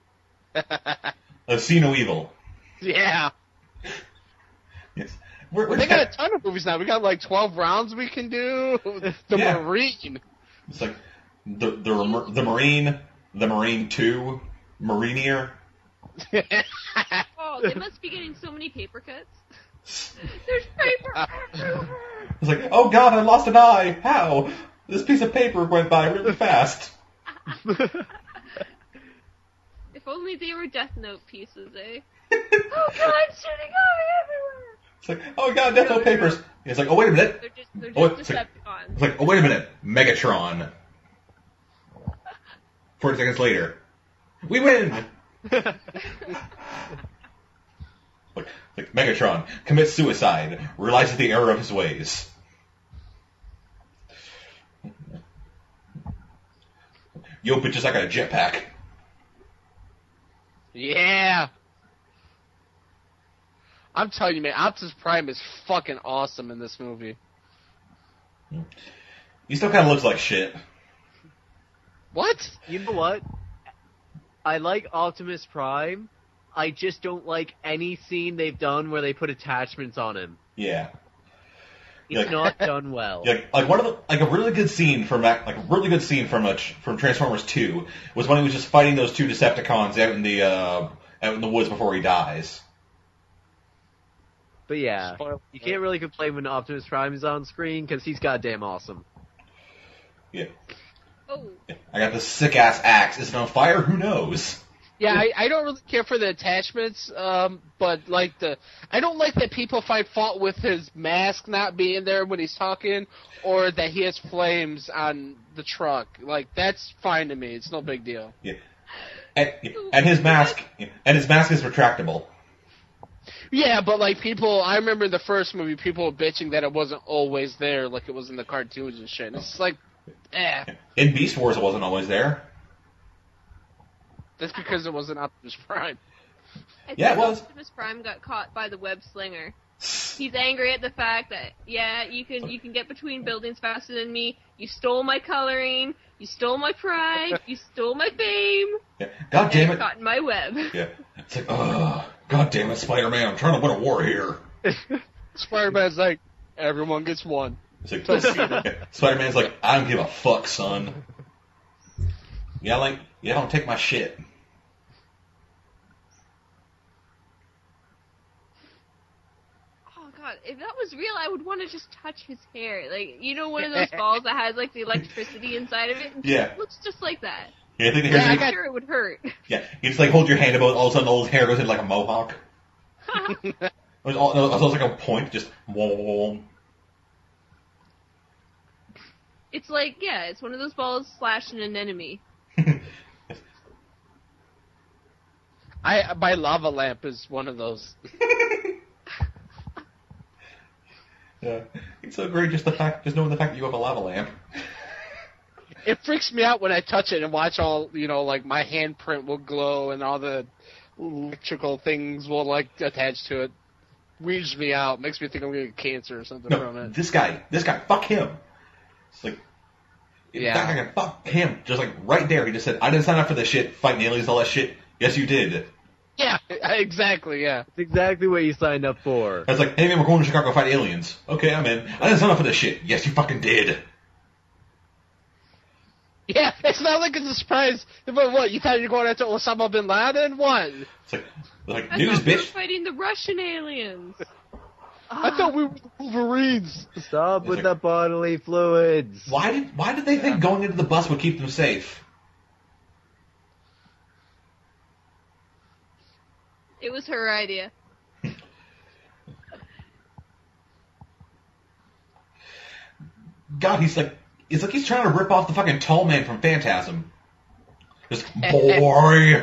B: See No Evil.
D: Yeah,
B: Yes. We're
D: they got a ton of movies now. We got like 12 rounds we can do. The
B: Yeah.
D: Marine.
B: It's like the Marine 2, Marinier.
E: Oh, they must be getting so many paper cuts. There's paper everywhere.
B: It's like, oh god, I lost an eye. How? This piece of paper went by really fast.
E: If only they were Death Note pieces, eh? Oh god, it's shooting out everywhere.
B: It's like, oh god, Death Note papers. It's like, oh wait a minute.
E: They're
B: Oh,
E: just
B: it's like-
E: Decepticons.
B: It's like, oh wait a minute, Megatron. 40 seconds later, we win. Like Megatron commits suicide, realizes the error of his ways. Yo, bitches, I got a jetpack.
D: Yeah. I'm telling you, man, Optimus Prime is fucking awesome in this movie.
B: He still kind of looks like shit.
D: What?
C: You know what? I like Optimus Prime. I just don't like any scene they've done where they put attachments on him.
B: Yeah.
C: It's
B: Yeah.
C: not done well.
B: Like one of the a really good scene from Transformers 2 was when he was just fighting those two Decepticons out in the woods before he dies.
C: But yeah,
D: Spoiler.
C: you can't really complain when Optimus Prime is on screen because he's goddamn awesome.
B: Yeah.
E: Oh,
B: I got this sick ass axe. Is it on fire? Who knows?
D: Yeah, I don't really care for the attachments, but I don't like that people find fault with his mask not being there when he's talking, or that he has flames on the truck. Like, that's fine to me. It's no big deal.
B: Yeah. And his mask is retractable.
D: Yeah, but like I remember in the first movie, people were bitching that it wasn't always there, like it was in the cartoons and shit. And it's like,
B: In Beast Wars, it wasn't always there.
D: That's because it wasn't Optimus Prime.
E: I
B: Yeah, it
E: think
B: was.
E: Optimus Prime got caught by the web slinger. He's angry at the fact that, yeah, you can get between buildings faster than me. You stole my coloring. You stole my pride. You stole my fame.
B: Yeah. God
E: And
B: damn
E: you're
B: it.
E: caught in my web.
B: Yeah. It's like, God damn it, Spider-Man, I'm trying to win a war here.
D: Spider-Man's like, everyone gets one.
B: It's like, Spider-Man's like, I don't give a fuck, son. Yeah, don't take my shit.
E: Oh god, if that was real, I would want to just touch his hair. Like, you know, one of those balls that has like the electricity inside of it?
B: Yeah.
E: It looks just like that.
B: Yeah, I think the hair's
E: I'm
B: like,
E: sure it would hurt.
B: yeah, you just like hold your hand above, all of a sudden all his hair goes into like a mohawk. It was like a point, just whoa.
E: It's like, yeah, it's one of those balls slashing an enemy.
D: My lava lamp is one of those.
B: Yeah, it's so great just knowing the fact that you have a lava lamp.
D: It freaks me out when I touch it and watch all, like my handprint will glow and all the electrical things will like attach to it. Weirds me out. Makes me think I'm gonna get cancer or something from
B: No,
D: it.
B: this guy, fuck him. It's like,
D: Yeah.
B: that guy, fuck him. Just like right there, he just said, I didn't sign up for this shit, fighting aliens, all that shit. Yes, you did.
D: Yeah, exactly, yeah.
C: It's exactly what you signed up for.
B: I was like, hey man, we're going to Chicago to fight aliens. Okay, I'm in. I didn't sign up for this shit. Yes, you fucking did.
D: Yeah, it's not like it's a surprise. But what, you thought you were going after Osama bin Laden? What?
B: It's like
E: I
B: news,
E: thought we were
B: bitch.
E: fighting the Russian aliens.
D: I thought we were Wolverines.
C: Stop
B: It's
C: with
B: like-
C: the bodily fluids.
B: Why did they think going into the bus would keep them safe?
E: It was her idea.
B: God, it's like he's trying to rip off the fucking tall man from Phantasm. Just, boy.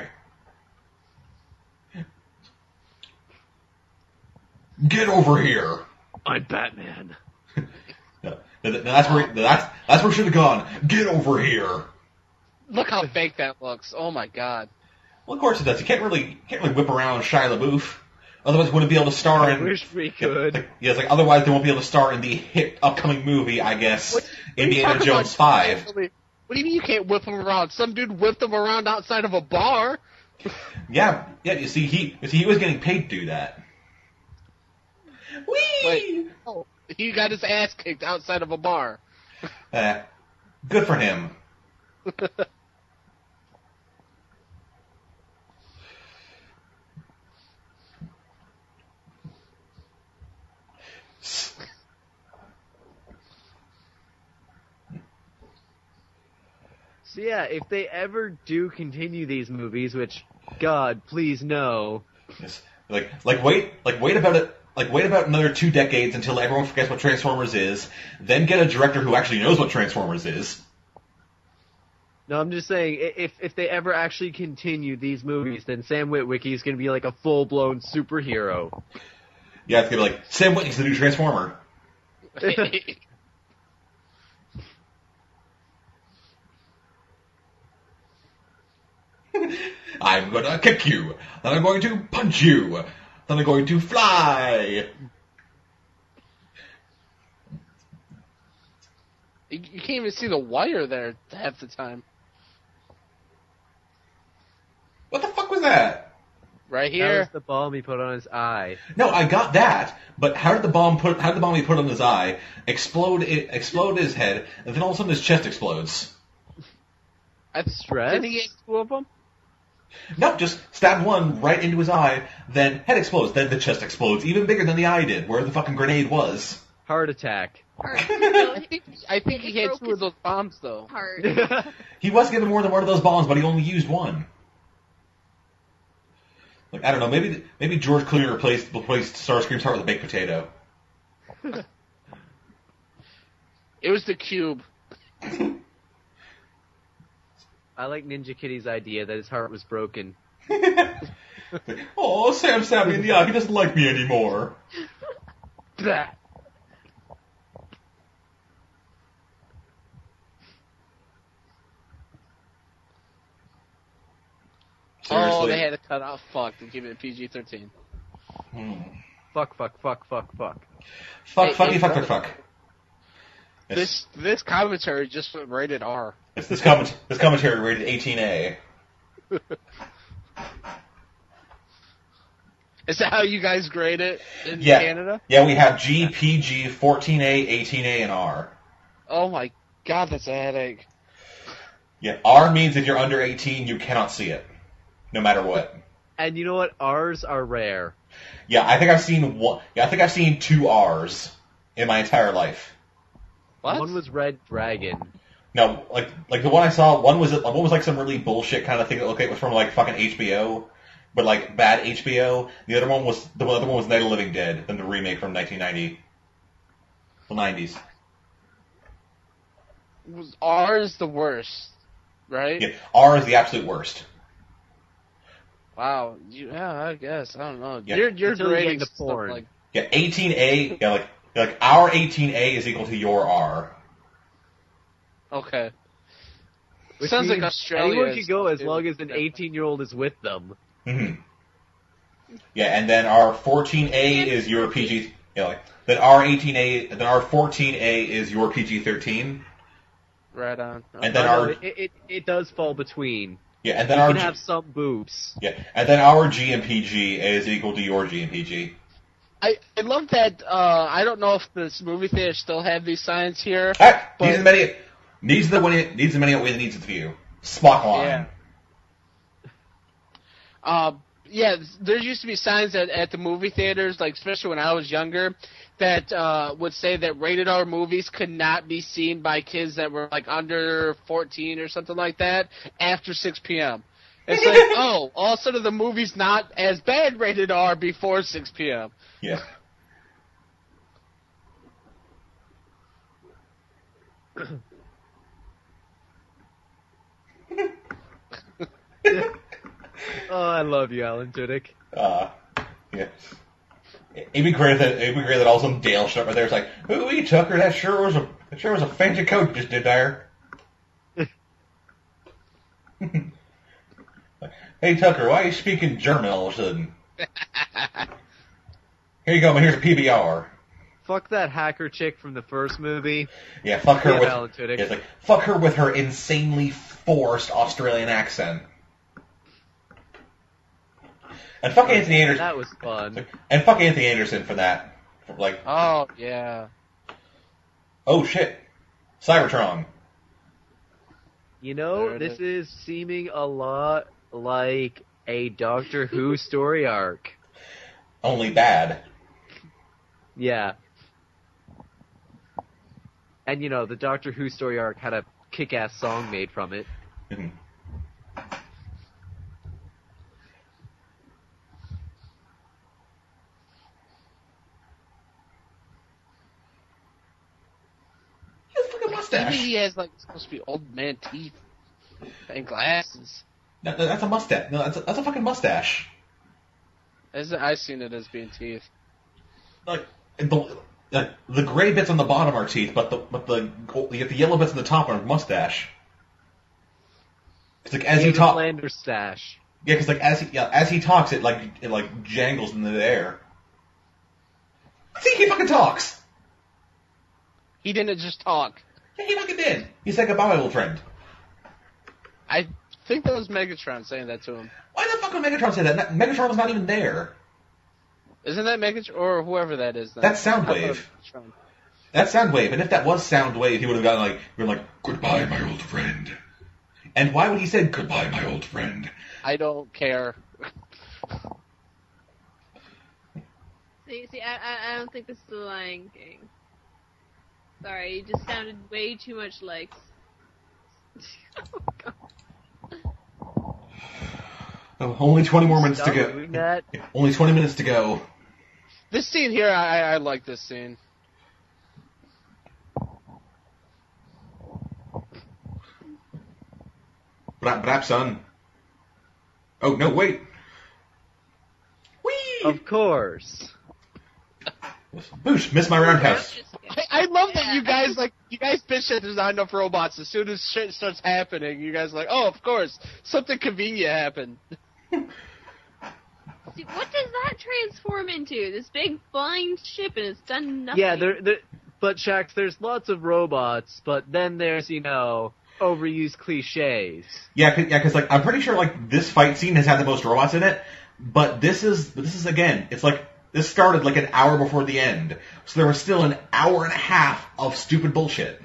B: Get over here.
C: I'm Batman.
B: No, that's where it should have gone. Get over here.
D: Look how fake that looks. Oh my god.
B: Well, of course it does. You can't really whip around Shia LaBeouf. Otherwise, wouldn't be able to star
C: I
B: in.
C: wish we could.
B: Yeah, it's like otherwise they won't be able to star in the hit upcoming movie, I guess,
D: What are you
B: Indiana
D: talking
B: Jones
D: about?
B: 5.
D: What do you mean you can't whip him around? Some dude whipped him around outside of a bar.
B: Yeah. You see, he was getting paid to do that. Whee!
D: Wait. Oh, he got his ass kicked outside of a bar.
B: Good for him.
C: So yeah, if they ever do continue these movies, which, God, please no.
B: Yes. Wait about another 2 decades until everyone forgets what Transformers is, then get a director who actually knows what Transformers is.
C: No, I'm just saying, if they ever actually continue these movies, then Sam Witwicky is going to be like a full-blown superhero.
B: Yeah, it's gonna be like, Sam Witwick's the new Transformer. I'm gonna kick you, then I'm going to punch you, then I'm going to fly.
D: You can't even see the wire there half the time.
B: What the fuck was that?
D: Right
C: That
D: here.
C: was the bomb he put on his eye.
B: No, I got that, but how did the bomb he put on his eye explode his head, and then all of a sudden his chest explodes?
C: Stress?
D: Did he get 2 of them?
B: No, just stab one right into his eye, then head explodes, then the chest explodes, even bigger than the eye did, where the fucking grenade was.
C: Heart attack.
E: Heart.
D: I think he had 2 of those bombs though.
E: Heart.
B: He was given more than one of those bombs, but he only used one. Like, I don't know, maybe George Clooney replaced Starscream's heart with a baked potato.
D: It was the cube.
C: I like Ninja Kitty's idea that his heart was broken.
B: Oh, Sam stabbed me in the eye, he doesn't like me anymore.
D: Blah.
B: Seriously.
D: Oh, they had to cut out fuck to keep it PG-13.
C: Fuck.
B: Fuck,
D: Hey,
B: fucky,
D: hey,
B: fuck,
D: brother.
B: fuck. Yes.
D: This commentary just went rated R.
B: This commentary rated 18A.
D: Is that how you guys grade it in
B: Yeah.
D: Canada?
B: Yeah, we have G, PG, 14A, 18A, and R.
D: Oh my god, that's a headache.
B: Yeah, R means if you're under 18, you cannot see it, no matter what.
C: And you know what? Ours are rare.
B: Yeah, I think I've seen one. Yeah, I think I've seen 2 R's in my entire life.
D: What?
C: One was Red Dragon.
B: No, like the one I saw, one was like some really bullshit kind of thing that looked like it was from like fucking HBO, but like bad HBO. The other one was Night of the Living Dead, then the remake from 1990, the 90s.
D: Was R is the worst, right?
B: Yeah, R is the absolute worst.
D: Wow. Yeah, I guess. I don't know.
B: Yeah.
D: You're
C: Until you get
D: grading
C: into
D: stuff
C: porn.
D: like
B: Yeah, 18A. Yeah, like our 18A is equal to your R.
D: okay.
C: Which
D: Sounds like
C: means
D: Australia.
C: anyone
D: is
C: can go as
D: doing
C: long as an
D: different.
C: 18-year-old is with them.
B: hmm Yeah, and then our 14A is your PG. Yeah, like, then our 18A, then our 14A is your PG-13.
D: Right on.
B: And then
C: No,
B: our
C: it does fall between.
B: yeah, and then
C: You
B: our
C: can have some boobs.
B: yeah, and then our G and PG is equal to your G and PG.
D: I love that. I don't know if this movie theater still have these signs here.
B: Ah,
D: But-
B: needs the way that needs it to you. Spock line.
D: Yeah, there used to be signs at the movie theaters, like especially when I was younger, that would say that rated R movies could not be seen by kids that were like under 14 or something like that after 6 p.m. It's like, oh, all of a sudden the movie's not as bad rated R before 6 p.m.
B: Yeah.
C: Oh, I love you, Alan Tudyk.
B: Yeah. It'd be great that all of a sudden Dale showed up right there. It's like, ooh, Tucker, that sure was a fancy coat you just did there. Hey Tucker, why are you speaking German all of a sudden? Here you go, man. Here's a PBR.
C: Fuck that hacker chick from the first movie.
B: Yeah, fuck her
C: Yeah,
B: with
C: Alan Tudyk.
B: yeah, it's like fuck her with her insanely forced Australian accent. And fuck Anthony Anderson.
C: That was fun.
B: And fuck Anthony Anderson for that. Like,
D: Oh, yeah.
B: oh shit, Cybertron.
C: You know,
D: There it
C: this is seeming a lot like a Doctor Who story arc.
B: Only bad.
C: Yeah. And you know, the Doctor Who story arc had a kick-ass song made from it.
B: Mhm. He has a fucking
D: Maybe
B: mustache.
D: he has like supposed to be old man teeth and glasses.
B: That's a mustache. No, that's a fucking mustache.
D: I've seen it as being teeth.
B: Like the gray bits on the bottom are teeth, but the yellow bits on the top are mustache. It's like as he
C: David
B: talks.
C: Flanders stash.
B: Yeah, because like as he talks, it like jangles in the air. See, he fucking talks.
D: He didn't just talk.
B: Yeah, he fucking did. He said goodbye, my old friend.
D: I think that was Megatron saying that to him.
B: Why the fuck would Megatron say that? Megatron was not even there.
D: Isn't that Megatron or whoever that is? Then?
B: That's Soundwave.
D: Megatron.
B: That's Soundwave, and if that was Soundwave, he would have been like, goodbye, my old friend. And why would he say goodbye, my old friend?
D: I don't care.
E: See, I don't think this is the Lion King. Sorry, it just sounded way too much like. Oh, God.
B: Oh, only 20 more minutes to
C: Stop
B: go.
C: doing that.
B: Only 20 minutes to go.
D: This scene here, I like this scene.
B: Brap, son. Oh, no, wait. Whee!
C: Of course.
B: Boosh, missed my roundhouse.
D: I love that
E: Yeah.
D: you guys bitch that there's not enough robots. As soon as shit starts happening, you guys are like, oh, of course, something convenient happened.
E: Dude, what does that transform into? This big flying ship and it's done nothing.
C: Yeah, but Shax, there's lots of robots, but then there's, overused cliches.
B: Yeah, because like I'm pretty sure like this fight scene has had the most robots in it, but this is again, it's like this started like an hour before the end, so there was still an hour and a half of stupid bullshit.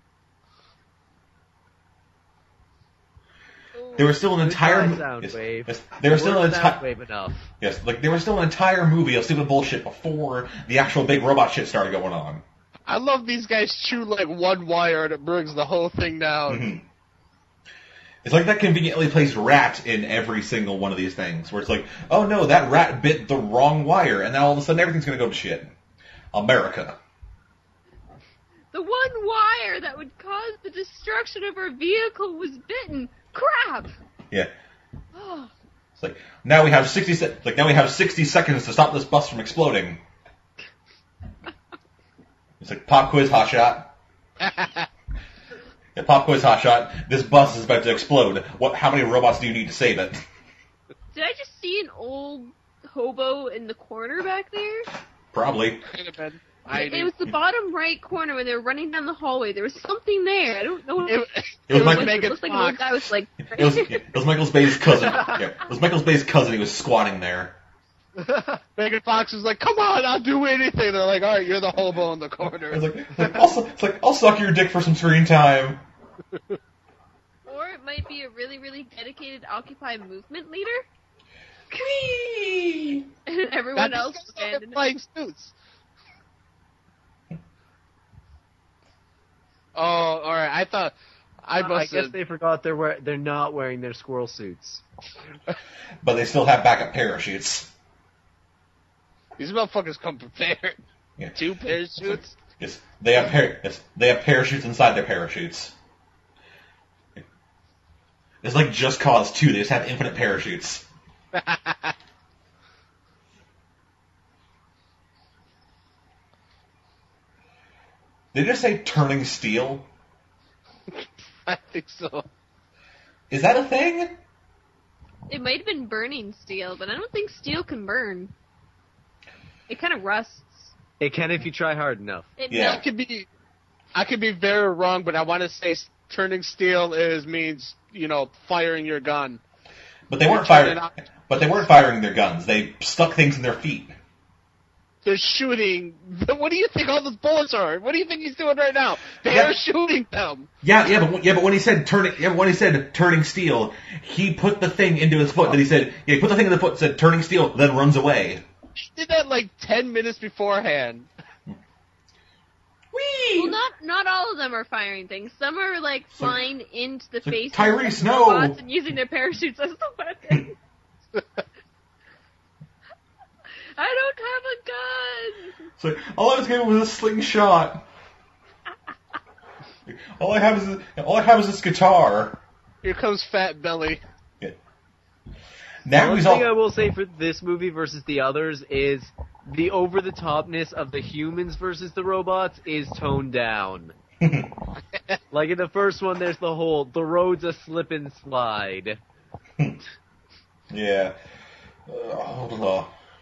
B: There was still an entire there was still an entire
C: wave enough.
B: yes, like there was still an entire movie of stupid bullshit before the actual big robot shit started going on.
D: I love these guys chew like one wire and it brings the whole thing down.
B: Mm-hmm. It's like that conveniently placed rat in every single one of these things, where it's like, oh no, that rat bit the wrong wire, and now all of a sudden everything's gonna go to shit. America.
E: The one wire that would cause the destruction of our vehicle was bitten. Crap!
B: Yeah. It's like now we have 60 seconds to stop this bus from exploding. It's like pop quiz, hot shot. Yeah, pop quiz, hot shot. This bus is about to explode. How many robots do you need to save it?
E: Did I just see an old hobo in the corner back there?
B: Probably.
D: Could have been.
E: It was the bottom right corner when they were running down the hallway. There was something there. I don't know what
B: It was
E: it
D: Megan
E: looks like an old
D: Fox.
E: guy was like...
B: It was Michael Bay's cousin. Yeah, it was Michael Bay's cousin. He was squatting there.
D: Megan Fox was like, "Come on, I'll do anything." They're like, "All right, you're the hobo in the corner."
B: It's like I'll suck your dick for some screen time.
E: Or it might be a really, really dedicated Occupy movement leader.
B: Whee!
E: And everyone
D: That's
E: else
D: because they're
E: abandoned it.
D: flying suits. Oh, all right. I thought I
C: I
D: must
C: guess
D: have.
C: they forgot they're not wearing their squirrel suits.
B: But they still have backup parachutes.
D: These motherfuckers come prepared.
B: Yeah.
D: 2 parachutes.
B: Yes, they have parachutes inside their parachutes. It's like Just Cause 2. They just have infinite parachutes. Did you just say turning steel?
D: I think so.
B: Is that a thing?
E: It might have been burning steel, but I don't think steel can burn. It kind of rusts.
C: It can if you try hard enough.
E: It
B: Yeah.
E: melts.
D: I could be very wrong, but I want to say turning steel means firing your gun.
B: But they weren't
D: Turn it
B: firing.
D: up.
B: But they weren't firing their guns. They stuck things in their feet.
D: They're shooting. What do you think all those bullets are? What do you think he's doing right now? They're
B: Yeah.
D: shooting them.
B: But when he said turning steel, he put the thing into his foot. Then he said, he put the thing in the foot, said turning steel, then runs away.
D: He did that like 10 minutes beforehand.
B: Whee!
E: Well, not all of them are firing things. Some are like flying into the
B: like,
E: face
B: Tyrese,
E: of
B: no!
E: robots and using their parachutes as the weapon. I don't have a gun.
B: So all I was getting was a slingshot. All I have is this guitar.
D: Here comes Fat Belly.
B: Now
C: One
B: he's
C: thing I
B: all.
C: will say for this movie versus the others is the over-the-topness of the humans versus the robots is toned down. Like in the first one, there's the road's a slip and slide.
B: Yeah. Hold on.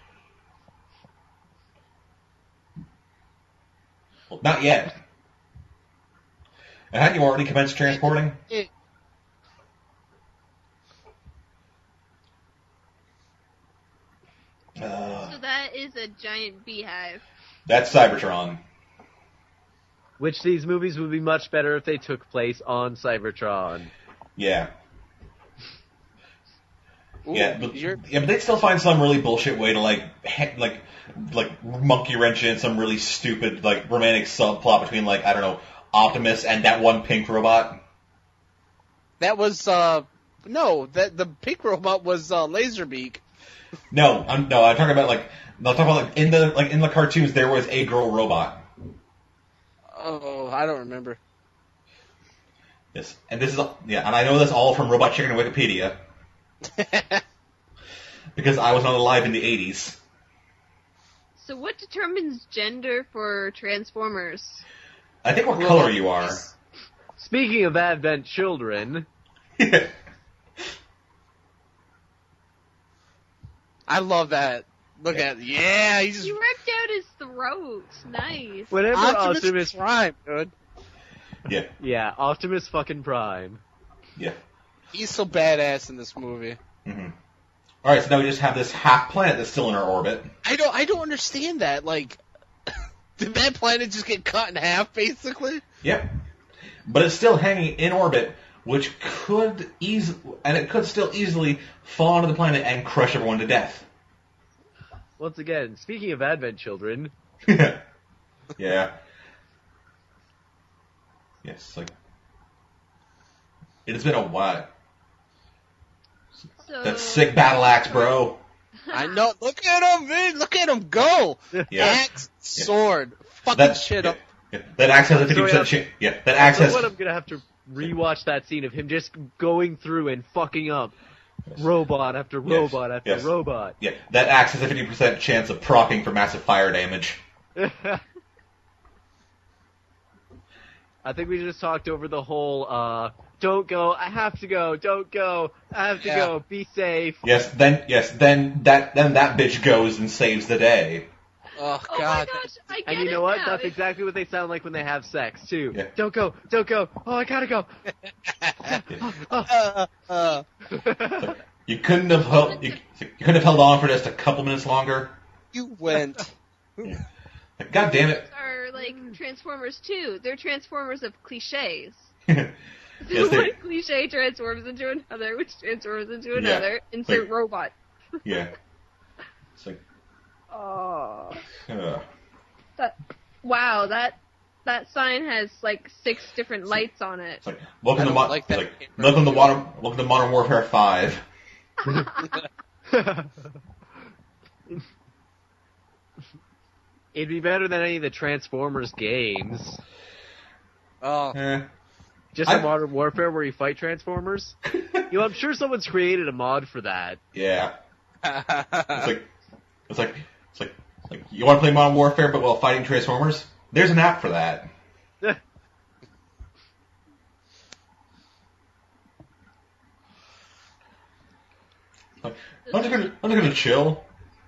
B: Well, not yet. And hadn't you already commenced transporting?
E: So that is a giant beehive.
B: That's Cybertron.
C: Which these movies would be much better if they took place on Cybertron.
B: Yeah.
D: Ooh,
B: Yeah, but they'd still find some really bullshit way to like monkey wrench in some really stupid like romantic subplot between I don't know, Optimus and that one pink robot.
D: That was the pink robot was Laserbeak.
B: No, I'm talking about in the cartoons there was a girl robot.
D: Oh, I don't remember.
B: Yes, and and I know this all from Robot Chicken and Wikipedia because I was not alive in the 80s.
E: So what determines gender for Transformers?
B: I think what color you are.
C: Speaking of Advent children,
D: I love that. Look at yeah, he just
E: He ripped out his throat. Nice.
C: Whenever Optimus
D: Prime, dude.
B: Yeah,
C: Yeah, Optimus fucking Prime.
B: yeah.
D: He's so badass in this movie.
B: Mm-hmm. All right, so now we just have this half planet that's still in our orbit.
D: I don't understand that. Like, did that planet just get cut in half, basically?
B: Yep. But it's still hanging in orbit, which could still easily fall onto the planet and crush everyone to death.
C: Once again, speaking of Advent Children,
B: Yeah. Yes, like it has been a while.
E: So,
B: That sick battle axe, bro.
D: I know. Look at him, man. Look at him go.
B: Yeah.
D: Axe, sword, fucking shit up.
B: Yeah. That axe has a 50% chance. Yeah, that axe has.
C: what I'm gonna have to rewatch that scene of him just going through and fucking up robot after robot after
B: Yes.
C: robot.
B: Yeah, that axe has a 50% chance of proccing for massive fire damage.
C: I think we just talked over the whole, don't go, I have to go, don't go, I have to go, be safe.
B: Then that bitch goes and saves the day.
D: Oh
E: oh
D: god.
E: my gosh, I get
C: And you
E: it
C: know what?
E: now.
C: That's exactly what they sound like when they have sex, too.
B: Yeah.
C: Don't go, oh, I gotta go.
B: You couldn't have held on for just a couple minutes longer.
D: You went.
B: Like, God damn it.
E: Are like Transformers 2. They're Transformers of cliches.
B: Yes,
E: One cliche transforms into another, which transforms into another. Insert
B: Like-
E: robot.
B: yeah. It's like,
E: Oh.
B: uh,
E: Wow, that sign has like 6 different lights on it.
B: it's like welcome
D: I
B: to
D: don't like that.
B: welcome to Modern Warfare 5.
C: It'd be better than any of the Transformers games.
D: Oh.
C: Just
B: I-
C: a Modern Warfare where you fight Transformers. I'm sure someone's created a mod for that.
B: Yeah. It's like you want to play Modern Warfare but while fighting Transformers? There's an app for that. I'm just gonna chill.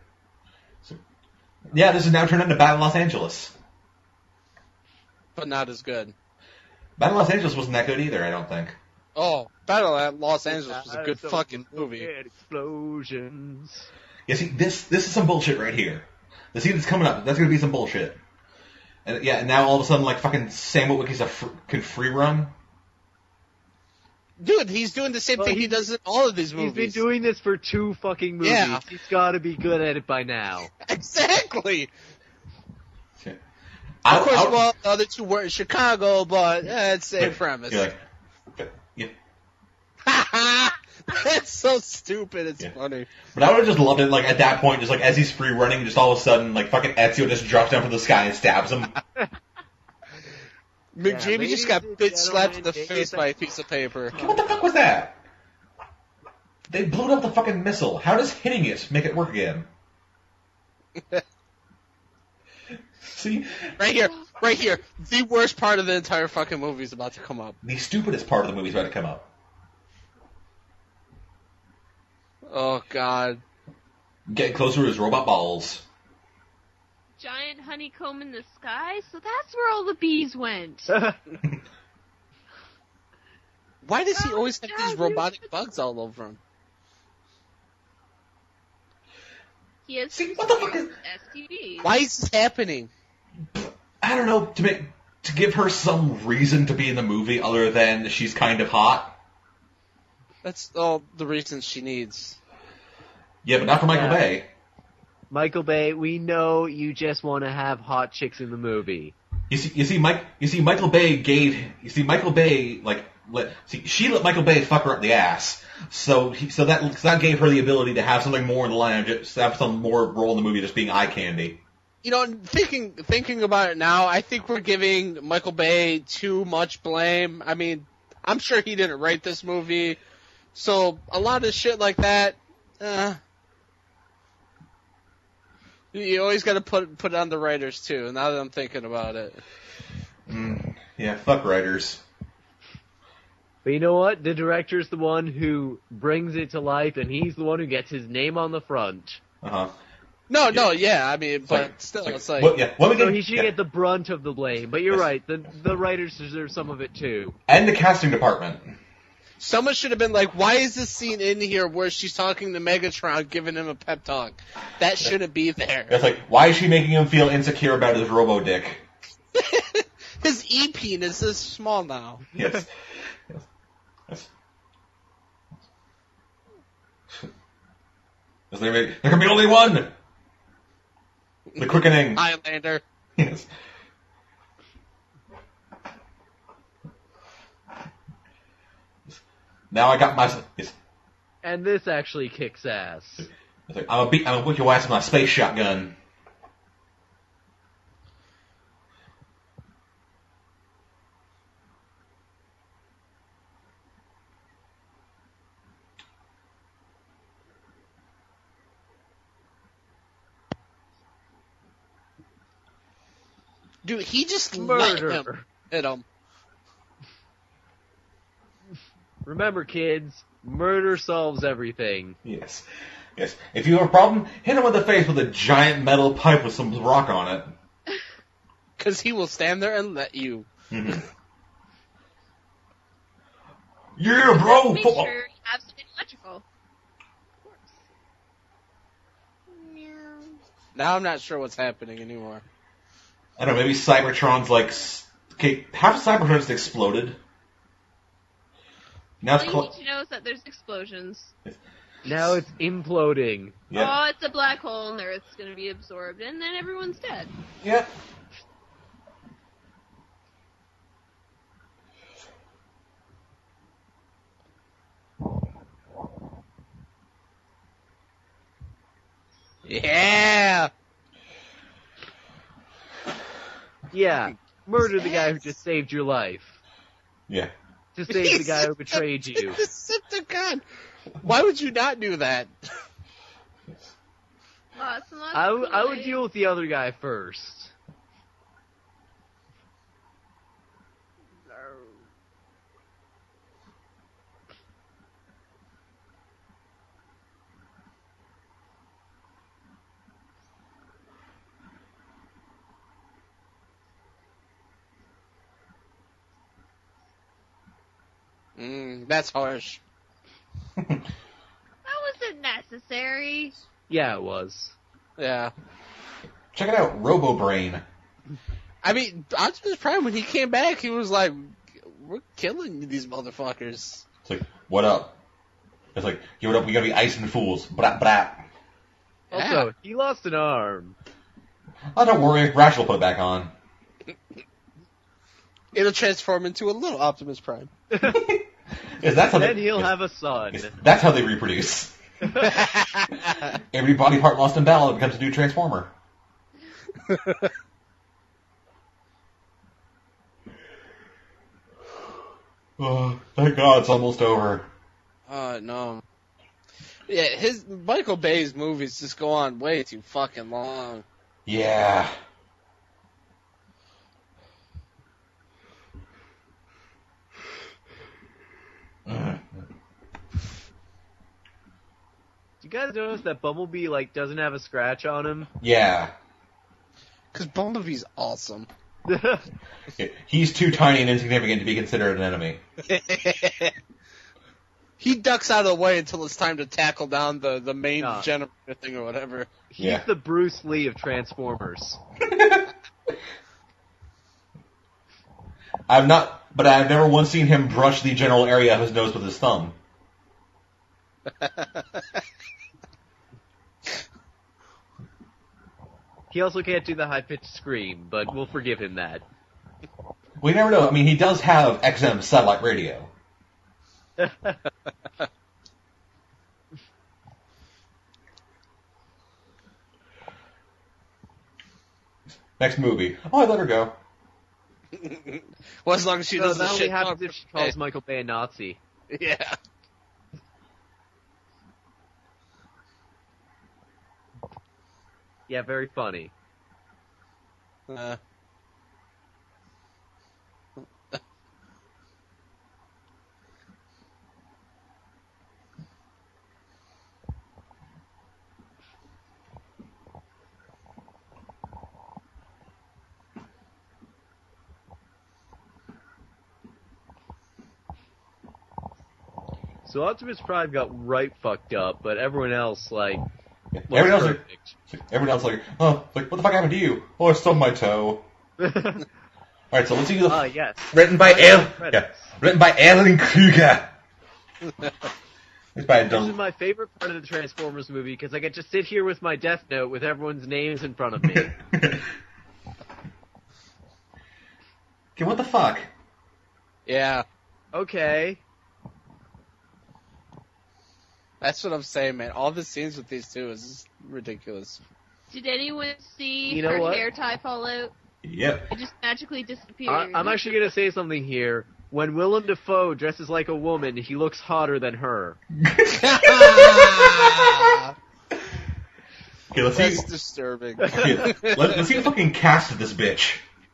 B: Yeah, this is now turned into Battle Los Angeles.
D: But not as good.
B: Battle Los Angeles wasn't that good either, I don't think.
D: Oh, Battle at Los Angeles was a good fucking movie.
C: Explosions.
B: Yeah, see, this is some bullshit right here. The scene that's coming up, that's gonna be some bullshit. And yeah, and now all of a sudden, like, fucking Sam Witwicky's can free run.
D: Dude, he's doing the same
C: Well,
D: thing he does in all of these
C: He's
D: movies.
C: been doing this for 2 fucking movies.
D: Yeah.
C: He's gotta be good at it by now.
D: Exactly.
B: Yeah.
D: Of course, well, the other 2 were in Chicago, but it's same premise.
B: You're like, yeah.
D: That's so stupid. It's
B: Yeah.
D: funny.
B: But I would have just loved it, like, at that point, just like, as he's free running, just all of a sudden, like, fucking Ezio just drops down from the sky and stabs him.
D: McJamie just got
C: ladies and
D: bitch slapped in the
C: gentlemen,
D: face by a piece of paper.
B: What the fuck was that? They blew up the fucking missile. How does hitting it make it work again? See?
D: Right here. The worst part of the entire fucking movie is about to come up.
B: The stupidest part of the movie is about to come up.
D: Oh, God.
B: Getting closer to his robot balls.
E: Giant honeycomb in the sky, so that's where all the bees went.
D: Why does he always have
E: God,
D: these
E: dude.
D: robotic bugs all over him?
E: He has
B: See, what the fuck is...
E: STDs.
D: Why is this happening?
B: I don't know, to give her some reason to be in the movie other than she's kind of hot.
D: That's all the reasons she needs.
B: Yeah, but not for Michael
C: Yeah.
B: Bay.
C: Michael Bay, we know you just want to have hot chicks in the movie.
B: Michael Bay she let Michael Bay fuck her up the ass. So that gave her the ability to have something more in the line, just have some more role in the movie, just being eye candy.
D: You know, thinking about it now, I think we're giving Michael Bay too much blame. I mean, I'm sure he didn't write this movie, so a lot of shit like that, you always got to put it on the writers too. Now that I'm thinking about it,
B: Yeah, fuck writers.
C: But you know what? The director's the one who brings it to life, and he's the one who gets his name on the front.
B: Uh-huh.
D: No, yeah, I mean, but still, it's like,
B: well, yeah, when we
C: So
B: get,
C: he should
B: yeah.
C: get the brunt of the blame. But you're
B: Yes.
C: right. The writers deserve some of it too.
B: And the casting department.
D: someone should have been like, why is this scene in here where she's talking to Megatron, giving him a pep talk? That shouldn't be there.
B: It's like, why is she making him feel insecure about his robo-dick?
D: His E-penis is small now.
B: Yes. Yes. Yes. There can be only one! The quickening.
D: Highlander.
B: Yes. Now I got my... Yes.
C: And this actually kicks ass.
B: It's like, I'm gonna whip your ass with my space shotgun.
D: Dude, he just let him
C: Murder.
D: hit him.
C: Remember, kids, murder solves everything.
B: Yes. Yes. If you have a problem, hit him in the face with a giant metal pipe with some rock on it.
D: Because he will stand there and let you.
B: Mhm. Yeah, bro!
E: Make
B: Football.
E: sure you have something electrical. Of course. Meow.
D: Now I'm not sure what's happening anymore.
B: I don't know, maybe Cybertron's like... Okay, half of Cybertron just exploded. Now
E: All
B: it's...
E: you need to know is that there's explosions.
C: Now it's imploding.
B: Yeah.
E: Oh, it's a black hole and the Earth's gonna be absorbed, and then everyone's dead.
B: Yeah.
D: Yeah!
C: Yeah, murder the guy who just saved your life.
B: Yeah.
C: To save the guy who betrayed you.
D: Decepticon! Why would you not do that?
E: Lots and lots
C: I
E: of
C: would
E: ways.
C: deal with the other guy first.
D: That's harsh.
E: That wasn't necessary.
C: Yeah, it was.
D: Yeah.
B: Check it out, Robo Brain.
D: I mean, Optimus Prime, when he came back, he was like, we're killing these motherfuckers.
B: It's like, what up? It's like, yo, what up? We gotta be icing fools. Brat, brat.
C: Also, he lost an arm.
B: Oh, don't worry. Rash will put it back on.
D: It'll transform into a little Optimus Prime.
B: Yes, that's how
C: Then
B: they,
C: he'll
B: yes,
C: have a son.
B: yes, that's how they reproduce. Every body part lost in battle becomes a new Transformer. Oh, thank God it's almost over.
D: No. Yeah, his Michael Bay's movies just go on way too fucking long.
B: Yeah.
C: You guys notice that Bumblebee like doesn't have a scratch on him?
B: Yeah.
D: Cause Bumblebee's awesome.
B: He's too tiny and insignificant to be considered an enemy.
D: He ducks out of the way until it's time to tackle down the main
C: Yeah.
D: generator thing or whatever.
C: He's
B: Yeah.
C: the Bruce Lee of Transformers.
B: I've never once seen him brush the general area of his nose with his thumb.
C: He also can't do the high-pitched scream, but we'll forgive him that.
B: We never know. I mean, he does have XM satellite radio. Next movie. Oh, I let her go.
D: Well, as long as she
C: No,
D: doesn't
C: that only
D: shit
C: happens
D: on
C: if she calls Michael Bay a Nazi.
D: Yeah.
C: Yeah, very funny. So Optimus Prime got right fucked up, but everyone else, like,
B: Everyone else, like,
C: perfect.
B: oh, like, what the fuck happened to you? Oh, I stubbed my toe. Alright, so let's see the...
C: Yes.
B: Written by
C: Credits.
B: Alan Kruger. It's by
C: This is my favorite part of the Transformers movie, because I get to sit here with my Death Note with everyone's names in front of me.
B: Okay, what the fuck?
D: Yeah,
C: Okay.
D: that's what I'm saying, man. All the scenes with these two is just ridiculous.
E: Did anyone see
C: You know
E: her
C: what?
E: hair tie fall out?
B: Yep.
E: It just magically disappeared.
C: I'm actually going to say something here. When Willem Dafoe dresses like a woman, he looks hotter than her.
B: Okay, let's see.
D: That's disturbing.
B: Okay, let's see the fucking cast of this bitch.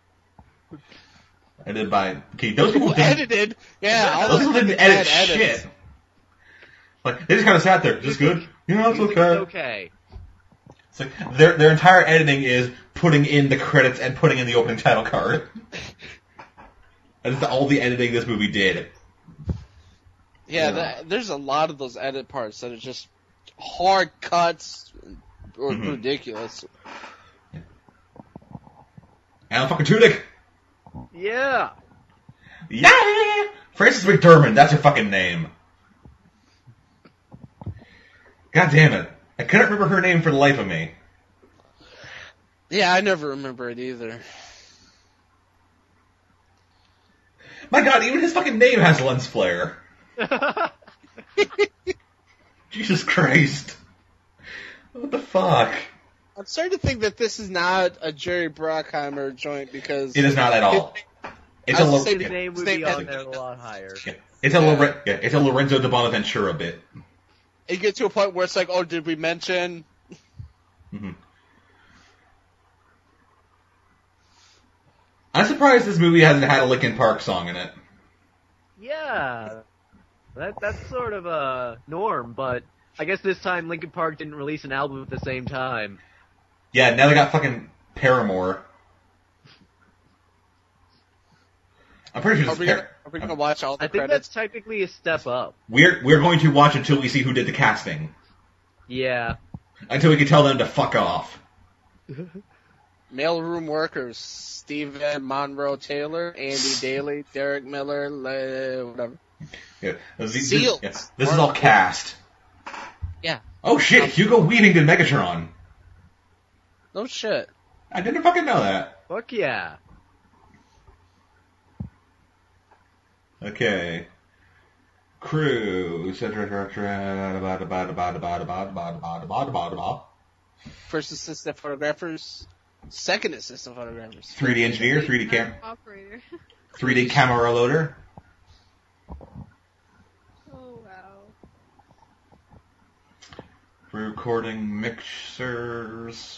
B: Edited by... Okay, those people didn't...
D: Edited? Yeah, all
B: Those
D: those
B: people didn't edit shit. Like, they just kind of sat there. Is this good? Yeah, it's
C: You think
B: okay.
C: it's okay.
B: It's like, their entire editing is putting in the credits and putting in the opening title card. That is all the editing this movie did.
D: Yeah, there's a lot of those edit parts that are just hard cuts or ridiculous.
B: Alan fucking Tudyk.
C: Yeah.
B: Yeah! Frances McDermott, that's her fucking name. God damn it. I couldn't remember her name for the life of me.
D: Yeah, I never remember it either.
B: My god, even his fucking name has lens flare. Jesus Christ. What the fuck?
D: I'm starting to think that this is not a Jerry Bruckheimer joint because
B: It is not at all. It's
D: I
B: a,
D: was
B: Lo-
D: gonna say
C: His name would be on there a lot higher.
B: it's a Lorenzo de Bonaventura bit.
D: it gets to a point where it's like, oh, did we mention?
B: Mm-hmm. I'm surprised this movie hasn't had a Linkin Park song in it.
C: Yeah. That's sort of a norm, but I guess this time Linkin Park didn't release an album at the same time.
B: Yeah, now they got fucking Paramore. I'm pretty sure
D: Are
B: it's
D: we gonna watch all the
C: I think
D: credits?
C: that's technically a step up.
B: We're going to watch until we see who did the casting.
C: Yeah.
B: Until we can tell them to fuck off.
D: Mailroom workers: Stephen Monroe Taylor, Andy Daly, Derek Miller, whatever.
B: Yeah.
D: Seals.
B: This is all cast.
D: Yeah.
B: Oh shit, Hugo Weaving did Megatron.
D: No shit.
B: I didn't fucking know that.
C: Fuck yeah.
B: Okay. Crew.
D: First assistant photographers, second assistant photographers.
B: 3D engineer, 3D
E: Operator.
B: 3D camera loader.
E: Oh wow.
B: Recording mixers.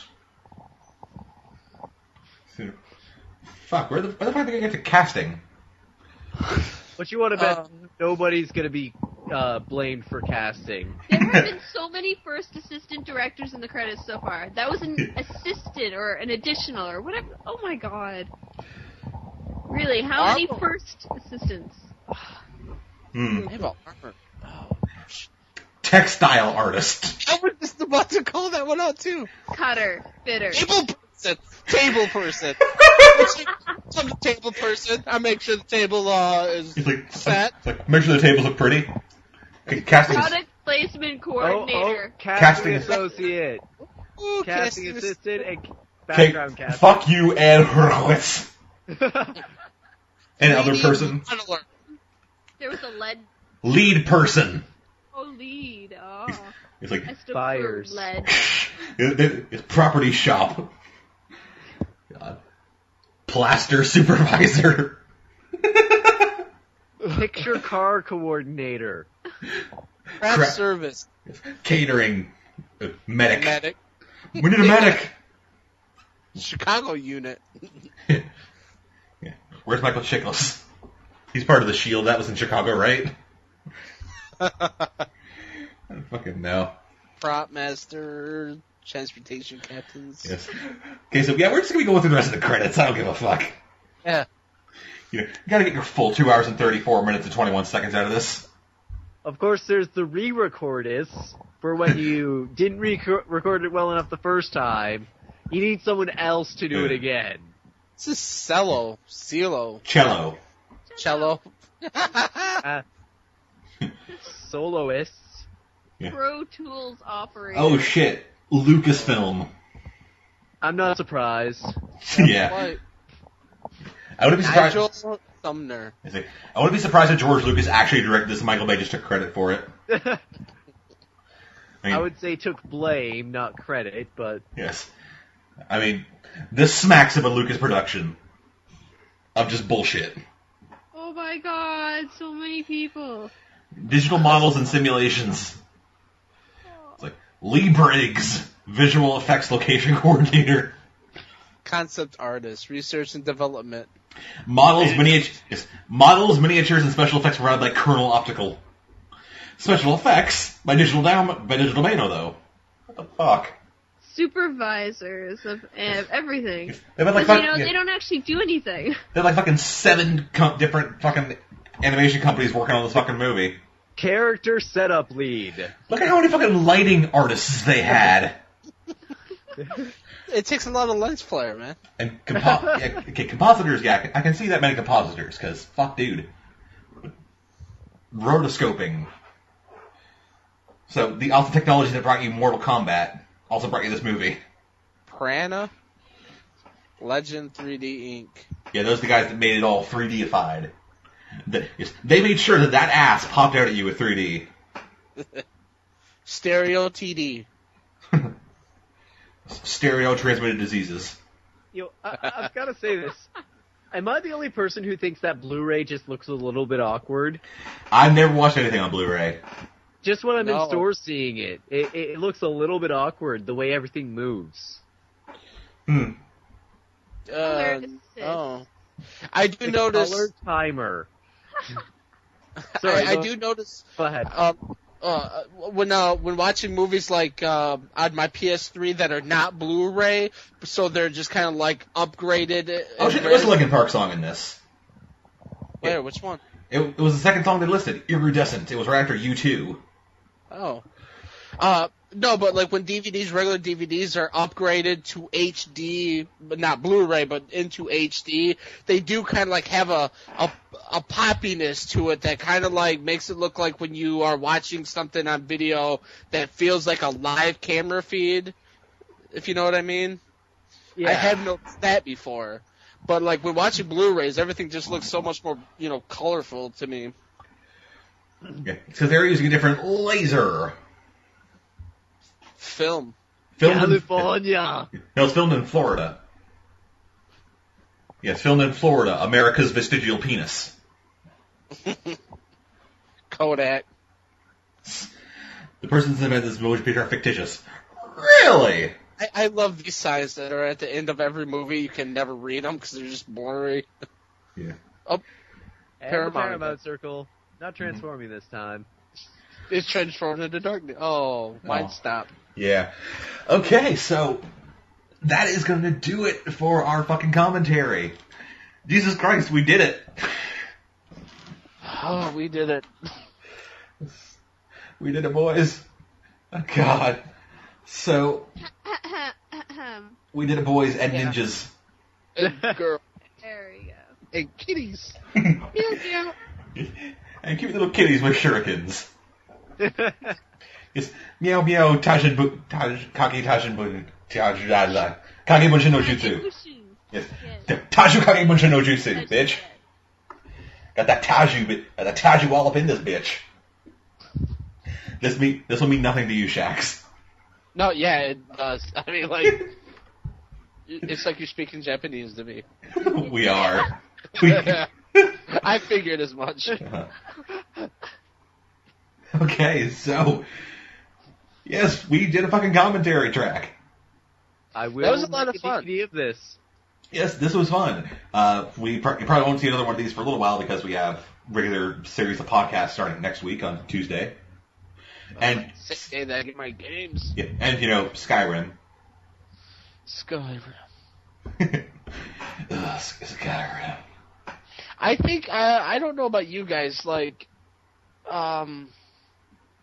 B: Fuck, where the fuck did I get to casting?
C: But you want to bet nobody's gonna be blamed for casting.
E: There have been so many first assistant directors in the credits so far. That was an assistant or an additional or whatever. Oh my god. Really, how many first assistants?
B: Hmm.
D: They have a armor. Oh,
B: Textile artist.
D: I was just about to call that one out too.
E: Cutter, fitter.
D: Table person. I'm the table person. I make sure the table is
B: He's like,
D: set.
B: it's like, make sure the tables look pretty. Okay, casting.
E: Product placement coordinator.
C: Casting
B: Casting-
C: associate.
D: Ooh,
C: Casting
D: casting
C: assistant and
B: Okay,
C: background casting.
B: fuck you, Ed Hurwitz. And other
D: Lady
B: person.
D: modeler.
E: There was a
B: Lead person.
E: lead. Oh,
B: It's like,
E: I stood
C: Buyers.
E: for lead.
B: it's property shop. God. Plaster supervisor.
C: Picture car coordinator.
D: Craft
B: Crap.
D: service.
B: Catering. Medic.
D: Medic.
B: We need a medic.
D: Chicago unit.
B: Yeah. Where's Michael Chiklis? He's part of the SHIELD. That was in Chicago, right? I don't fucking know.
D: Prop master. Transportation captains.
B: Yes. Okay, so yeah, we're just gonna be going through the rest of the credits. I don't give a fuck.
D: Yeah.
B: You gotta get your full 2 hours and 34 minutes and 21 seconds out of this.
C: Of course, there's the re-recordists for when you didn't record it well enough the first time. You need someone else to do it again.
D: This is cello.
B: Cello.
D: Cello.
C: Soloists.
B: Yeah.
E: Pro Tools operator.
B: Oh shit. Lucasfilm.
C: I'm not surprised.
B: Yeah.
D: What?
B: I wouldn't be surprised.
D: Nigel Sumner.
B: I wouldn't be surprised if George Lucas actually directed this and Michael Bay just took credit for it.
C: I would say took blame, not credit, but...
B: Yes. I mean, this smacks of a Lucas production. Of just bullshit.
E: Oh my god, so many people.
B: Digital models and simulations. It's like, Lee Briggs, visual effects location coordinator.
D: Concept artist. Research and development.
B: Models, miniatures, and special effects provided by Colonel Optical. Special effects by Digital Domino, though. What the fuck?
E: Supervisors of everything.
B: They've had like
E: Because, they don't actually do anything.
B: They're like fucking 7 different fucking animation companies working on this fucking movie.
C: Character setup lead.
B: Look at how many fucking lighting artists they had.
D: It takes a lot of lens flare, man.
B: And compositors, yeah, I can see that many compositors, because fuck dude. Rotoscoping. So, the alpha technology that brought you Mortal Kombat also brought you this movie.
D: Prana. Legend 3D Inc.
B: Yeah, those are the guys that made it all 3D-ified. They made sure that ass popped out at you with 3D.
D: Stereo TD.
B: Stereo transmitted diseases.
C: I've got to say this. Am I the only person who thinks that Blu-ray just looks a little bit awkward?
B: I've never watched anything on Blu-ray.
C: Just when I'm in stores seeing it, it looks a little bit awkward, the way everything moves.
D: Oh. I do notice...
C: Color timer.
D: Sorry, I do notice...
C: Go ahead.
D: When watching movies like on my PS3 that are not Blu-ray, so they're just kind of like upgraded.
B: Oh shit, there was a Linkin Park song in this.
D: Where? Which one?
B: It was the second song they listed, Iridescent. It was right after U2.
D: Oh. No, but like when regular DVDs are upgraded to HD, but not Blu-ray, but into HD, they do kind of like have a poppiness to it that kind of like makes it look like when you are watching something on video that feels like a live camera feed, if you know what I mean.
C: Yeah.
D: I have noticed that before. But like when watching Blu-rays, everything just looks so much more, colorful to me.
B: Yeah, because they're using a different laser.
D: Film.
C: California.
B: No, it's filmed in Florida. Yes, filmed in Florida, America's vestigial penis.
D: Kodak.
B: The persons that invented this motion picture are fictitious. Really?
D: I love these signs that are at the end of every movie. You can never read them because they're just blurry.
B: Yeah.
D: Oh,
C: Paramount Circle. Not transforming this time.
D: It's transformed into darkness. Oh, mine stopped.
B: Yeah. Okay, so that is going to do it for our fucking commentary. Jesus Christ, we did it.
D: Oh, we did it.
B: We did it, boys. Oh, God. So, we did it, boys and ninjas.
D: And girl.
E: There we go.
D: And kitties.
B: And cute little kitties with shurikens. Yes, meow meow kage bunshin no jutsu. Yes, taju kage bunshin no jutsu, bitch. Got that taju all up in this bitch. This will mean nothing to you, Shax.
D: No, yeah, it does. I mean, like, it's like you're speaking Japanese to me.
B: We are.
D: I figured as much.
B: Okay, so yes, we did a fucking commentary track.
C: I will
D: That was a lot of
C: make
D: fun.
C: DVD of this.
B: Yes, this was fun. You probably won't see another one of these for a little while because we have regular series of podcasts starting next week on Tuesday. And
D: Sick day that I get my games.
B: yeah, and Skyrim.
D: Skyrim.
B: Skyrim.
D: I think I don't know about you guys. Like,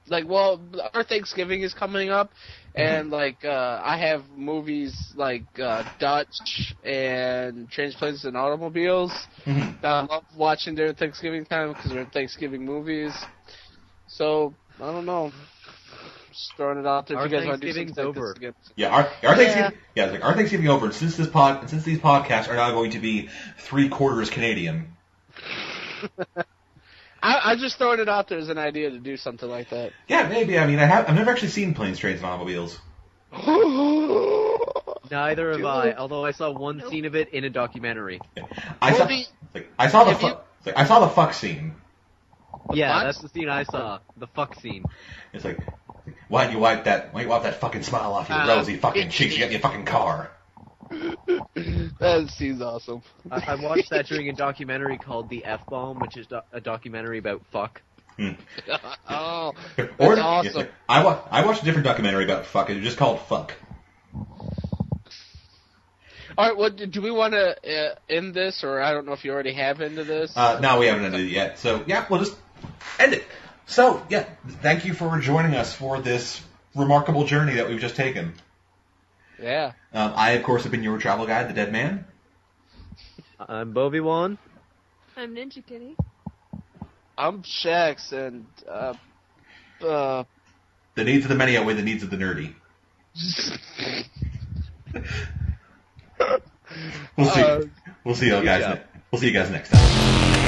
D: well, our Thanksgiving is coming up, and like I have movies like Dutch and Trains, Planes, and Automobiles
B: Mhm.
D: that I love watching during Thanksgiving time because they're Thanksgiving movies. So I don't know. Just throwing it out there.
C: Our
D: If you guys want to do
C: Thanksgiving's
D: something like
C: over.
D: this again.
B: Yeah, our Thanksgiving. Yeah, it's like our Thanksgiving over. And since these podcasts are now going to be 3/4 Canadian.
D: I'm just throwing it out there as an idea to do something like that.
B: Yeah, maybe. I mean, I've never actually seen Planes, Trains, and Automobiles.
C: Neither have
D: Dude.
C: I, although I saw one
E: Nope.
C: scene of it in a documentary.
B: I saw
D: if you-
B: I saw the fuck scene.
C: Yeah,
D: fuck?
C: that's the scene I saw. The fuck scene.
B: It's like, why don't you wipe that fucking smile off your rosy fucking cheeks? You got your fucking car.
D: That seems awesome.
C: I watched that during a documentary called The F-Bomb, which is a documentary about fuck.
D: Oh,
B: Or
D: that's awesome.
B: it's like, I watched a different documentary about fuck. It was just called Fuck.
D: All right, what do we want to end this, or I don't know if you already have ended this?
B: No, we haven't ended it yet. So yeah, we'll just end it. So yeah, thank you for joining us for this remarkable journey that we've just taken.
D: Yeah.
B: I of course have been your travel guide, the Dead Man.
C: I'm Bobby-Wan.
E: I'm Ninja Kitty.
D: I'm Shax, and
B: The needs of the many outweigh the needs of the nerdy. We'll see. We'll see you guys. We'll see you guys next time.